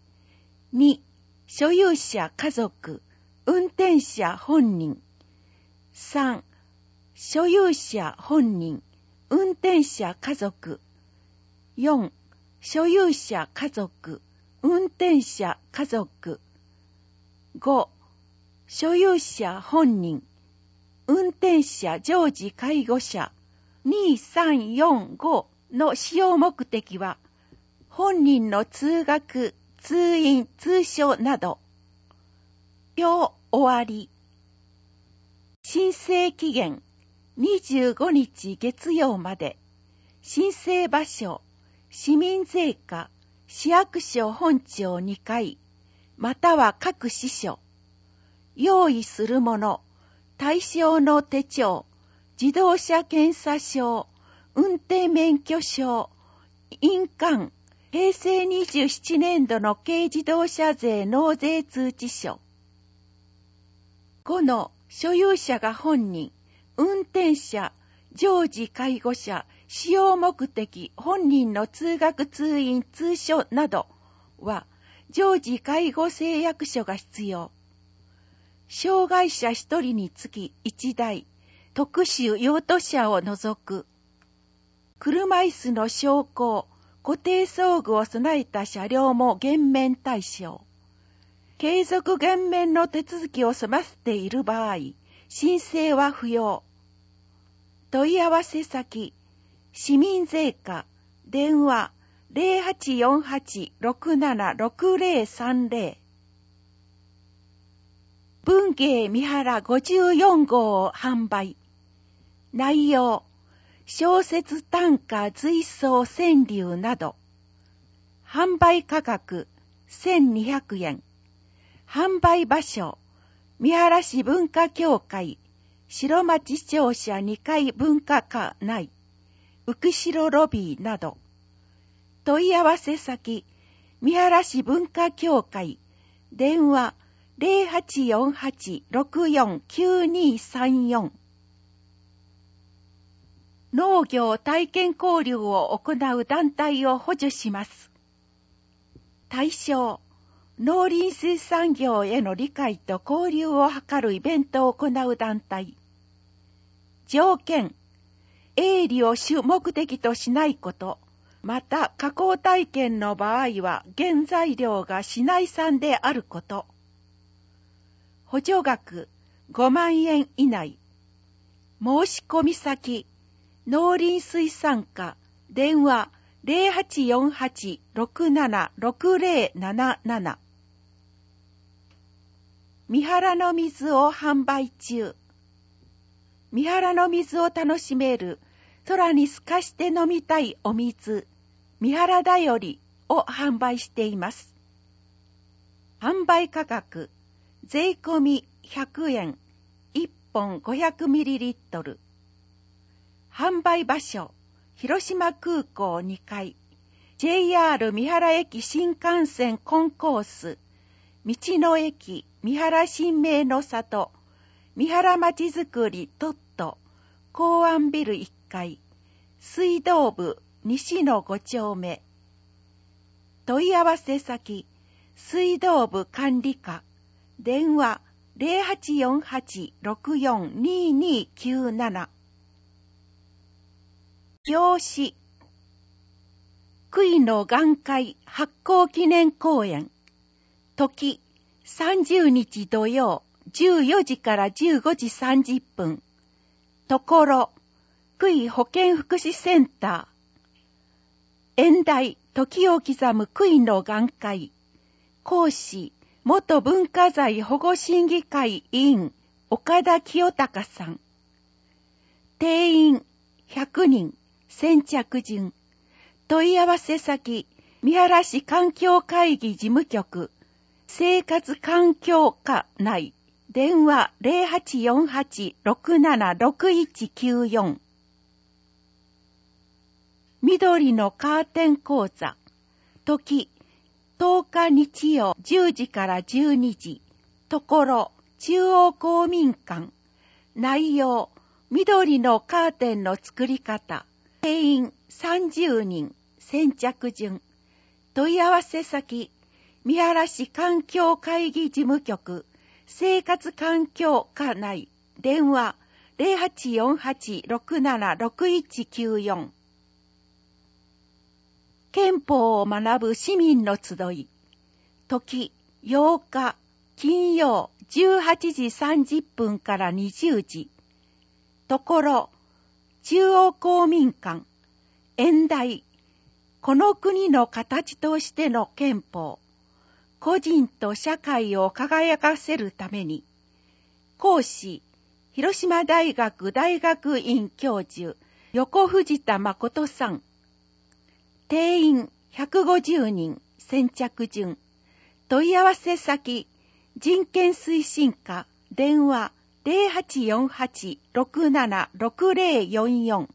。2、所有者家族、運転者本人。3、所有者本人、運転者家族。4、所有者家族、運転者家族。5、所有者本人、運転者常時介護者。2、3、4、5の使用目的は、本人の通学、通院、通所など。表終わり。申請期限25日月曜まで。申請場所、市民税課、市役所本庁2階、または各支所。用意するもの、対象の手帳、自動車検査証、運転免許証、印鑑、平成27年度の軽自動車税納税通知書。5の所有者が本人、運転者、常時介護者、使用目的、本人の通学通院通所などは、常時介護誓約書が必要。障害者1人につき1台、特殊用途車を除く。車椅子の昇降、固定装具を備えた車両も減免対象。継続減免の手続きを済ませている場合、申請は不要。問い合わせ先、市民税課、電話 0848-676030。文芸三原54号を販売。内容、小説短歌随想川柳など。販売価格1200円。販売場所、三原市文化協会、白町庁舎2階文化課内、浮城ロビーなど。問い合わせ先、三原市文化協会、電話0848-649234。農業体験交流を行う団体を補助します。対象、農林水産業への理解と交流を図るイベントを行う団体。条件、営利を主目的としないこと、また加工体験の場合は原材料が市内産であること。補助額5万円以内。申し込み先、農林水産課、電話0848-676077。三原の水を販売中。三原の水を楽しめる、空に透かして飲みたいお水、三原だよりを販売しています。 販売価格、税込み100円、1本 500ml。販売場所、広島空港2階、JR 三原駅新幹線コンコース、道の駅三原新名の里、三原まちづくりトット、港湾ビル1階、水道部西の5丁目。問い合わせ先、水道部管理課、電話 0848-642297。表紙、杭の岩海発行記念公演。時、30日土曜、14時から15時30分。ところ、杭保健福祉センター。演題、時を刻む杭の岩海。講師、元文化財保護審議会委員、岡田清隆さん。定員、100人、先着順。問い合わせ先、三原市環境会議事務局、生活環境課内、電話 0848-676194。緑のカーテン講座、時、10日日曜10時から12時、ところ、中央公民館、内容、緑のカーテンの作り方、定員30人、先着順。問い合わせ先、三原市環境会議事務局、生活環境課内、電話0848-676194。憲法を学ぶ市民の集い。時、8日、金曜18時30分から20時。ところ、中央公民館、演題、この国の形としての憲法、個人と社会を輝かせるために、講師、広島大学大学院教授、横藤田誠さん。定員150人、先着順。問い合わせ先、人権推進課、電話0848-676044。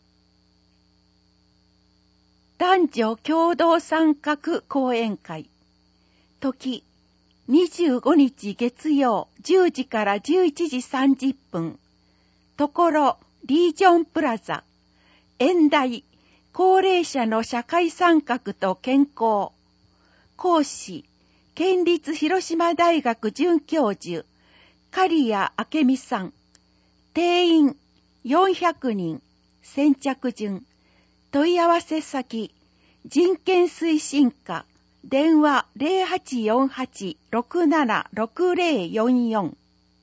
男女共同参画講演会。時、25日月曜10時から11時30分。ところ、リージョンプラザ。演題、高齢者の社会参画と健康。講師、県立広島大学准教授、刈谷明美さん。定員400人、先着順。問い合わせ先、人権推進課、電話0848-676044。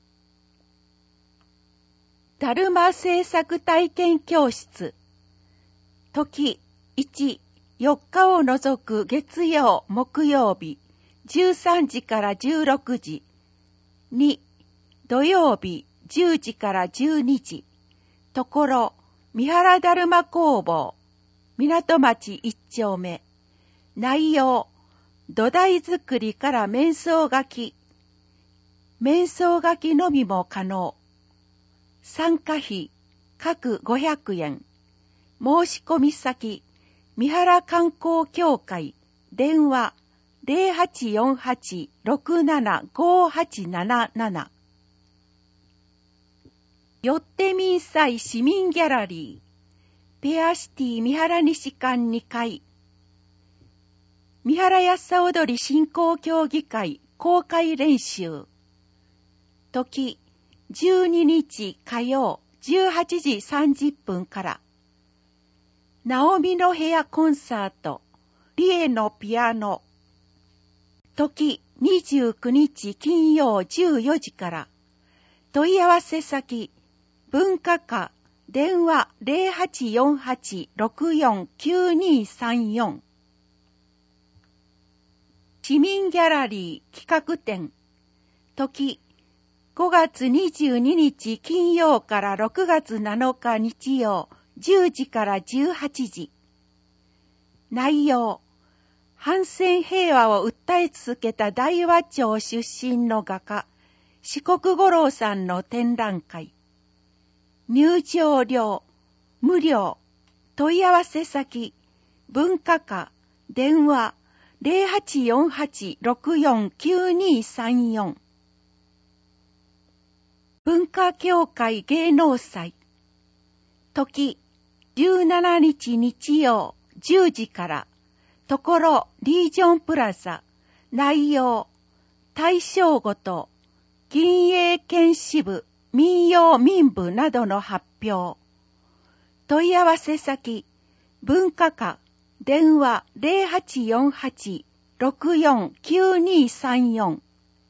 だるま制作体験教室。時、1、4日を除く月曜、木曜日、13時から16時。2、土曜日、10時から12時。ところ、三原だるま工房、港町1丁目。内容、土台作りから面相書き。面相書きのみも可能。参加費、各500円。申し込み先、三原観光協会、電話0848-675877。よって民祭市民ギャラリー、ペアシティ三原西館2階。三原やっさ踊り振興協議会公開練習。時、12日火曜18時30分から。ナオミの部屋コンサート、リエのピアノ。時、29日金曜14時から。問い合わせ先、文化課、電話0848-649234。市民ギャラリー企画展。時、5月22日金曜から6月7日日曜10時から18時。内容、 反戦平和を訴え続けた大和町出身の画家、四国五郎さんの展覧会。入場料、無料、問い合わせ先、文化課、電話、0848-649234。文化協会芸能祭。時、17日日曜10時から、ところリージョンプラザ。内容、大正ごと、銀営県支部、民謡民部などの発表。問い合わせ先、文化課、電話0848-649234。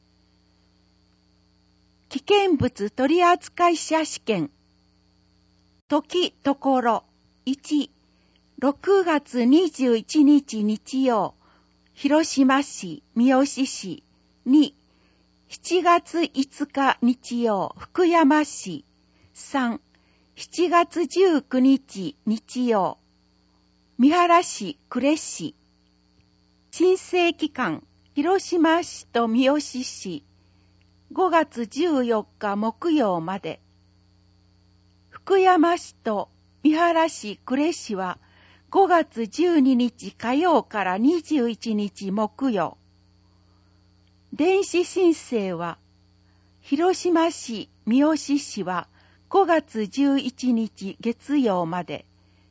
危険物取扱者試験。時ところ1、6月21日日曜、広島市三好市。2、7月5日日曜、福山市。3、7月19日日曜、三原市呉市。申請期間、広島市と三好市。5月14日木曜まで。福山市と三原市呉市は5月12日火曜から21日木曜。電子申請は、広島市三好市は5月11日月曜まで。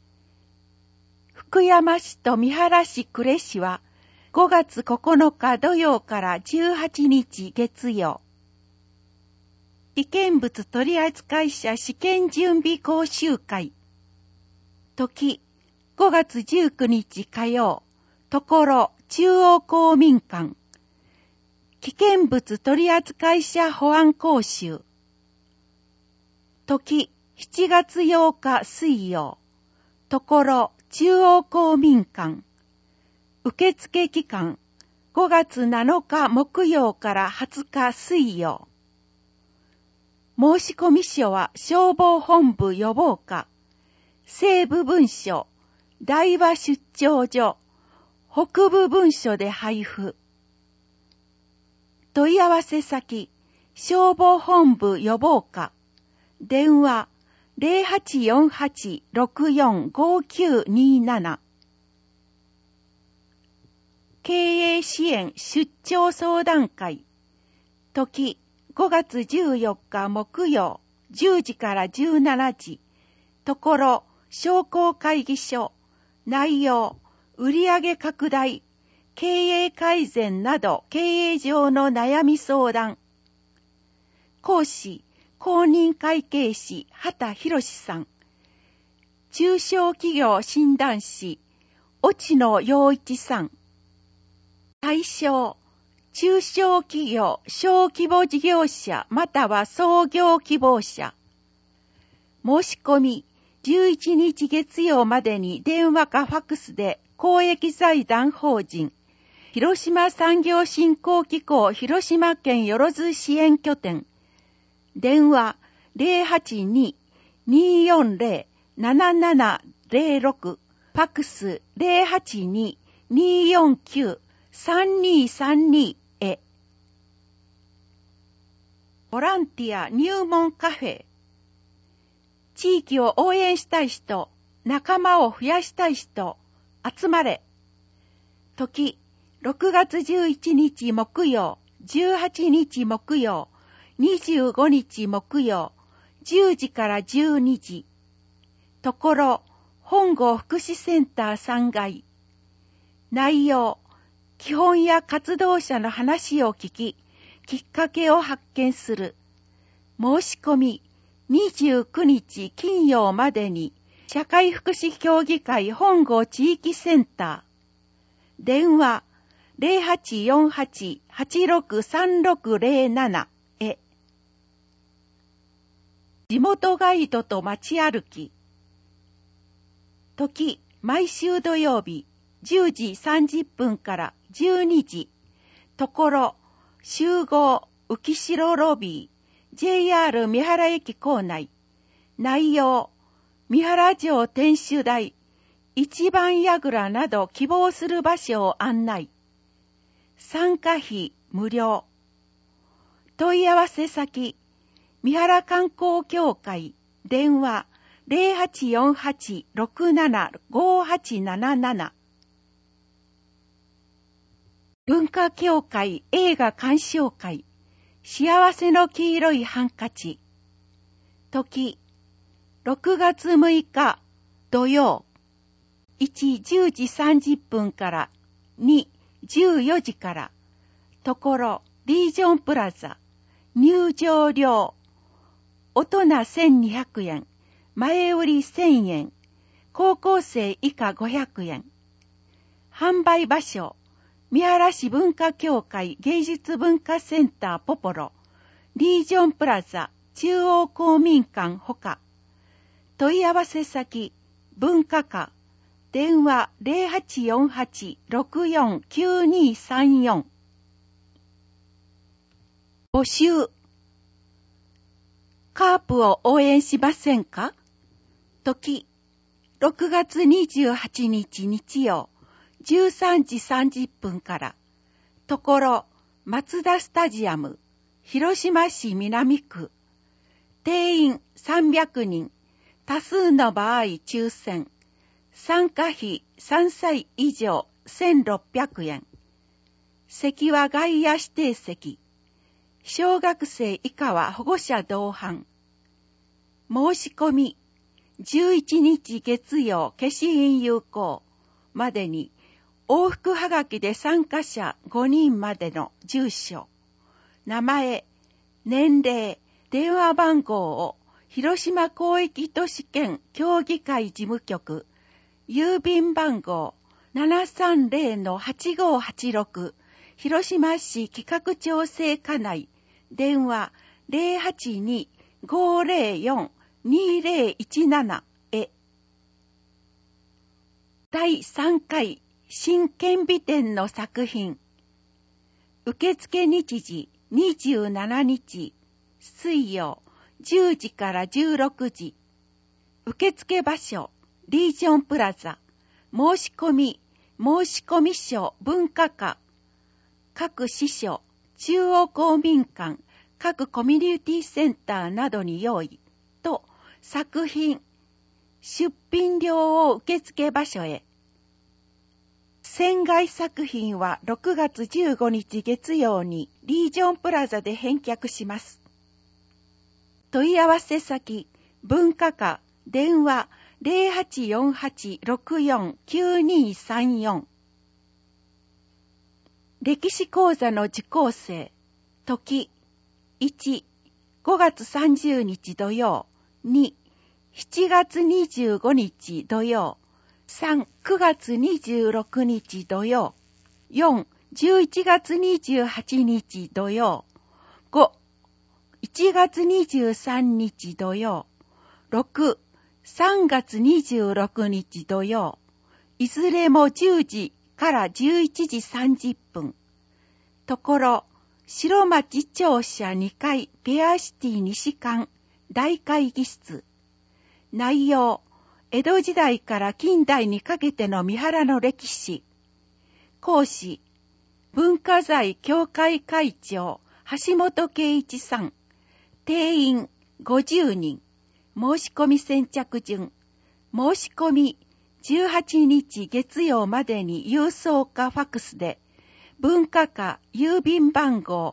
福山市と三原市呉市は5月9日土曜から18日月曜。危険物取扱者試験準備講習会。時、5月19日火曜、ところ中央公民館。危険物取扱者保安講習。時、7月8日水曜、ところ中央公民館。受付期間、5月7日木曜から20日水曜。申込書は消防本部予防課、西部分所、大和出張所、北部分所で配布。問い合わせ先、消防本部予防課、電話0848-645927。経営支援出張相談会。時、5月14日木曜、10時から17時。ところ、商工会議所。内容、売上拡大、経営改善など経営上の悩み相談。講師、公認会計士、畑博さん。中小企業診断士、越野陽一さん。対象、中小企業、小規模事業者または創業希望者。申し込み、11日月曜までに電話かファックスで公益財団法人、広島産業振興機構広島県よろず支援拠点。電話082-240-7706。ファックス082-249-3232へ。ボランティア入門カフェ。地域を応援したい人、仲間を増やしたい人、集まれ。時、6月11日木曜、18日木曜、25日木曜、10時から12時。ところ、本郷福祉センター3階。内容、基本や活動者の話を聞き、きっかけを発見する。申し込み、29日金曜までに、社会福祉協議会本郷地域センター。電話、0848-863607へ。地元ガイドと街歩き。時、毎週土曜日、10時30分から12時。ところ、集合、浮城ロビー、JR 三原駅構内。内容、三原城天守台、 一番櫓など希望する場所を案内。参加費無料。問い合わせ先、三原観光協会、電話 0848-675877。文化協会映画鑑賞会、幸せの黄色いハンカチ。時、6月6日土曜、1、10時30分から2、14時から、ところ、リージョンプラザ、入場料、大人1200円、前売り1000円、高校生以下500円。販売場所、三原市文化協会芸術文化センターポポロ、リージョンプラザ、中央公民館ほか。問い合わせ先、文化課、電話 0848-649234。募集。カープを応援しませんか？時、6月28日日曜、13時30分から。ところ、マツダスタジアム、広島市南区。定員300人、多数の場合抽選。参加費3歳以上1600円。席は外野指定席。小学生以下は保護者同伴。申し込み、11日月曜消印有効までに、往復はがきで参加者5人までの住所、名前、年齢、電話番号を広島広域都市圏協議会事務局、郵便番号 730-8586 広島市企画調整課内、電話 082-504-2017 へ。第3回新顕微展の作品。受付日時27日水曜10時から16時。受付場所リージョンプラザ。申し込書文化課。各支所、中央公民館、各コミュニティセンターなどに用意と作品、出品料を受付場所へ。船外作品は6月15日月曜にリージョンプラザで返却します。問い合わせ先、文化課、電話 0848-649234。歴史講座の受講生、時、1、5月30日土曜、2、7月25日土曜、3、9月26日土曜、4、11月28日土曜、5、1月23日土曜、6、3月26日土曜、いずれも10時から11時30分。ところ、白町庁舎2階ペアシティ西館大会議室。内容、江戸時代から近代にかけての三原の歴史。講師、文化財協会会長橋本圭一さん。定員50人。申し込み先着順。申し込み18日月曜までに郵送かファクスで、文化課郵便番号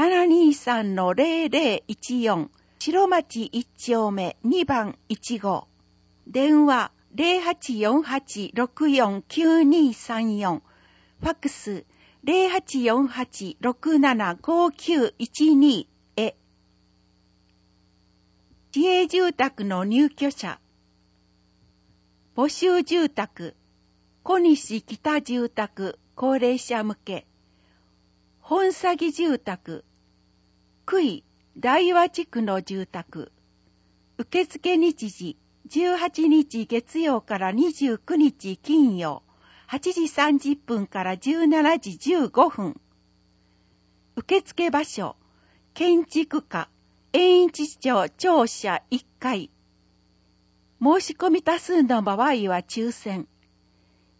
723-0014 白町1丁目2番1号。電話 0848-649234。ファクス 0848-675912 へ。市営住宅の入居者。募集住宅、小西北住宅高齢者向け。本詐欺住宅、久井大和地区の住宅。受付日時、18日月曜から29日金曜、8時30分から17時15分。受付場所、建築課、延一町庁舎1階。申し込み多数の場合は抽選。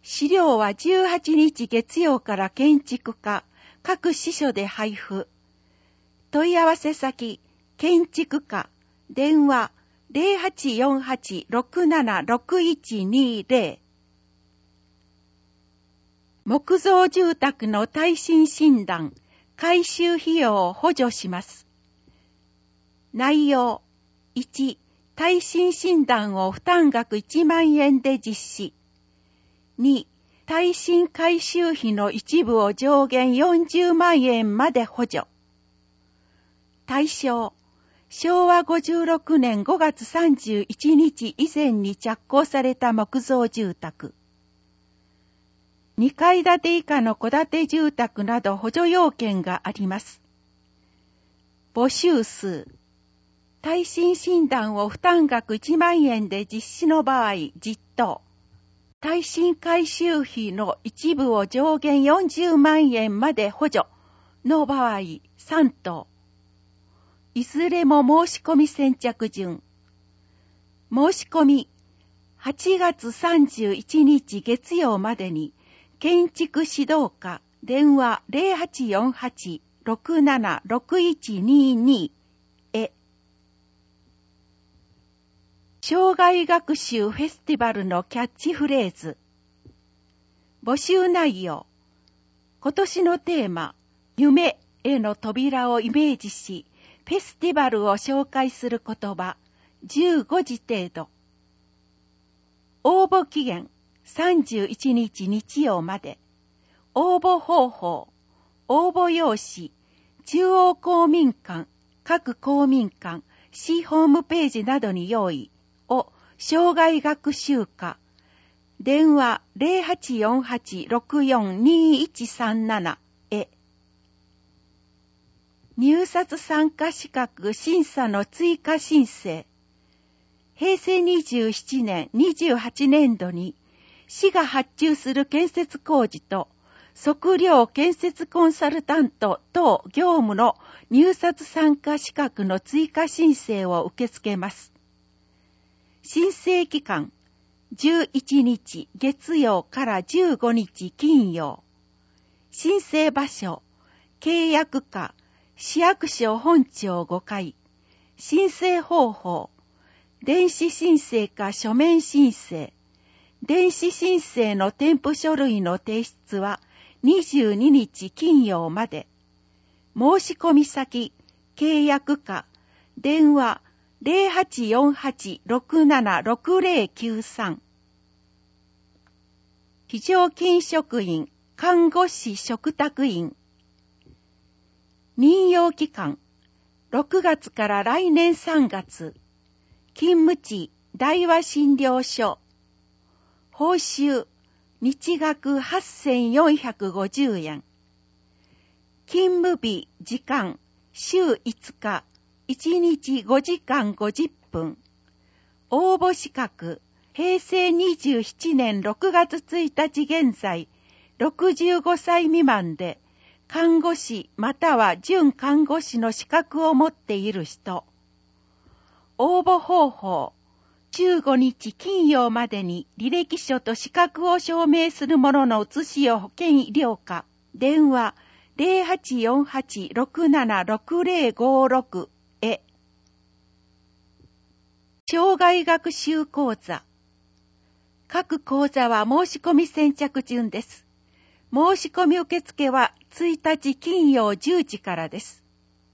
資料は18日月曜から建築課、各支所で配布。問い合わせ先、建築課、電話 0848-676120。木造住宅の耐震診断、改修費用を補助します。内容、1、耐震診断を負担額1万円で実施。2、耐震改修費の一部を上限40万円まで補助。対象、昭和56年5月31日以前に着工された木造住宅。2階建て以下の戸建て住宅など補助要件があります。募集数。耐震診断を負担額1万円で実施の場合、10棟。耐震改修費の一部を上限40万円まで補助の場合、3棟。いずれも申し込み先着順。申し込み、8月31日月曜までに、建築指導課、電話 0848-676122 へ。生涯学習フェスティバルのキャッチフレーズ。募集内容。今年のテーマ、夢への扉をイメージし、フェスティバルを紹介する言葉、15字程度。応募期限、31日日曜まで。応募方法、応募用紙、中央公民館、各公民館、市ホームページなどに用意を生涯学習課。電話 0848-642137 へ。入札参加資格審査の追加申請。平成27年28年度に市が発注する建設工事と測量建設コンサルタント等業務の入札参加資格の追加申請を受け付けます。申請期間11日月曜から15日金曜。申請場所契約課市役所本庁5階。申請方法電子申請か書面申請。電子申請の添付書類の提出は22日金曜まで。申し込み先、契約課、電話0848-676093。非常勤職員、看護師嘱託員。任用期間、6月から来年3月。勤務地、大和診療所。報酬、日額8450円。勤務日、時間、週5日、1日5時間50分。応募資格、平成27年6月1日現在、65歳未満で、看護師または準看護師の資格を持っている人。応募方法、15日金曜までに履歴書と資格を証明するものの写しを保健医療課、電話0848-676056へ。生涯学習講座。各講座は申し込み先着順です。申し込み受付は1日金曜10時からです。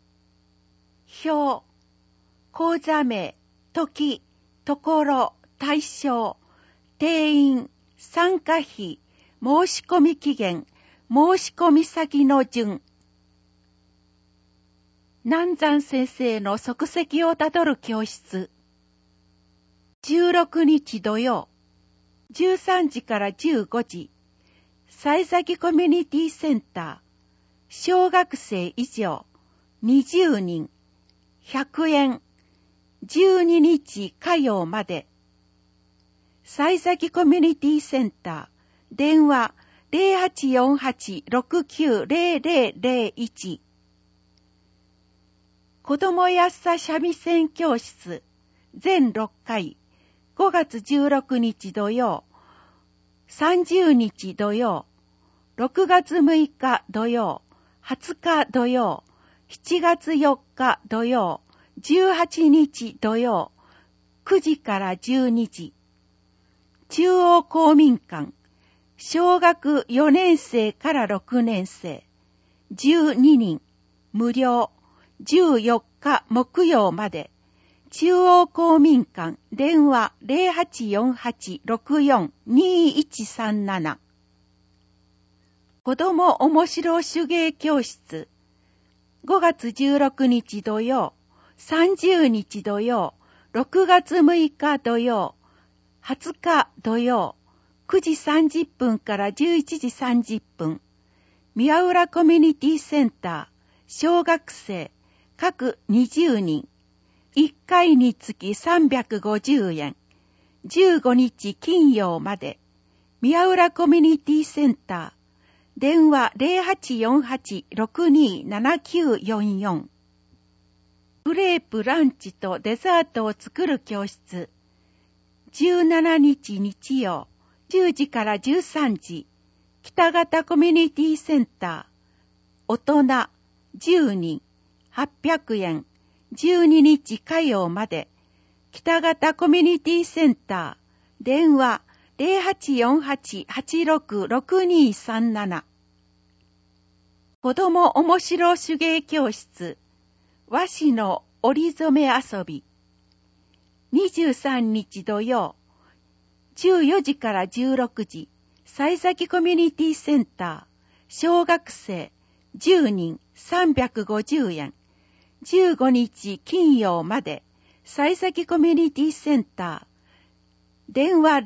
表、講座名、時、ところ、対象、定員、参加費、申し込み期限、申し込み先の順。南山先生の足跡をたどる教室。16日土曜、13時から15時。幸先コミュニティセンター。小学生以上、20人、100円。12日火曜まで。幸先コミュニティセンター。電話0848-690001。子どもやっさ三味線教室。全6回。5月16日土曜。 30日土曜、6月6日土曜、20日土曜、7月4日土曜、18日土曜、9時から12時。中央公民館、小学4年生から6年生、12人、無料、14日木曜まで。中央公民館、電話 0848-64-2137。子ども面白手芸教室。5月16日土曜、30日土曜、6月6日土曜、20日土曜、9時30分から11時30分。宮浦コミュニティセンター、小学生、各20人。1回につき350円。15日金曜まで。宮浦コミュニティセンター。電話 0848-627944。クレープランチとデザートを作る教室。17日日曜、10時から13時。北方コミュニティセンター。大人10人。800円。12日火曜まで。北方コミュニティセンター。電話 0848-866237。子ども面白手芸教室。和紙の織り染め遊び。23日土曜。14時から16時。幸先コミュニティセンター。小学生10人350円。15日金曜まで。幸先コミュニティセンター。電話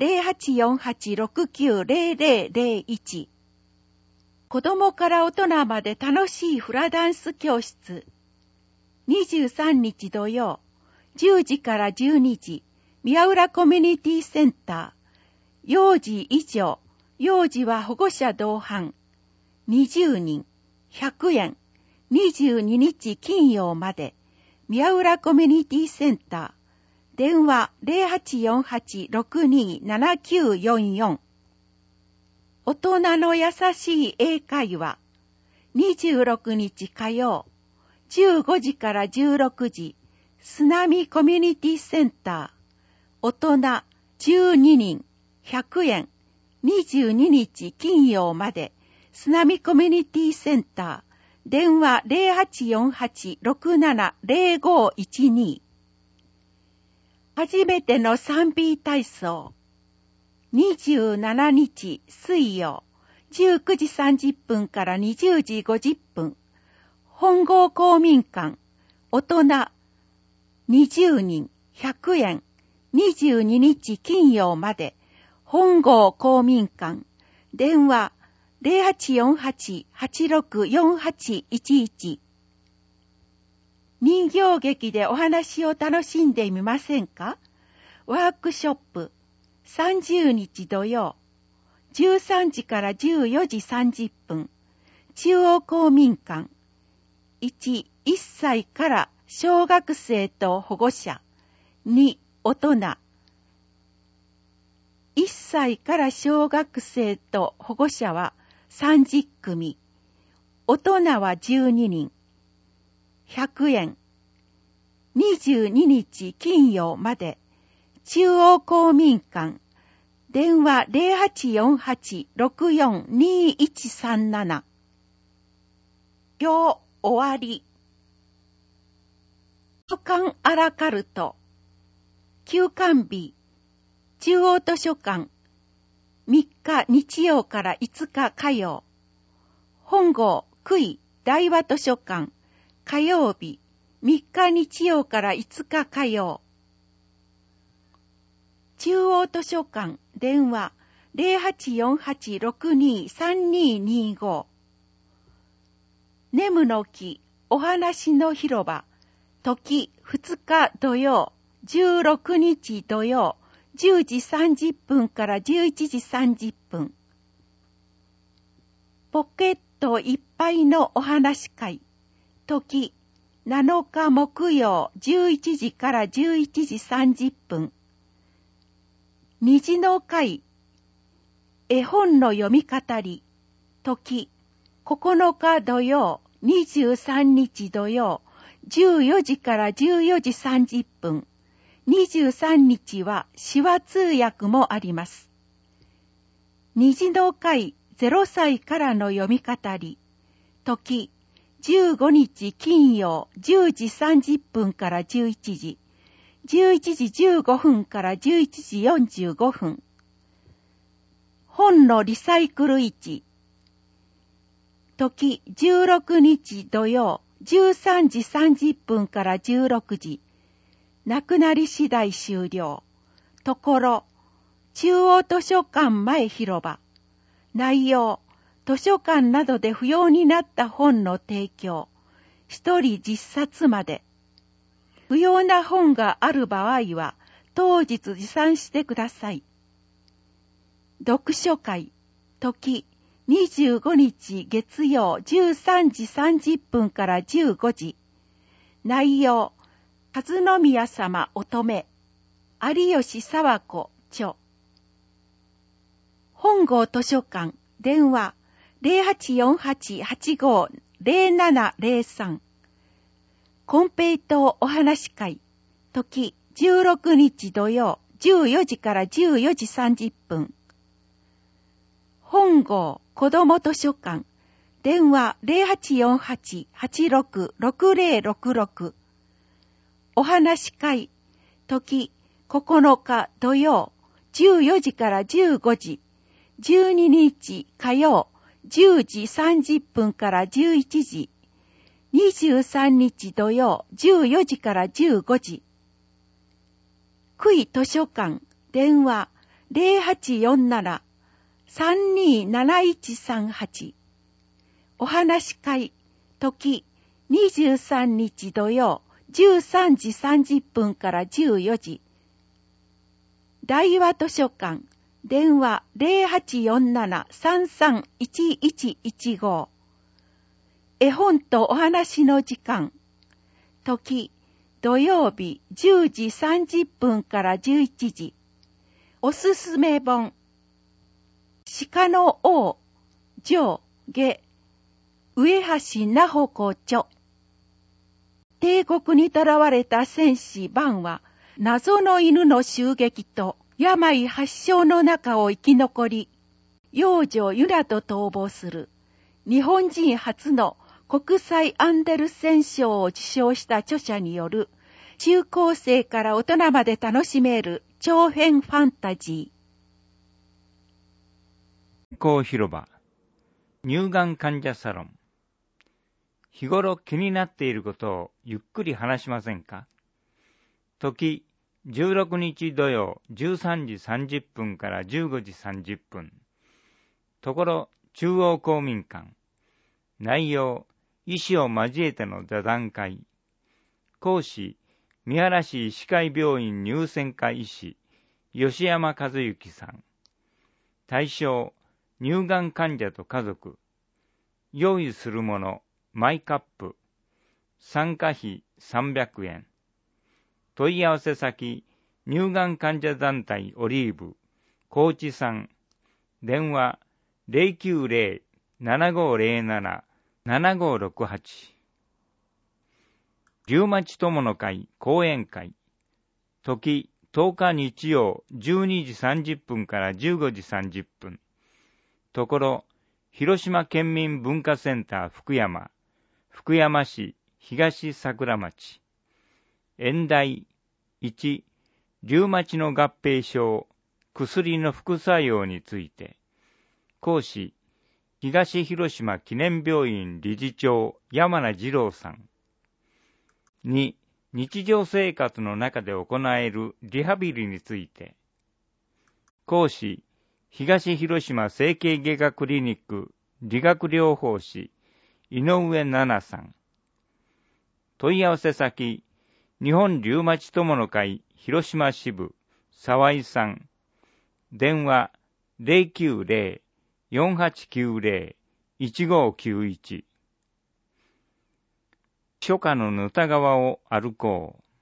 0848-690001。子供から大人まで楽しいフラダンス教室。23日土曜、10時から12時。宮浦コミュニティセンター。幼児以上。幼児は保護者同伴。20人。100円。22日金曜まで。宮浦コミュニティセンター。電話 0848-627944。大人の優しい英会話。26日火曜。15時から16時。津波コミュニティセンター。大人12人。100円。22日金曜まで。津波コミュニティセンター。電話 0848-670512。初めての3B 体操。27日水曜、19時30分から20時50分。本郷公民館、大人20人100円。22日金曜まで。本郷公民館。電話0848-864811。人形劇でお話を楽しんでみませんか？ワークショップ。30日土曜。13時から14時30分。中央公民館。1歳から小学生と保護者。2大人。1歳から小学生と保護者は30組。大人は12人。100円。22日金曜まで。中央公民館。電話 0848-64-2137。今日終わり。図書館アラカルト。休館日。中央図書館。3日日曜から5日火曜。本郷久井大和図書館。火曜日。3日日曜から5日火曜。中央図書館。電話 0848-623225。ネムの木お話の広場。時2日土曜。16日土曜。10時30分から11時30分。ポケットいっぱいのお話会。時7日木曜11時から11時30分。虹の会。 絵本の読み語り。時、9日土曜、23日土曜、14時から14時30分。23日は手話通訳もあります。虹の会0歳からの読み語り。時、15日金曜10時30分から11時。11時15分から11時45分。本のリサイクル市。時、16日土曜13時30分から16時。なくなり次第終了。ところ、中央図書館前広場。内容、図書館などで不要になった本の提供。一人10冊まで。不要な本がある場合は、当日持参してください。読書会。時、25日月曜13時30分から15時。内容、和宮様乙女、有吉佐和子著。本郷図書館、電話 0848-85-0703。金平糖お話会、時16日土曜14時から14時30分。本郷子ども図書館、電話 0848-86-6066。お話会、時9日土曜14時から15時。12日火曜10時30分から11時。23日土曜14時から15時。区域図書館、電話 0847-327138。お話会、時23日土曜13時30分から14時。大和図書館、電話 0847-331115。絵本とお話の時間。時、土曜日10時30分から11時。おすすめ本。鹿の王、上下、上橋菜穂子著。帝国に囚われた戦士バンは、謎の犬の襲撃と病発症の中を生き残り、幼女ユナと逃亡する。日本人初の国際アンデルセン賞を受賞した著者による、中高生から大人まで楽しめる長編ファンタジー。健康広場、乳がん患者サロン。日頃気になっていることをゆっくり話しませんか？時、16日土曜13時30分から15時30分。ところ、中央公民館。内容、医師を交えての座談会。講師、三原市医師会病院乳腺科医師、吉山和幸さん。対象、乳がん患者と家族。用意するもの、マイカップ。参加費300円。問い合わせ先、乳がん患者団体オリーブ、高知さん。電話、090-7507-7568。リウマチ友の会講演会。時、10日日曜12時30分から15時30分。ところ、広島県民文化センター福山市東桜町。演題1、リウマチの合併症、薬の副作用について。講師、東広島記念病院理事長山名二郎さん。2、日常生活の中で行えるリハビリについて。講師、東広島整形外科クリニック理学療法士井上奈々さん。問い合わせ先、日本リウマチ友の会広島支部沢井さん。電話090-4890-1591。初夏のぬた川を歩こう。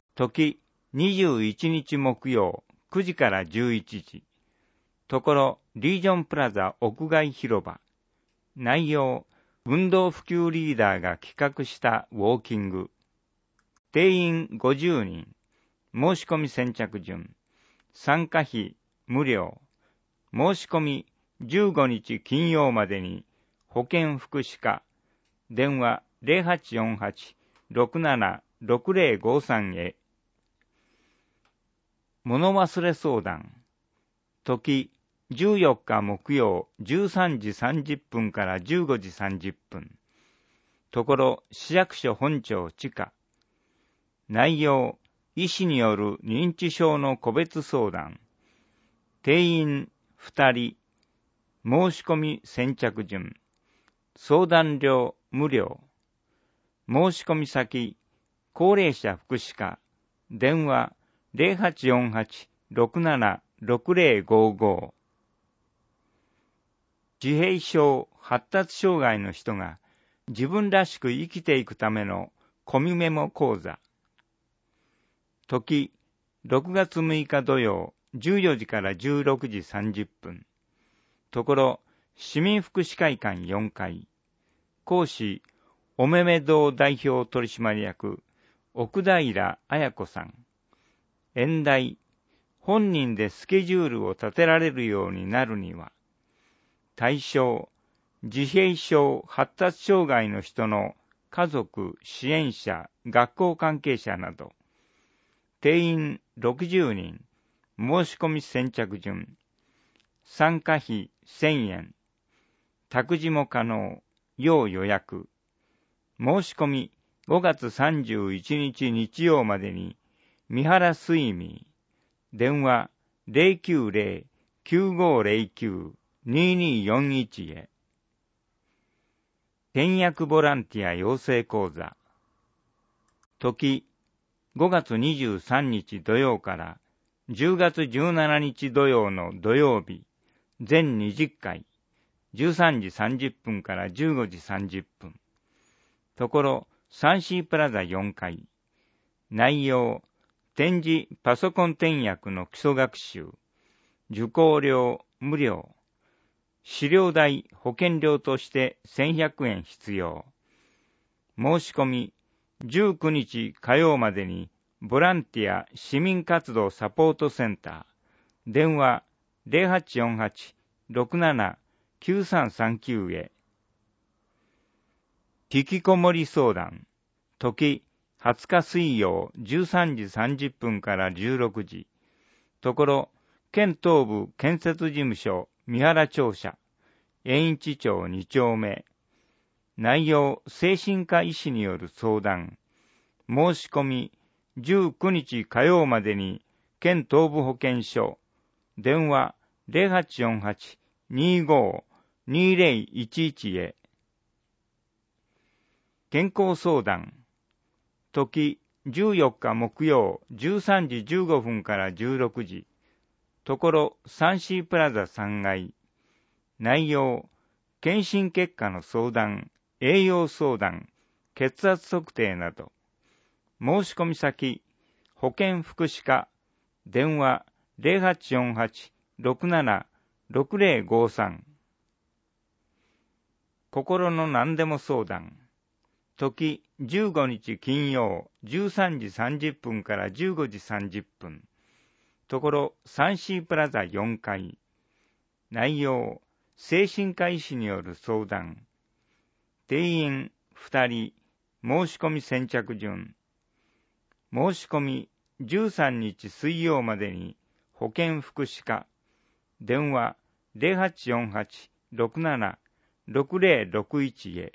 時、21日木曜9時から11時。ところ、 リージョンプラザ屋外広場。内容、運動普及リーダーが企画したウォーキング。定員50人。申し込み先着順。参加費無料。申し込み15日金曜までに保健福祉課。電話 0848-676053 へ。物忘れ相談。時、14日木曜13時30分から15時30分。ところ、市役所本庁地下。内容、医師による認知症の個別相談。定員2人。申し込み先着順。相談料無料。申し込み先、高齢者福祉課。電話 0848-676055。自閉症発達障害の人が自分らしく生きていくためのコミメモ講座。時、6月6日土曜14時から16時30分。ところ、市民福祉会館4階。講師、おめめ堂代表取締役、奥平彩子さん。演題、本人でスケジュールを立てられるようになるには。対象、自閉症発達障害の人の家族、支援者、学校関係者など。定員60人。申し込み先着順。参加費1000円。託児も可能。要予約。申し込み5月31日日曜までに三原睡眠。電話 090-9509-2241 へ。転訳ボランティア養成講座。時、5月23日土曜から10月17日土曜の土曜日、全20回、13時30分から15時30分。ところ、サンシープラザ4階。内容、展示パソコン転訳の基礎学習。受講料無料。資料代保険料として1100円必要。申し込み、19日火曜までにボランティア市民活動サポートセンター。電話 0848-679339 へ。引きこもり相談。時、20日水曜13時30分から16時。ところ、県東部建設事務所三原庁舎。延一町2丁目。内容、精神科医師による相談。申し込み、19日火曜までに県東部保健所。電話 0848-25-2011 へ。健康相談。時、14日木曜13時15分から16時。ところ、サンシープラザ3階。内容、検診結果の相談、栄養相談、血圧測定など。申し込み先、保健福祉課。電話 0848-676053。心の何でも相談。時、15日金曜13時30分から15時30分。ところ、サンシープラザ4階。内容、精神科医師による相談。定員2人。申し込み先着順。申し込み13日水曜までに保健福祉課。電話 0848-676061 へ。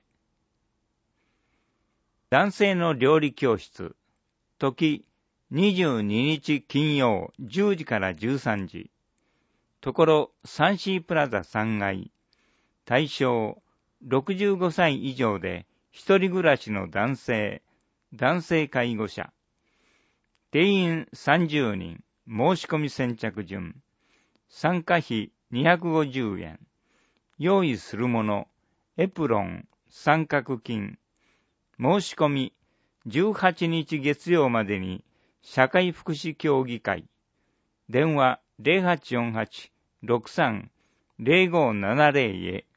男性の料理教室。時、22日金曜10時から13時。ところ、サンシープラザ3階。対象、65歳以上で一人暮らしの男性介護者。定員30人。申し込み先着順。参加費250円。用意するもの、エプロン、三角巾。申し込み、18日月曜までに社会福祉協議会。電話 0570へ。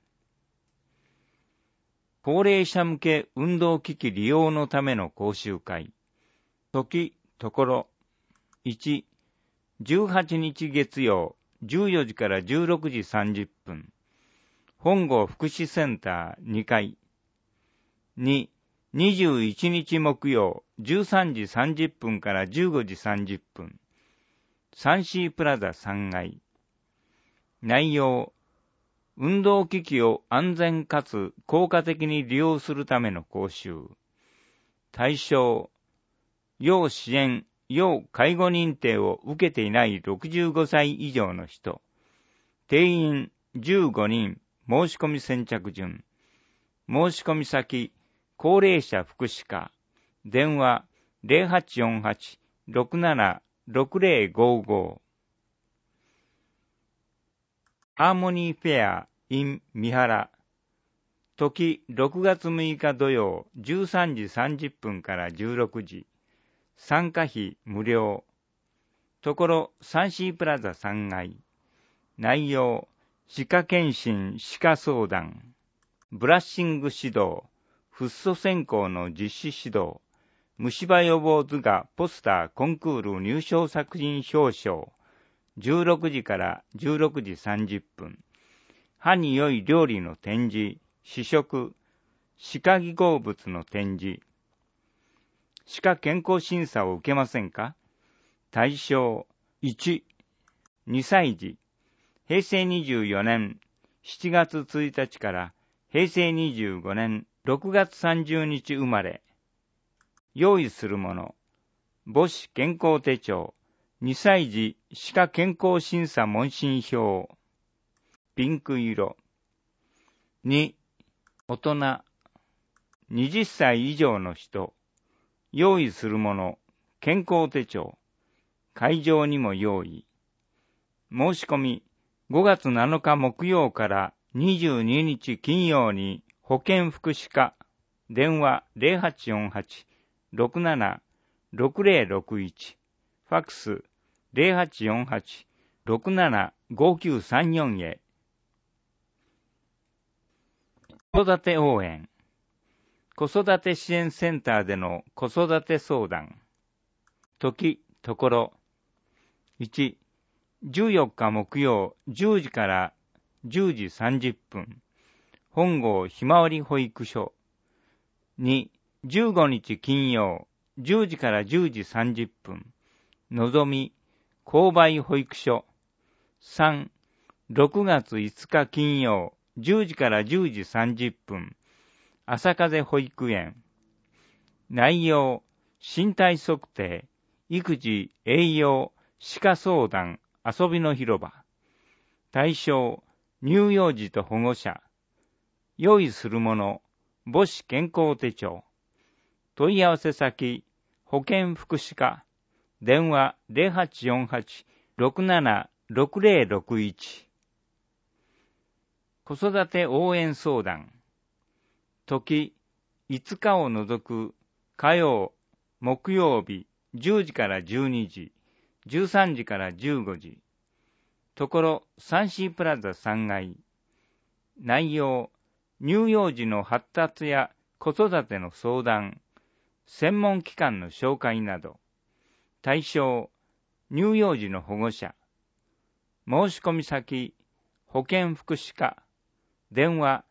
高齢者向け運動機器利用のための講習会。時、ところ。1、18日月曜、14時から16時30分。本郷福祉センター2階。2、21日木曜、13時30分から15時30分。サンシープラザ3階。内容、運動機器を安全かつ効果的に利用するための講習。対象、要支援、要介護認定を受けていない65歳以上の人。定員15人、申し込み先着順。申し込み先、高齢者福祉課。電話0848-676055。ハーモニーフェア in 三原。時6月6日土曜13時30分から16時。参加費無料。ところサンシープラザ3階。内容、歯科検診歯科相談。ブラッシング指導。フッ素専攻の実施指導。虫歯予防図画ポスターコンクール入賞作品表彰。16時から16時30分。歯に良い料理の展示、試食、歯科技工物の展示。歯科健康審査を受けませんか？対象、1、2歳児。平成24年7月1日から平成25年6月30日生まれ。用意するもの。母子健康手帳。2歳児歯科健康審査問診票。ピンク色。2、大人。20歳以上の人。用意するもの。健康手帳。会場にも用意。申し込み。5月7日木曜から22日金曜に保健福祉課。電話0848-676061。ファックス0848-675934へ。子育て応援。子育て支援センターでの子育て相談。時、ところ。1、14日木曜10時から10時30分。本郷ひまわり保育所。2、15日金曜10時から10時30分。のぞみ購買保育所。3、6月5日金曜10時から10時30分。朝風保育園。内容、身体測定、育児、栄養、歯科相談、遊びの広場。対象、乳幼児と保護者。用意するもの、母子健康手帳。問い合わせ先、保健福祉課。電話0848-676061。子育て応援相談。時、5日を除く火曜、木曜日10時から12時、13時から15時。ところ、サンシープラザ3階。内容、乳幼児の発達や子育ての相談、専門機関の紹介など。対象、乳幼児の保護者。申し込み先、保健福祉課。電話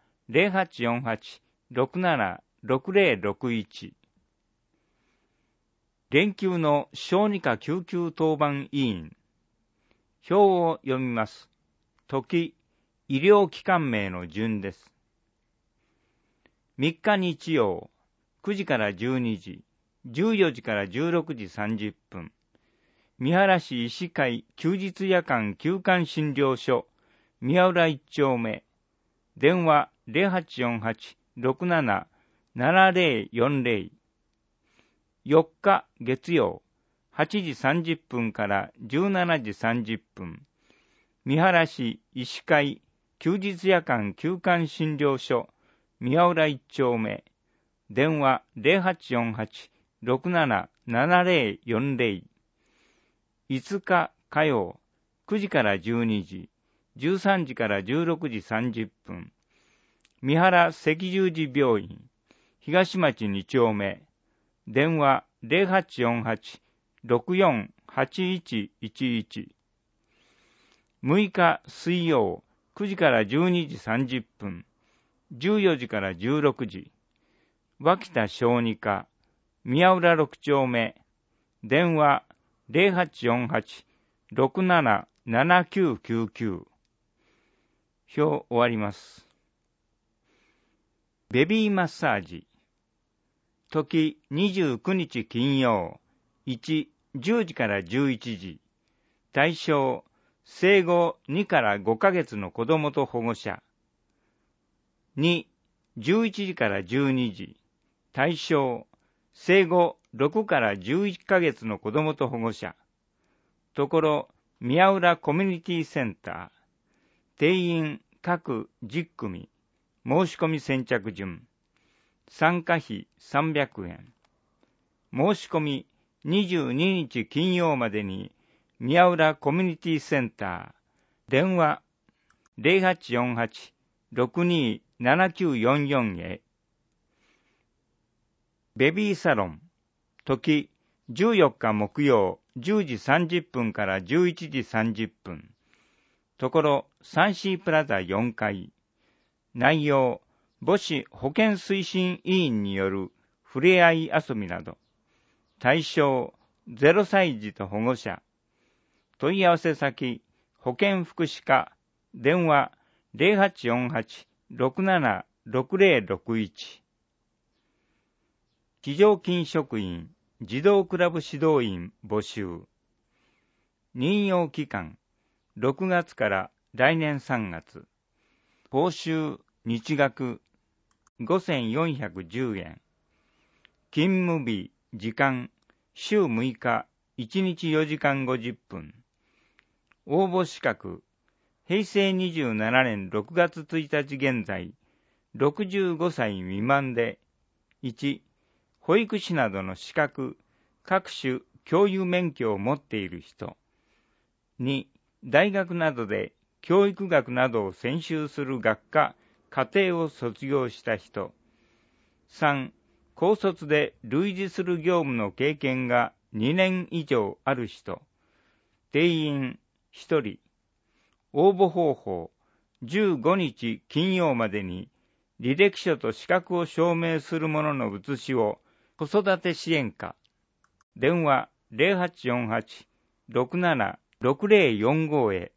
0848-676061。連休の小児科救急当番委員。表を読みます。時、医療機関名の順です。3日日曜、9時から12時、14時から16時30分。三原市医師会休日夜間休館診療所、宮浦1丁目。電話0848-677040。4日月曜、8時30分から17時30分。三原市医師会休日夜間休館診療所、宮浦1丁目。電話0848-677040。5日火曜、9時から12時、 13時から16時30分。三原赤十字病院、東町2丁目、電話 0848-648111。6日水曜、9時から12時30分、14時から16時。脇田小児科、宮浦6丁目、電話 0848-677999。表終わります。ベビーマッサージ。時29日金曜、1、10時から11時。対象、生後2から5ヶ月の子供と保護者。2、11時から12時。対象、生後6から11ヶ月の子供と保護者。ところ、宮浦コミュニティセンター。定員各10組。申し込み先着順。参加費300円。申し込み22日金曜までに宮浦コミュニティセンター。電話 0848-627944 へ。ベビーサロン。時14日木曜10時30分から11時30分。ところ、サンシープラザ4階。内容、母子保健推進委員によるふれあい遊びなど。対象、0歳児と保護者。問い合わせ先、保健福祉課。電話、0848-676061。非常勤職員、児童クラブ指導員募集。任用期間、6月から来年3月。報酬、日額、5410円。勤務日、時間、週6日、1日4時間50分。応募資格、平成27年6月1日現在、65歳未満で、1、保育士などの資格、各種教諭免許を持っている人。2、大学などで教育学などを専修する学科、課程を卒業した人。3、高卒で類似する業務の経験が2年以上ある人。定員1人。応募方法、15日金曜までに履歴書と資格を証明するものの写しを子育て支援課。電話 0848-676045 へ。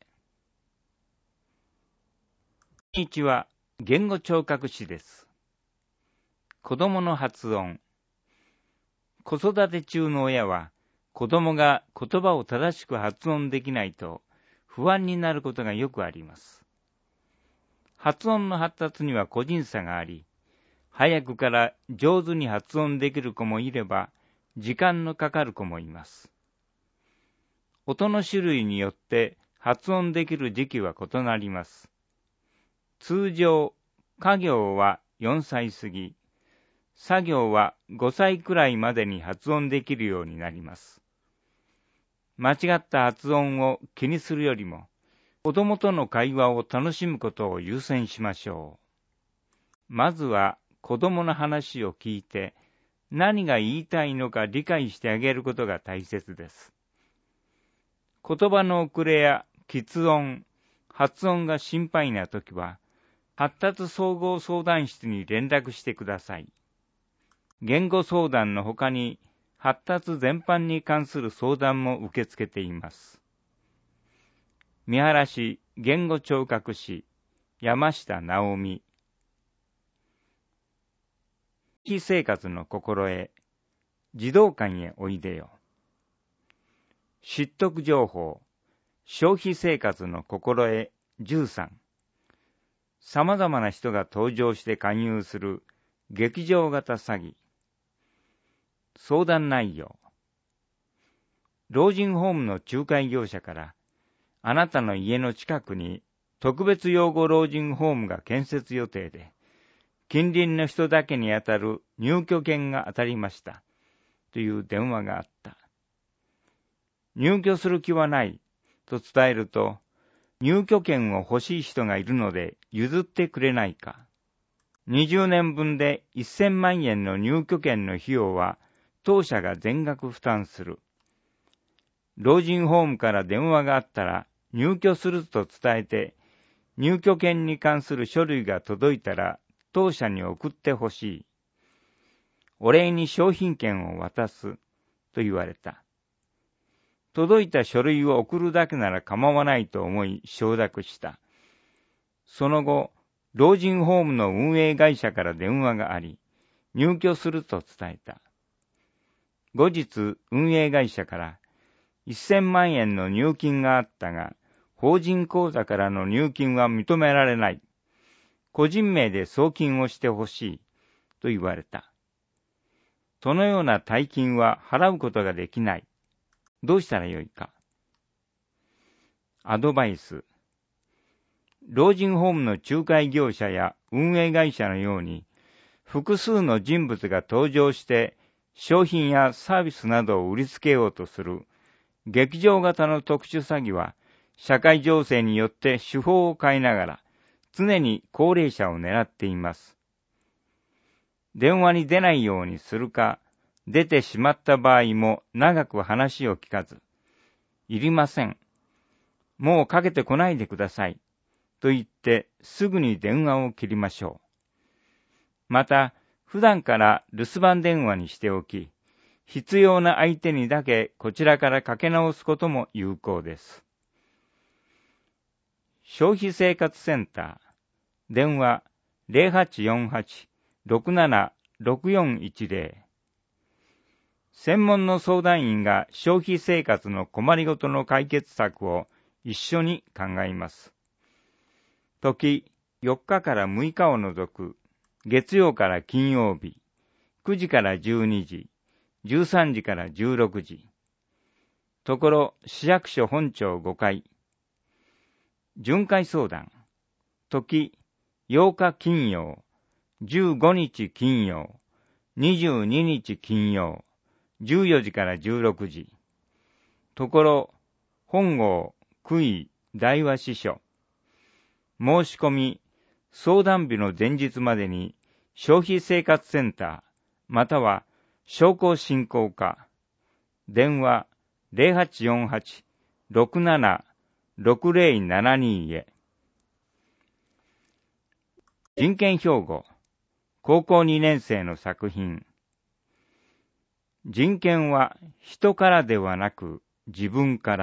こんにちは。言語聴覚士です。子供の発音。子育て中の親は、子供が言葉を正しく発音できないと不安になることがよくあります。発音の発達には個人差があり、早くから上手に発音できる子もいれば、時間のかかる子もいます。音の種類によって発音できる時期は異なります。通常、家行は4歳過ぎ、作業は5歳くらいまでに発音できるようになります。間違った発音を気にするよりも、子供との会話を楽しむことを優先しましょう。まずは子供の話を聞いて、何が言いたいのか理解してあげることが大切です。言葉の遅れや喫音、発音が心配なときは、発達総合相談室に連絡してください。言語相談のほかに、発達全般に関する相談も受け付けています。三原市言語聴覚士、山下直美。非生活の心得、児童館へおいでよ。知得情報、消費生活の心得13。様々な人が登場して勧誘する劇場型詐欺。相談内容。老人ホームの仲介業者から、あなたの家の近くに特別養護老人ホームが建設予定で、近隣の人だけにあたる入居権が当たりました。という電話があった。入居する気はないと伝えると、 入居権を欲しい人がいるので譲ってくれないか。20年分で1000万円の入居権の費用は当社が全額負担する。老人ホームから電話があったら入居すると伝えて、入居権に関する書類が届いたら当社に送ってほしい。お礼に商品券を渡すと言われた。届いた書類を送るだけなら構わないと思い承諾した。その後、老人ホームの運営会社から電話があり、入居すると伝えた。後日、運営会社から1000万円の入金があったが、法人口座からの入金は認められない。個人名で送金をしてほしいと言われた。そのような大金は払うことができない。どうしたらよいか。アドバイス。老人ホームの仲介業者や運営会社のように、複数の人物が登場して商品やサービスなどを売りつけようとする劇場型の特殊詐欺は、社会情勢によって手法を変えながら常に高齢者を狙っています。電話に出ないようにするか、出てしまった場合も長く話を聞かず、いりません。もうかけてこないでください。と言ってすぐに電話を切りましょう。また、普段から留守番電話にしておき、必要な相手にだけこちらからかけ直すことも有効です。消費生活センター、電話 0848-676410。専門の相談員が消費生活の困りごとの解決策を一緒に考えます。時、4日から6日を除く月曜から金曜日、9時から12時、13時から16時。ところ、市役所本庁5階。巡回相談。時、8日金曜、15日金曜、22日金曜、14時から16時。ところ、本郷、区医、大和支所。申し込み、相談日の前日までに、消費生活センター、または商工振興課、電話 0848-676072 へ。人権標語、高校2年生の作品。人権は人からではなく自分から。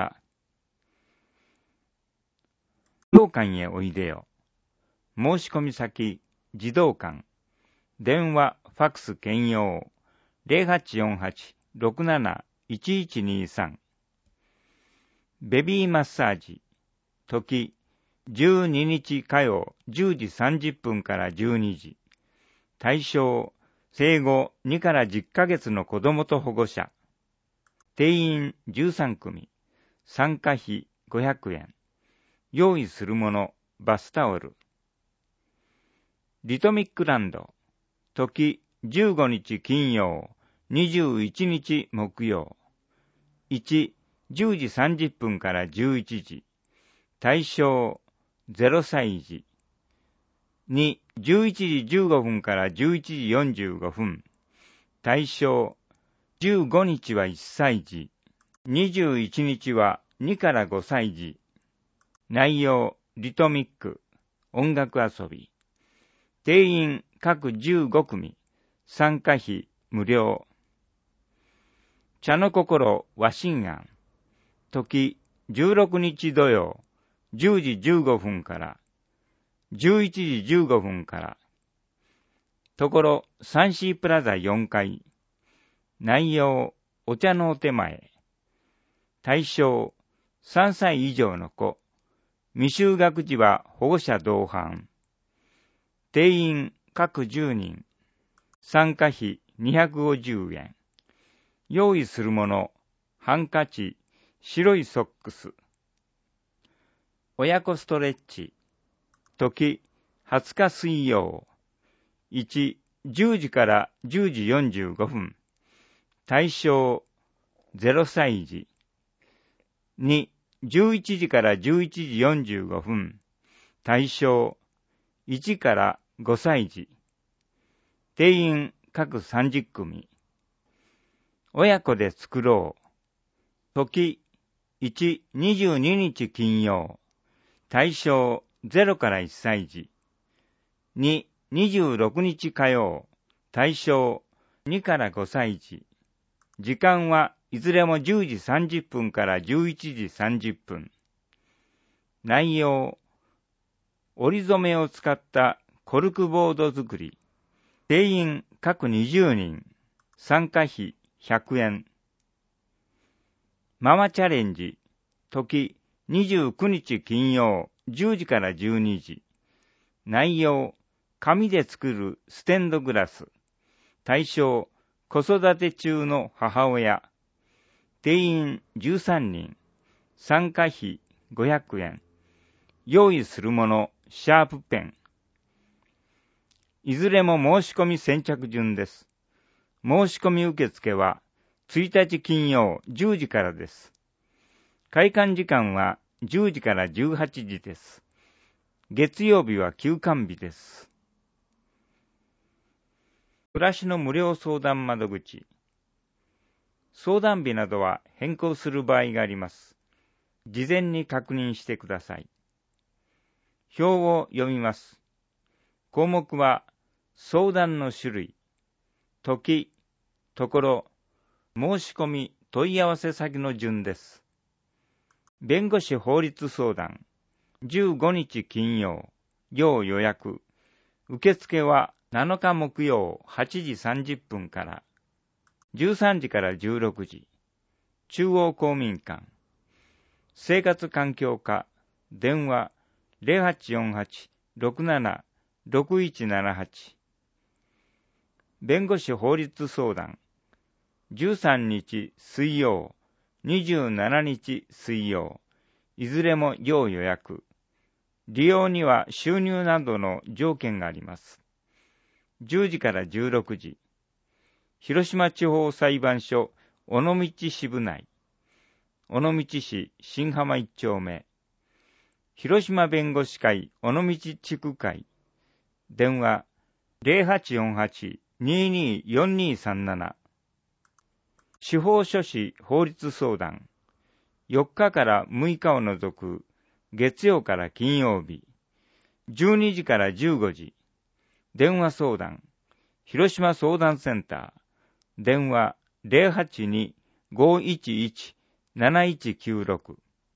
児童館へおいでよ。申し込み先、児童館。電話、ファックス兼用。0848-671123。ベビーマッサージ。時、12日火曜10時30分から12時。対象、生後2から10ヶ月の子供と保護者。定員13組。参加費500円。用意するもの、バスタオル。リトミックランド。時、15日金曜、21日木曜。1、10時30分から11時。対象、0歳児。2、11時15分から11時45分。対象、15日は1歳児。21日は2から5歳児。内容、リトミック、音楽遊び。定員各15組。参加費無料。茶の心和心庵。時、16日土曜、10時15分から、11時15分から。ところ、サンシープラザ4階。内容、お茶のお手前。対象、3歳以上の子。未就学児は保護者同伴。定員各10人。参加費250円。用意するもの、ハンカチ、白いソックス。親子ストレッチ。時、20日水曜。1、10時から10時45分。対象、0歳児。2、 11時から11時45分。対象、1から5歳児。定員各30組。親子で作ろう。時、1、22日金曜。対象、0から1歳児。2、26日火曜。対象、2から5歳児。時間はいずれも10時30分から11時30分。内容、折り染めを使ったコルクボード作り。定員各20人。参加費100円。ママチャレンジ。時29日金曜10時から12時。内容、紙で作るステンドグラス。対象、子育て中の母親。定員13人。参加費500円。用意するもの、シャープペン。いずれも申し込み先着順です。申し込み受付は1日金曜10時からです。開館時間は10時から18時です。月曜日は休館日です。暮らしの無料相談窓口。相談日などは変更する場合があります。事前に確認してください。表を読みます。項目は、相談の種類、時、ところ、申し込み、問い合わせ先の順です。弁護士法律相談、15日金曜、要予約。受付は7日木曜8時30分から、13時から16時。中央公民館。生活環境課。電話 0848-67-6178。弁護士法律相談。13日水曜、27日水曜。いずれも要予約。利用には収入などの条件があります。10時から16時。広島地方裁判所尾道支部内。尾道市新浜1丁目。広島弁護士会尾道地区会。電話 0848-224237。司法書士法律相談。4日から6日を除く月曜から金曜日。12時から15時。電話相談。広島相談センター。電話 082-511-7196。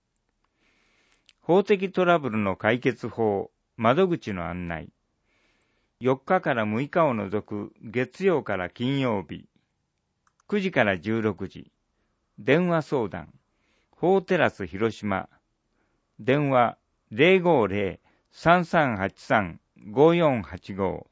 法的トラブルの解決法、窓口の案内。4日から6日を除く月曜から金曜日。9時から16時。電話相談。法テラス広島。電話 050-3383-5485。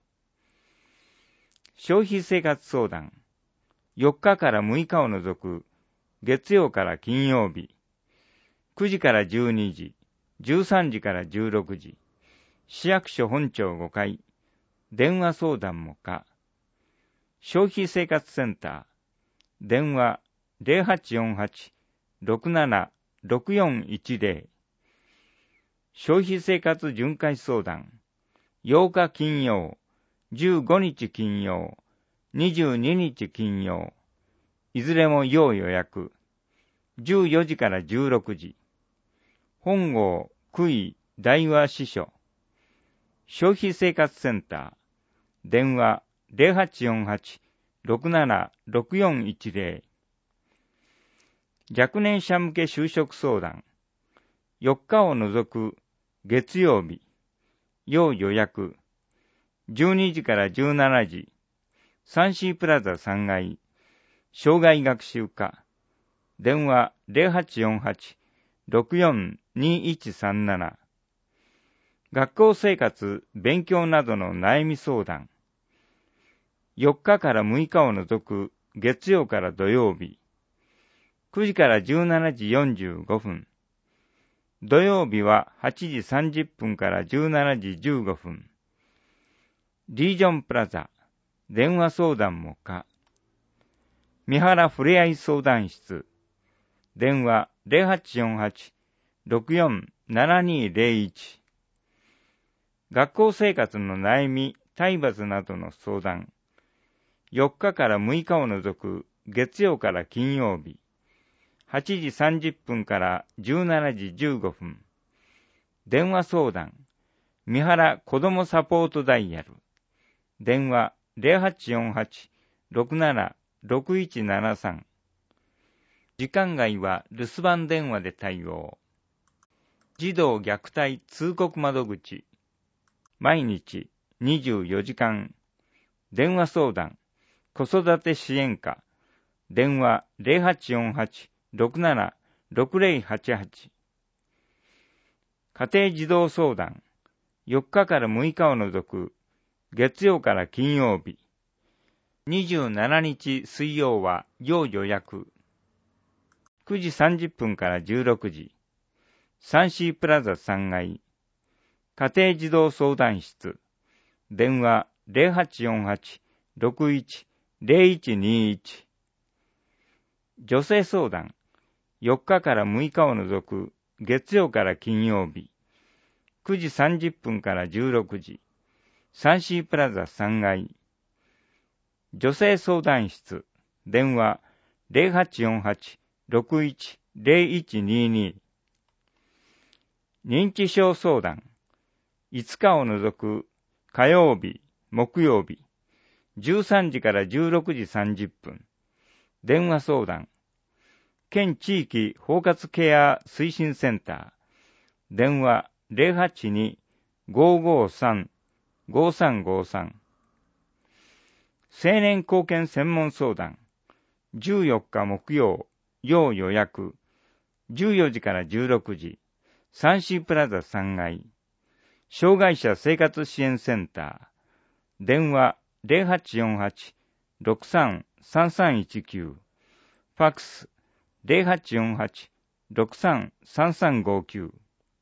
消費生活相談。4日から6日を除く月曜から金曜日。9時から12時。13時から16時。市役所本庁5階。電話相談も可。消費生活センター。電話 0848-67-6410。消費生活巡回相談。8日金曜、15日金曜、22日金曜。いずれも要予約。14時から16時。本郷区井大和支所。消費生活センター。電話 0848-67-6410。若年者向け就職相談。4日を除く月曜日。要予約。12時から17時。サンシープラザ3階。障害学習課。電話 0848-642137。学校生活、勉強などの悩み相談。4日から6日を除く月曜から土曜日。9時から17時45分。土曜日は8時30分から17時15分。リージョンプラザ。電話相談も可。三原ふれあい相談室。電話 647201。学校生活の悩み、体罰などの相談。4日から6日を除く月曜から金曜日。8時30分から17時15分。電話相談。三原子どもサポートダイヤル。電話 0848-676173。時間外は留守番電話で対応。児童虐待通告窓口。毎日24時間。電話相談。子育て支援課。電話 0848-676088。家庭児童相談。4日から6日を除く月曜から金曜日。27日水曜は要予約。9時30分から16時。サンシープラザ3階。家庭児童相談室。電話 0848-610121。女性相談。4日から6日を除く月曜から金曜日。9時30分から16時。サンシープラザ3階。女性相談室。電話 0848-610122。認知症相談。5日を除く火曜日、木曜日。13時から16時30分。電話相談。県地域包括ケア推進センター。電話 082-553-5353。青年貢献専門相談。14日木曜、要予約。14時から16時。サンシープラザ3階。障害者生活支援センター。電話 0848-633319。ファックス 0848-633359。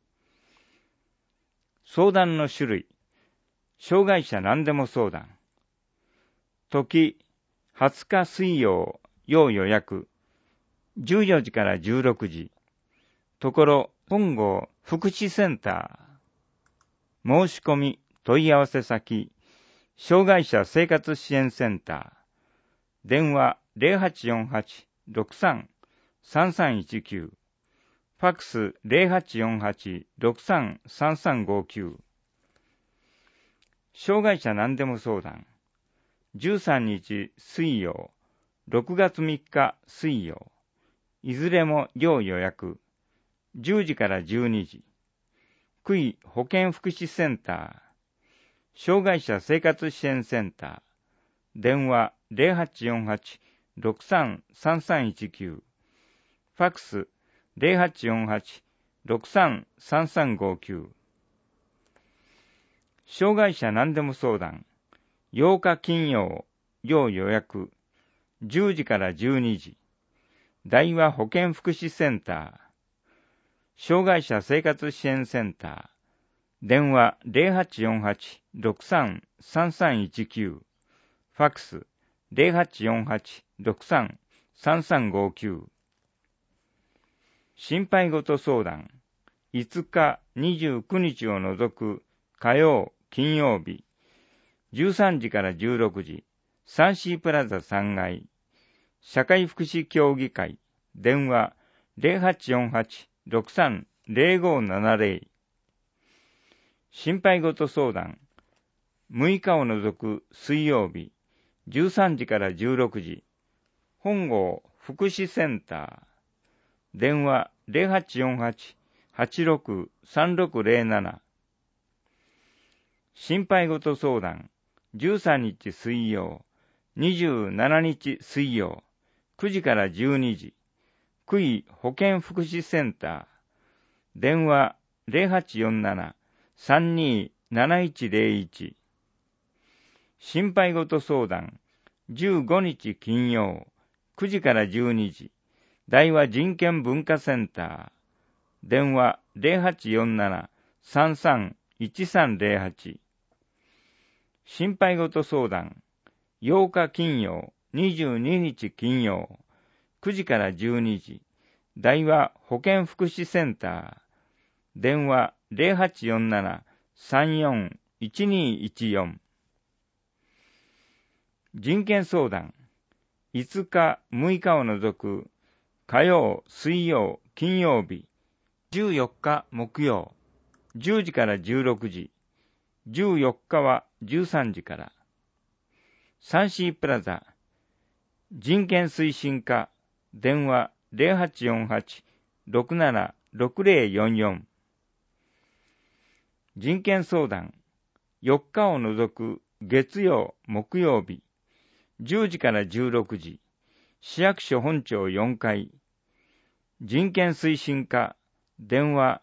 相談の種類。障害者何でも相談。時、20日水曜、要予約。14時から16時。ところ、本郷福祉センター。申し込み、問い合わせ先。障害者生活支援センター。電話 0848-633319。ファックス 0848-633359。障害者何でも相談。13日水曜、6月3日水曜。いずれも要予約。10時から12時。区域保健福祉センター。障害者生活支援センター。電話 0848-633319。ファックス 0848-633359。障害者何でも相談。8日金曜、要予約。10時から12時。大和保健福祉センター。障害者生活支援センター。電話 0848-633319。ファックス 0848-633359。心配事相談。5日、29日を除く火曜、金曜日。13時から16時。サンシープラザ3階。社会福祉協議会。電話 0848-630570。心配事相談。6日を除く水曜日。13時から16時。本郷福祉センター。電話 0848-863607。心配事相談。13日水曜。27日水曜。9時から12時。区域保健福祉センター。電話 0847-327101。心配事相談。15日金曜。9時から12時。大和人権文化センター。電話 0847-331308。心配事相談。8日金曜、22日金曜、9時から12時。大和保健福祉センター。 電話 0847-34-1214。人権相談、5日、6日を除く火曜、水曜、金曜日、14日木曜、10時から16時、14日は13時から。サンシープラザ、人権推進課、電話 0848-676044。人権相談、4日を除く月曜、木曜日、10時から16時、市役所本庁4階、人権推進課、電話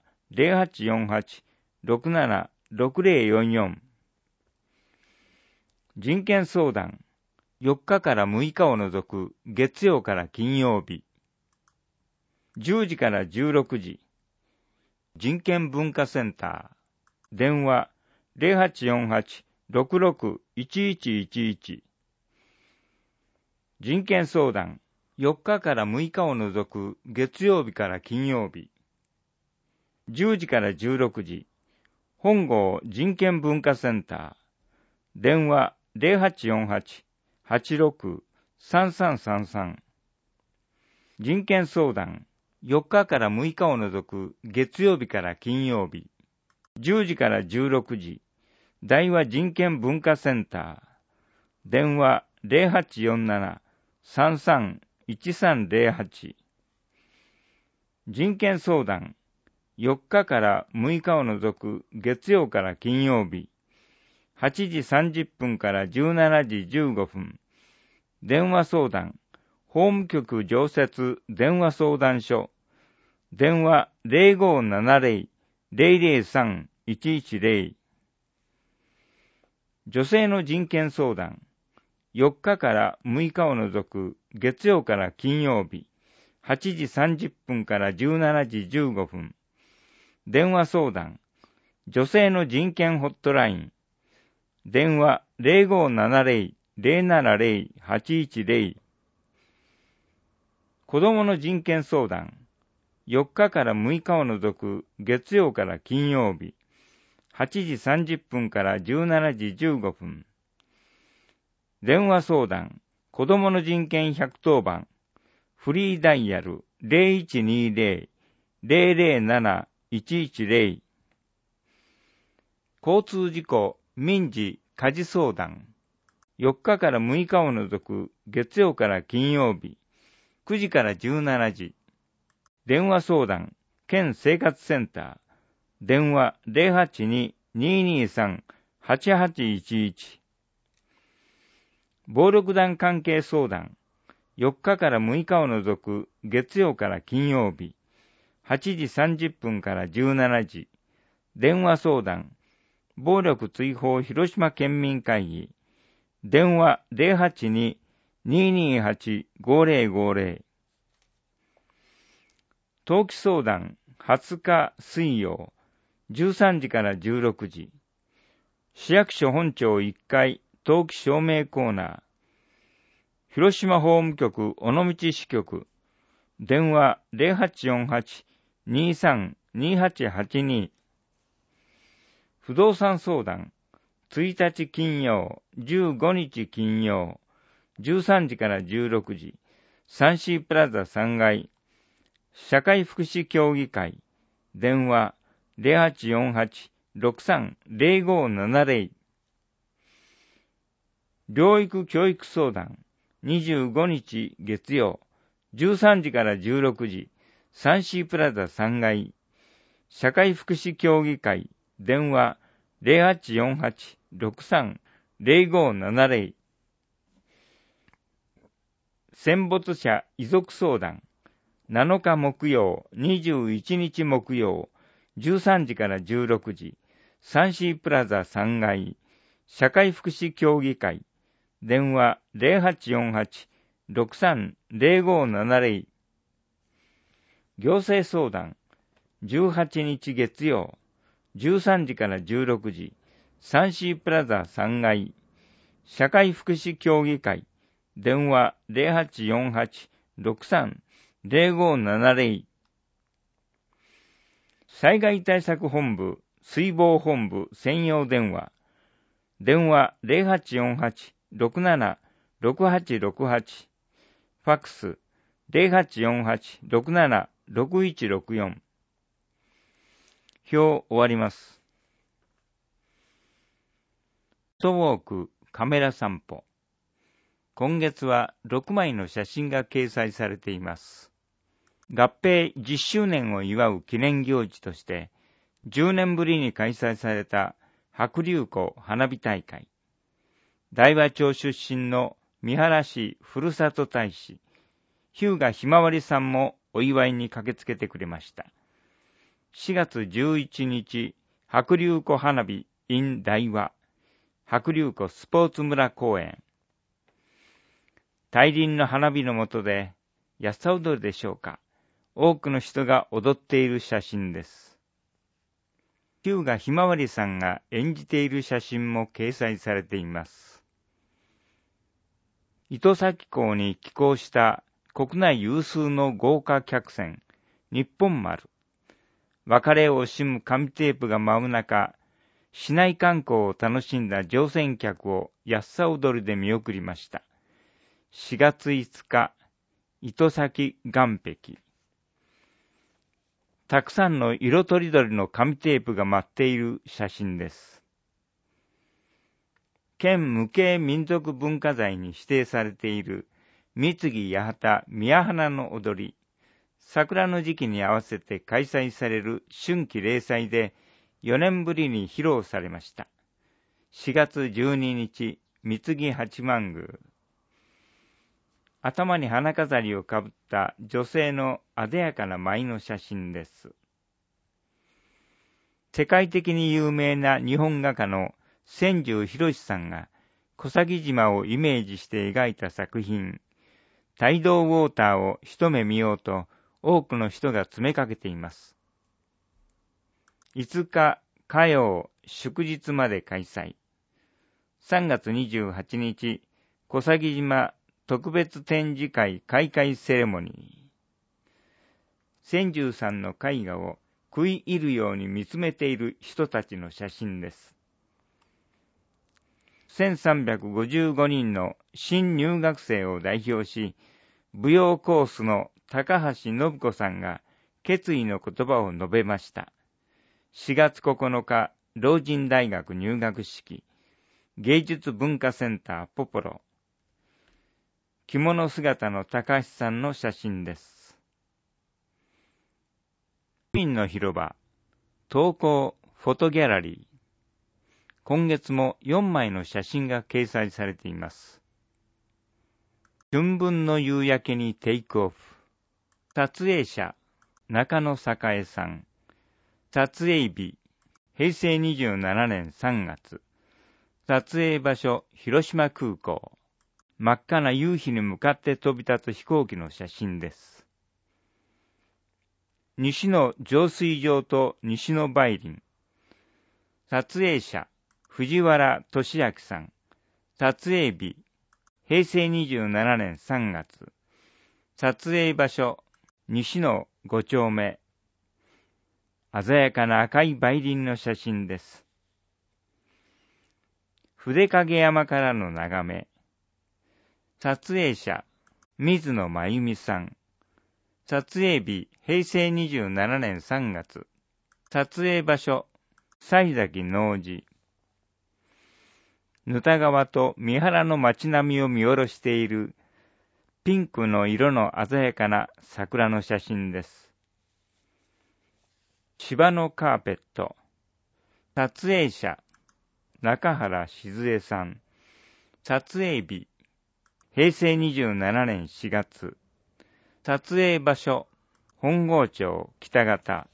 0848-676044。人権相談、4日から6日を除く月曜から金曜日、10時から16時、人権文化センター、電話 0848-661111。人権相談、4日から6日を除く月曜日から金曜日、10時から16時、本郷人権文化センター、電話 0848-863333。人権相談、4日から6日を除く月曜日から金曜日、10時から16時、大和人権文化センター、電話 0847-331308。人権相談、4日から6日を除く月曜から金曜日、8時30分から17時15分。電話相談、法務局常設電話相談所。電話 0570-003-110。女性の人権相談、4日から6日を除く月曜から金曜日、8時30分から17時15分。電話相談、女性の人権ホットライン。電話 0570-070-810。子供の人権相談、4日から6日を除く月曜から金曜日、8時30分から17時15分。電話相談、子供の人権110番、フリーダイヤル 0120-007-110。交通事故、民事、家事相談、4日から6日を除く月曜から金曜日、9時から17時。電話相談、県生活センター、電話 082-223-8811。暴力団関係相談、4日から6日を除く月曜から金曜日、8時30分から17時。電話相談、暴力追放広島県民会議、電話 082-228-5050。登記相談、20日水曜、13時から16時。市役所本庁1階登記証明コーナー、広島法務局尾道支局、電話 0848-23-2882。不動産相談、1日金曜、15日金曜、13時から16時、サンシープラザ3階、社会福祉協議会、電話 0848-63-0570。療育教育相談、25日月曜、13時から16時、サンシープラザ3階、社会福祉協議会、電話 0848-63-0570。戦没者遺族相談、7日木曜、21日木曜、13時から16時、サンシープラザ3階、社会福祉協議会、電話 0848-63-0570。行政相談、18日月曜、13時から16時、サンシープラザ3階、社会福祉協議会、電話 0848-63-0570。 災害対策本部、水防本部専用電話。電話 0848-676868。ファックス 0848-676164。表終わります。フォトウォークカメラ散歩。今月は6枚の写真が掲載されています。合併10周年を祝う記念行事として、10年ぶりに開催された白龍湖花火大会。大和町出身の三原市ふるさと大使、日向ひまわりさんもお祝いに駆けつけてくれました。4月11日、白龍湖花火 in 大和、白龍湖スポーツ村公園。大輪の花火の下で、安さ踊りでしょうか。多くの人が踊っている写真です。日向ひまわりさんが演じている写真も掲載されています。糸崎港に寄港した国内有数の豪華客船、日本丸。別れを惜しむ紙テープが舞う中、市内観光を楽しんだ乗船客を安さ踊りで見送りました。4月5日、糸崎岸壁。たくさんの色とりどりの紙テープが舞っている写真です。県無形民族文化財に指定されている三木八幡宮花の踊り。桜の時期に合わせて開催される春季例祭で4年ぶりに披露されました。4月12日、三木八幡宮。頭に花飾りをかぶった女性の艶やかな舞の写真です。世界的に有名な日本画家の千住博さんが小佐島をイメージして描いた作品、帯同ウォーターを一目見ようと多くの人が詰めかけています。5日火曜祝日まで開催。3月28日、小佐島特別展示会開会セレモニー。千住さんの絵画を食い入るように見つめている人たちの写真です。1355人の新入学生を代表し、舞踊コースの高橋信子さんが決意の言葉を述べました。4月9日、老人大学入学式、芸術文化センターポポロ。着物姿の高橋さんの写真です。市民の広場、投稿フォトギャラリー。今月も4枚の写真が掲載されています。春分の夕焼けにテイクオフ。撮影者、中野栄さん。撮影日、平成27年3月。撮影場所、広島空港。真っ赤な夕日に向かって飛び立つ飛行機の写真です。西の浄水場と西の梅林。撮影者、藤原俊明さん。撮影日、平成27年3月。撮影場所、西の5丁目。鮮やかな赤い梅林の写真です。筆影山からの眺め。撮影者、水野真由美さん。撮影日、平成27年3月。撮影場所、西崎農寺。ぬた川と三原の街並みを見下ろしているピンクの色の鮮やかな桜の写真です。芝のカーペット。撮影者、中原静江さん。撮影日、平成27年4月。撮影場所、本郷町北方。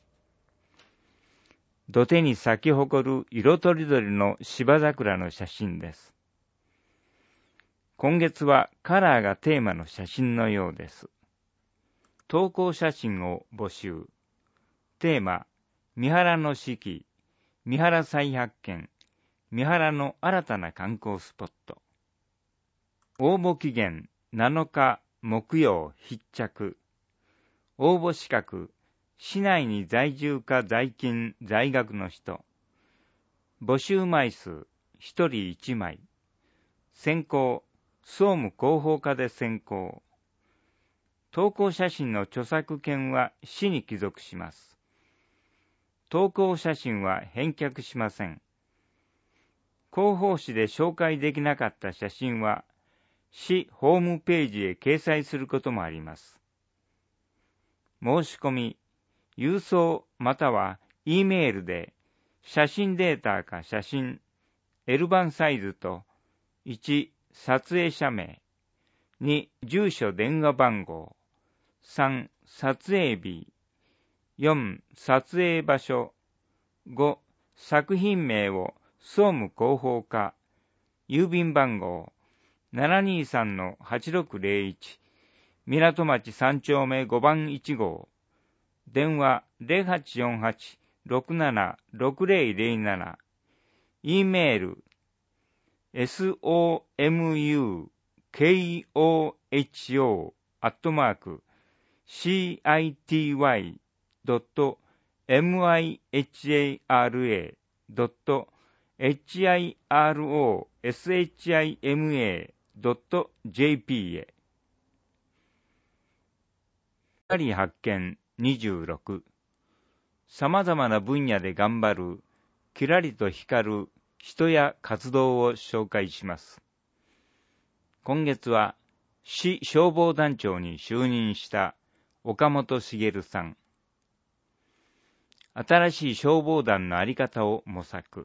土手に咲き誇る色とりどりの芝桜の写真です。今月はカラーがテーマの写真のようです。投稿写真を募集。テーマ、三原の四季、三原再発見、三原の新たな観光スポット。応募期限7日木曜必着。応募資格、 市内に在住か在勤、在学の人。募集枚数、1人1枚。選考、総務広報課で選考。投稿写真の著作権は市に帰属します。投稿写真は返却しません。広報誌で紹介できなかった写真は、市ホームページへ掲載することもあります。申し込み、郵送または E メールで、写真データか写真、L 版サイズと、1、撮影者名、2、住所電話番号、3、撮影日、4、撮影場所、5、作品名を総務広報課、郵便番号 723-8601、港町3丁目5番1号、電話 0848-676007、E メール、city.myhra.jp へ。光発見26。様々な分野で頑張る、きらりと光る人や活動を紹介します。今月は、市消防団長に就任した岡本茂さん。新しい消防団のあり方を模索。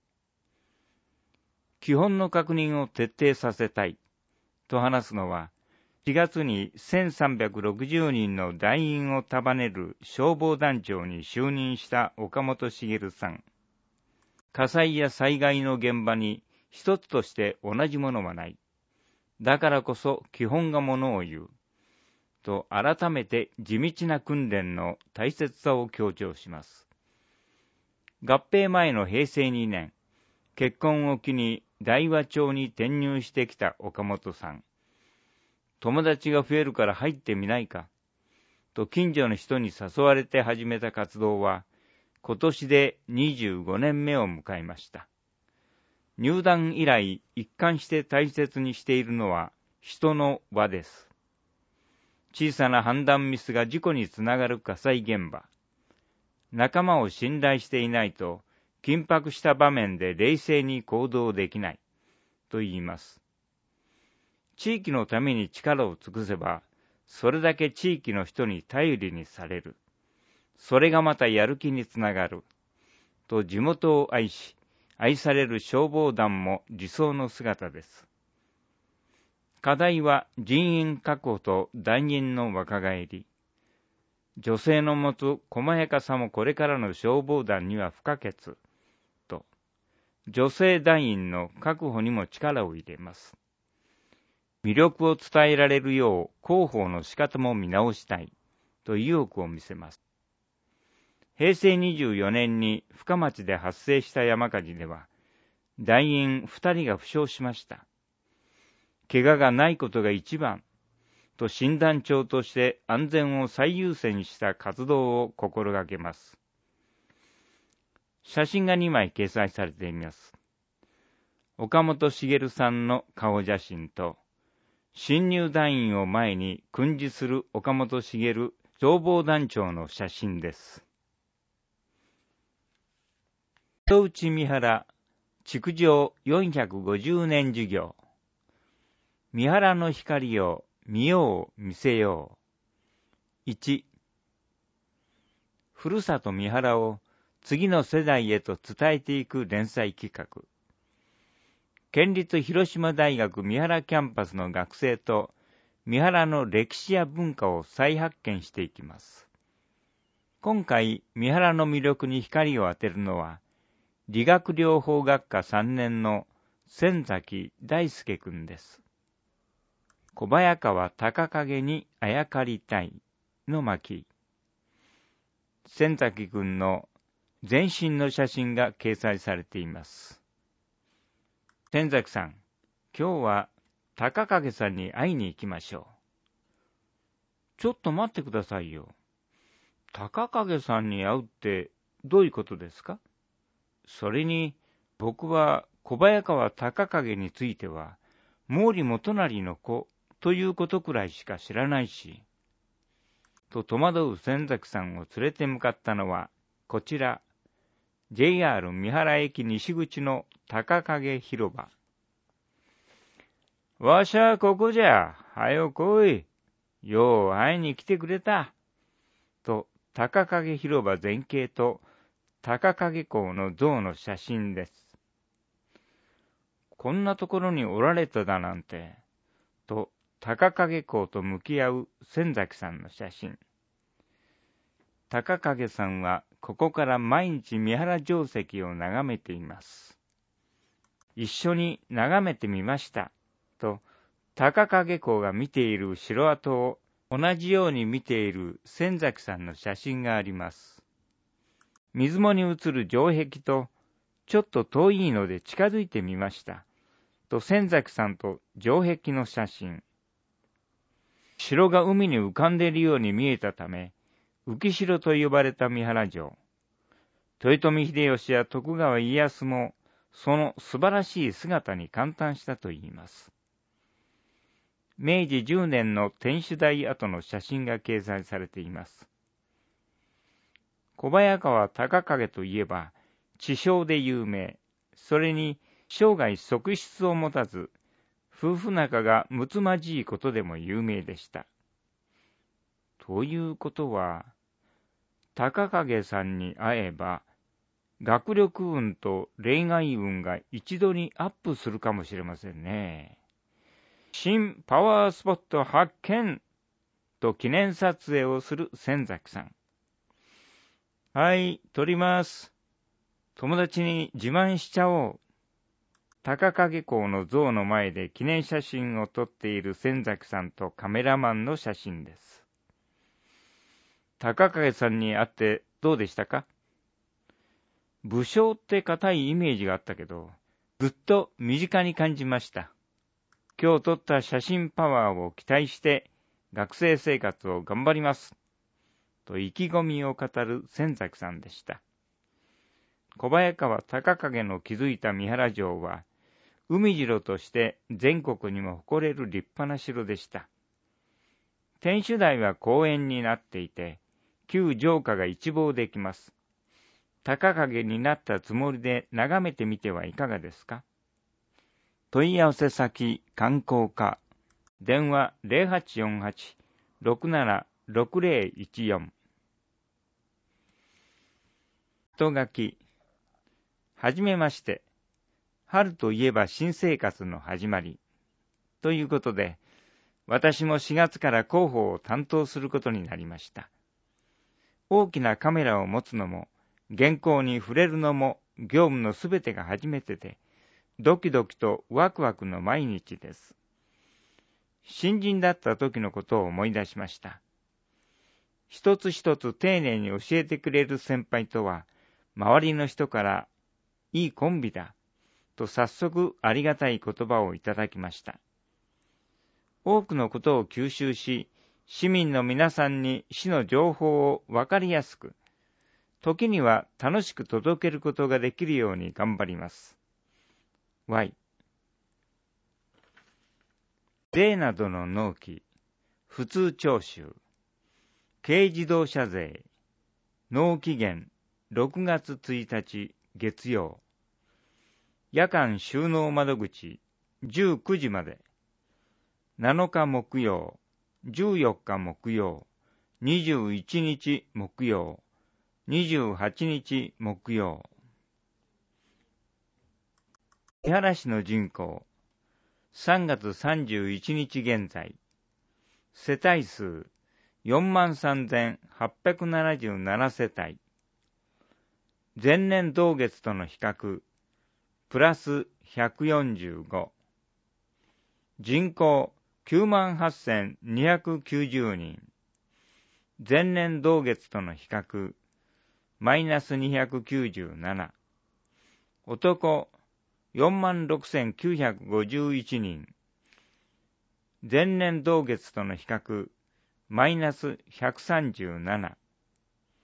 基本の確認を徹底させたいと話すのは、4月に1360人の団員を束ねる消防団長に就任した岡本茂さん。火災や災害の現場に一つとして同じものはない。だからこそ基本がものを言う。と改めて地道な訓練の大切さを強調します。合併前の平成2年、結婚を機に大和町に転入してきた岡本さん。友達が増えるから入ってみないか、と近所の人に誘われて始めた活動は、今年で25年目を迎えました。入団以来一貫して大切にしているのは人の輪です。小さな判断ミスが事故につながる火災現場。仲間を信頼していないと、緊迫した場面で冷静に行動できない、と言います。地域のために力を尽くせば、それだけ地域の人に頼りにされる。それがまたやる気につながる。と地元を愛し、愛される消防団も理想の姿です。課題は人員確保と団員の若返り。女性の持つ細やかさもこれからの消防団には不可欠。と、女性団員の確保にも力を入れます。魅力を伝えられるよう広報の仕方も見直したいと意欲を見せます。平成24年に深町で発生した山火事では、団員2人が負傷しました。怪我がないことが一番と診断長として安全を最優先した活動を心がけます。写真が2枚掲載されています。岡本茂さんの顔写真と、新入団員を前に訓示する岡本茂消防団長の写真です。瀬戸内三原築城450年授業。三原の光を見よう見せよう。1、ふるさと三原を次の世代へと伝えていく連載企画。県立広島大学三原キャンパスの学生と三原の歴史や文化を再発見していきます。今回三原の魅力に光を当てるのは理学療法学科3年の千崎大輔くんです。小早川高影にあやかりたいの巻。千崎くんの全身の写真が掲載されています。千崎さん、今日は高影さんに会いに行きましょう。ちょっと待ってくださいよ。 高影さんに会うってどういうことですか？それに、僕は小早川高影については、毛利元就の子ということくらいしか知らないし、と戸惑う千崎さんを連れて向かったのは、こちら、JR 三原駅西口の高影広場。わしゃここじゃ、はよ来い。よう会いに来てくれた。と、高影広場全景と高影港の像の写真です。こんなところにおられただなんて、と高影港と向き合う千崎さんの写真。高影さんはここから毎日三原城跡を眺めています。一緒に眺めてみました、と高影港が見ている城跡を同じように見ている千崎さんの写真があります。水面に映る城壁とちょっと遠いので近づいてみました、と千崎さんと城壁の写真。城が海に浮かんでいるように見えたため、浮城と呼ばれた三原城。豊臣秀吉や徳川家康もその素晴らしい姿に感嘆したといいます。明治10年の天守台跡の写真が掲載されています。小早川高影といえば、知将で有名。それに生涯側室を持たず、夫婦仲が睦まじいことでも有名でした。ということは、高影さんに会えば、学力運と恋愛運が一度にアップするかもしれませんね。新パワースポット発見と記念撮影をする千崎さん。はい、撮ります。友達に自慢しちゃおう。高影港の像の前で記念写真を撮っている千崎さんとカメラマンの写真です。高影さんに会ってどうでしたか？武将って固いイメージがあったけど、ぐっと身近に感じました。今日撮った写真パワーを期待して学生生活を頑張ります。と意気込みを語る千崎さんでした。小早川高影の築いた三原城は、海城として全国にも誇れる立派な城でした。天守台は公園になっていて、旧城下が一望できます。高影になったつもりで眺めてみてはいかがですか？問い合わせ先観光課、電話 0848-676014。人書き。はじめまして。春といえば新生活の始まり。ということで、私も4月から広報を担当することになりました。大きなカメラを持つのも、原稿に触れるのも業務のすべてが初めてで、ドキドキとワクワクの毎日です。新人だった時のことを思い出しました。一つ一つ丁寧に教えてくれる先輩とは、周りの人からいいコンビだと早速ありがたい言葉をいただきました。多くのことを吸収し、市民の皆さんに市の情報をわかりやすく、時には楽しく届けることができるように頑張ります。Y。税などの納期、普通徴収、軽自動車税、納期限6月1日月曜、夜間収納窓口19時まで、7日木曜、14日木曜、21日木曜、28日木曜。三原市の人口、3月31日現在、世帯数 43,877 世帯、前年同月との比較、プラス145、人口 98,290 人、前年同月との比較、マイナス297、男 46,951 人、前年同月との比較、マイナス137、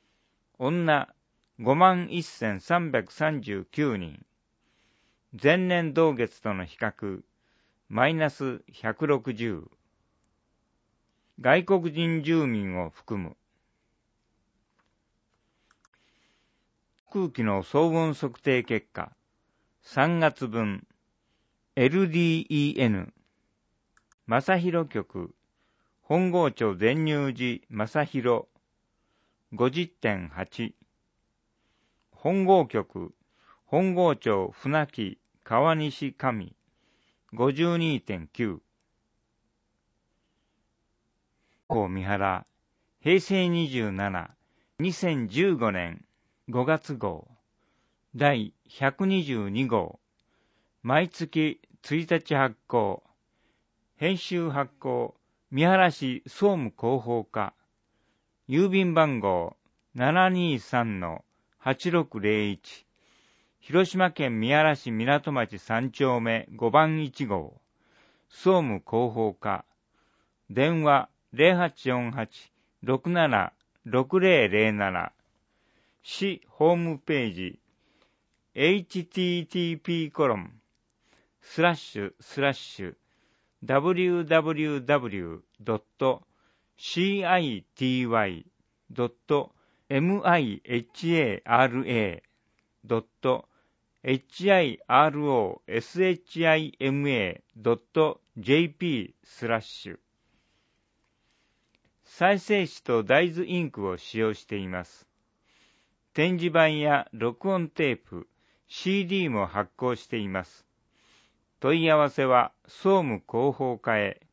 女51,339人。前年同月との比較、マイナス160。外国人住民を含む。空気の騒音測定結果、3月分、LDEN、正広局、本郷町全入寺正広、50.8、本郷局、本郷町船木川西上、52.9、三原、平成27、2015年5月号、第122号、毎月1日発行、編集発行、三原市総務広報課、郵便番号 723-8601、広島県三原市港町3丁目5番1号、総務広報課、電話 0848-676007、市ホームページ、www.city.mihara.jp/。再生紙と大豆インクを使用しています。展示板や録音テープ、CD も発行しています。問い合わせは総務広報課へ。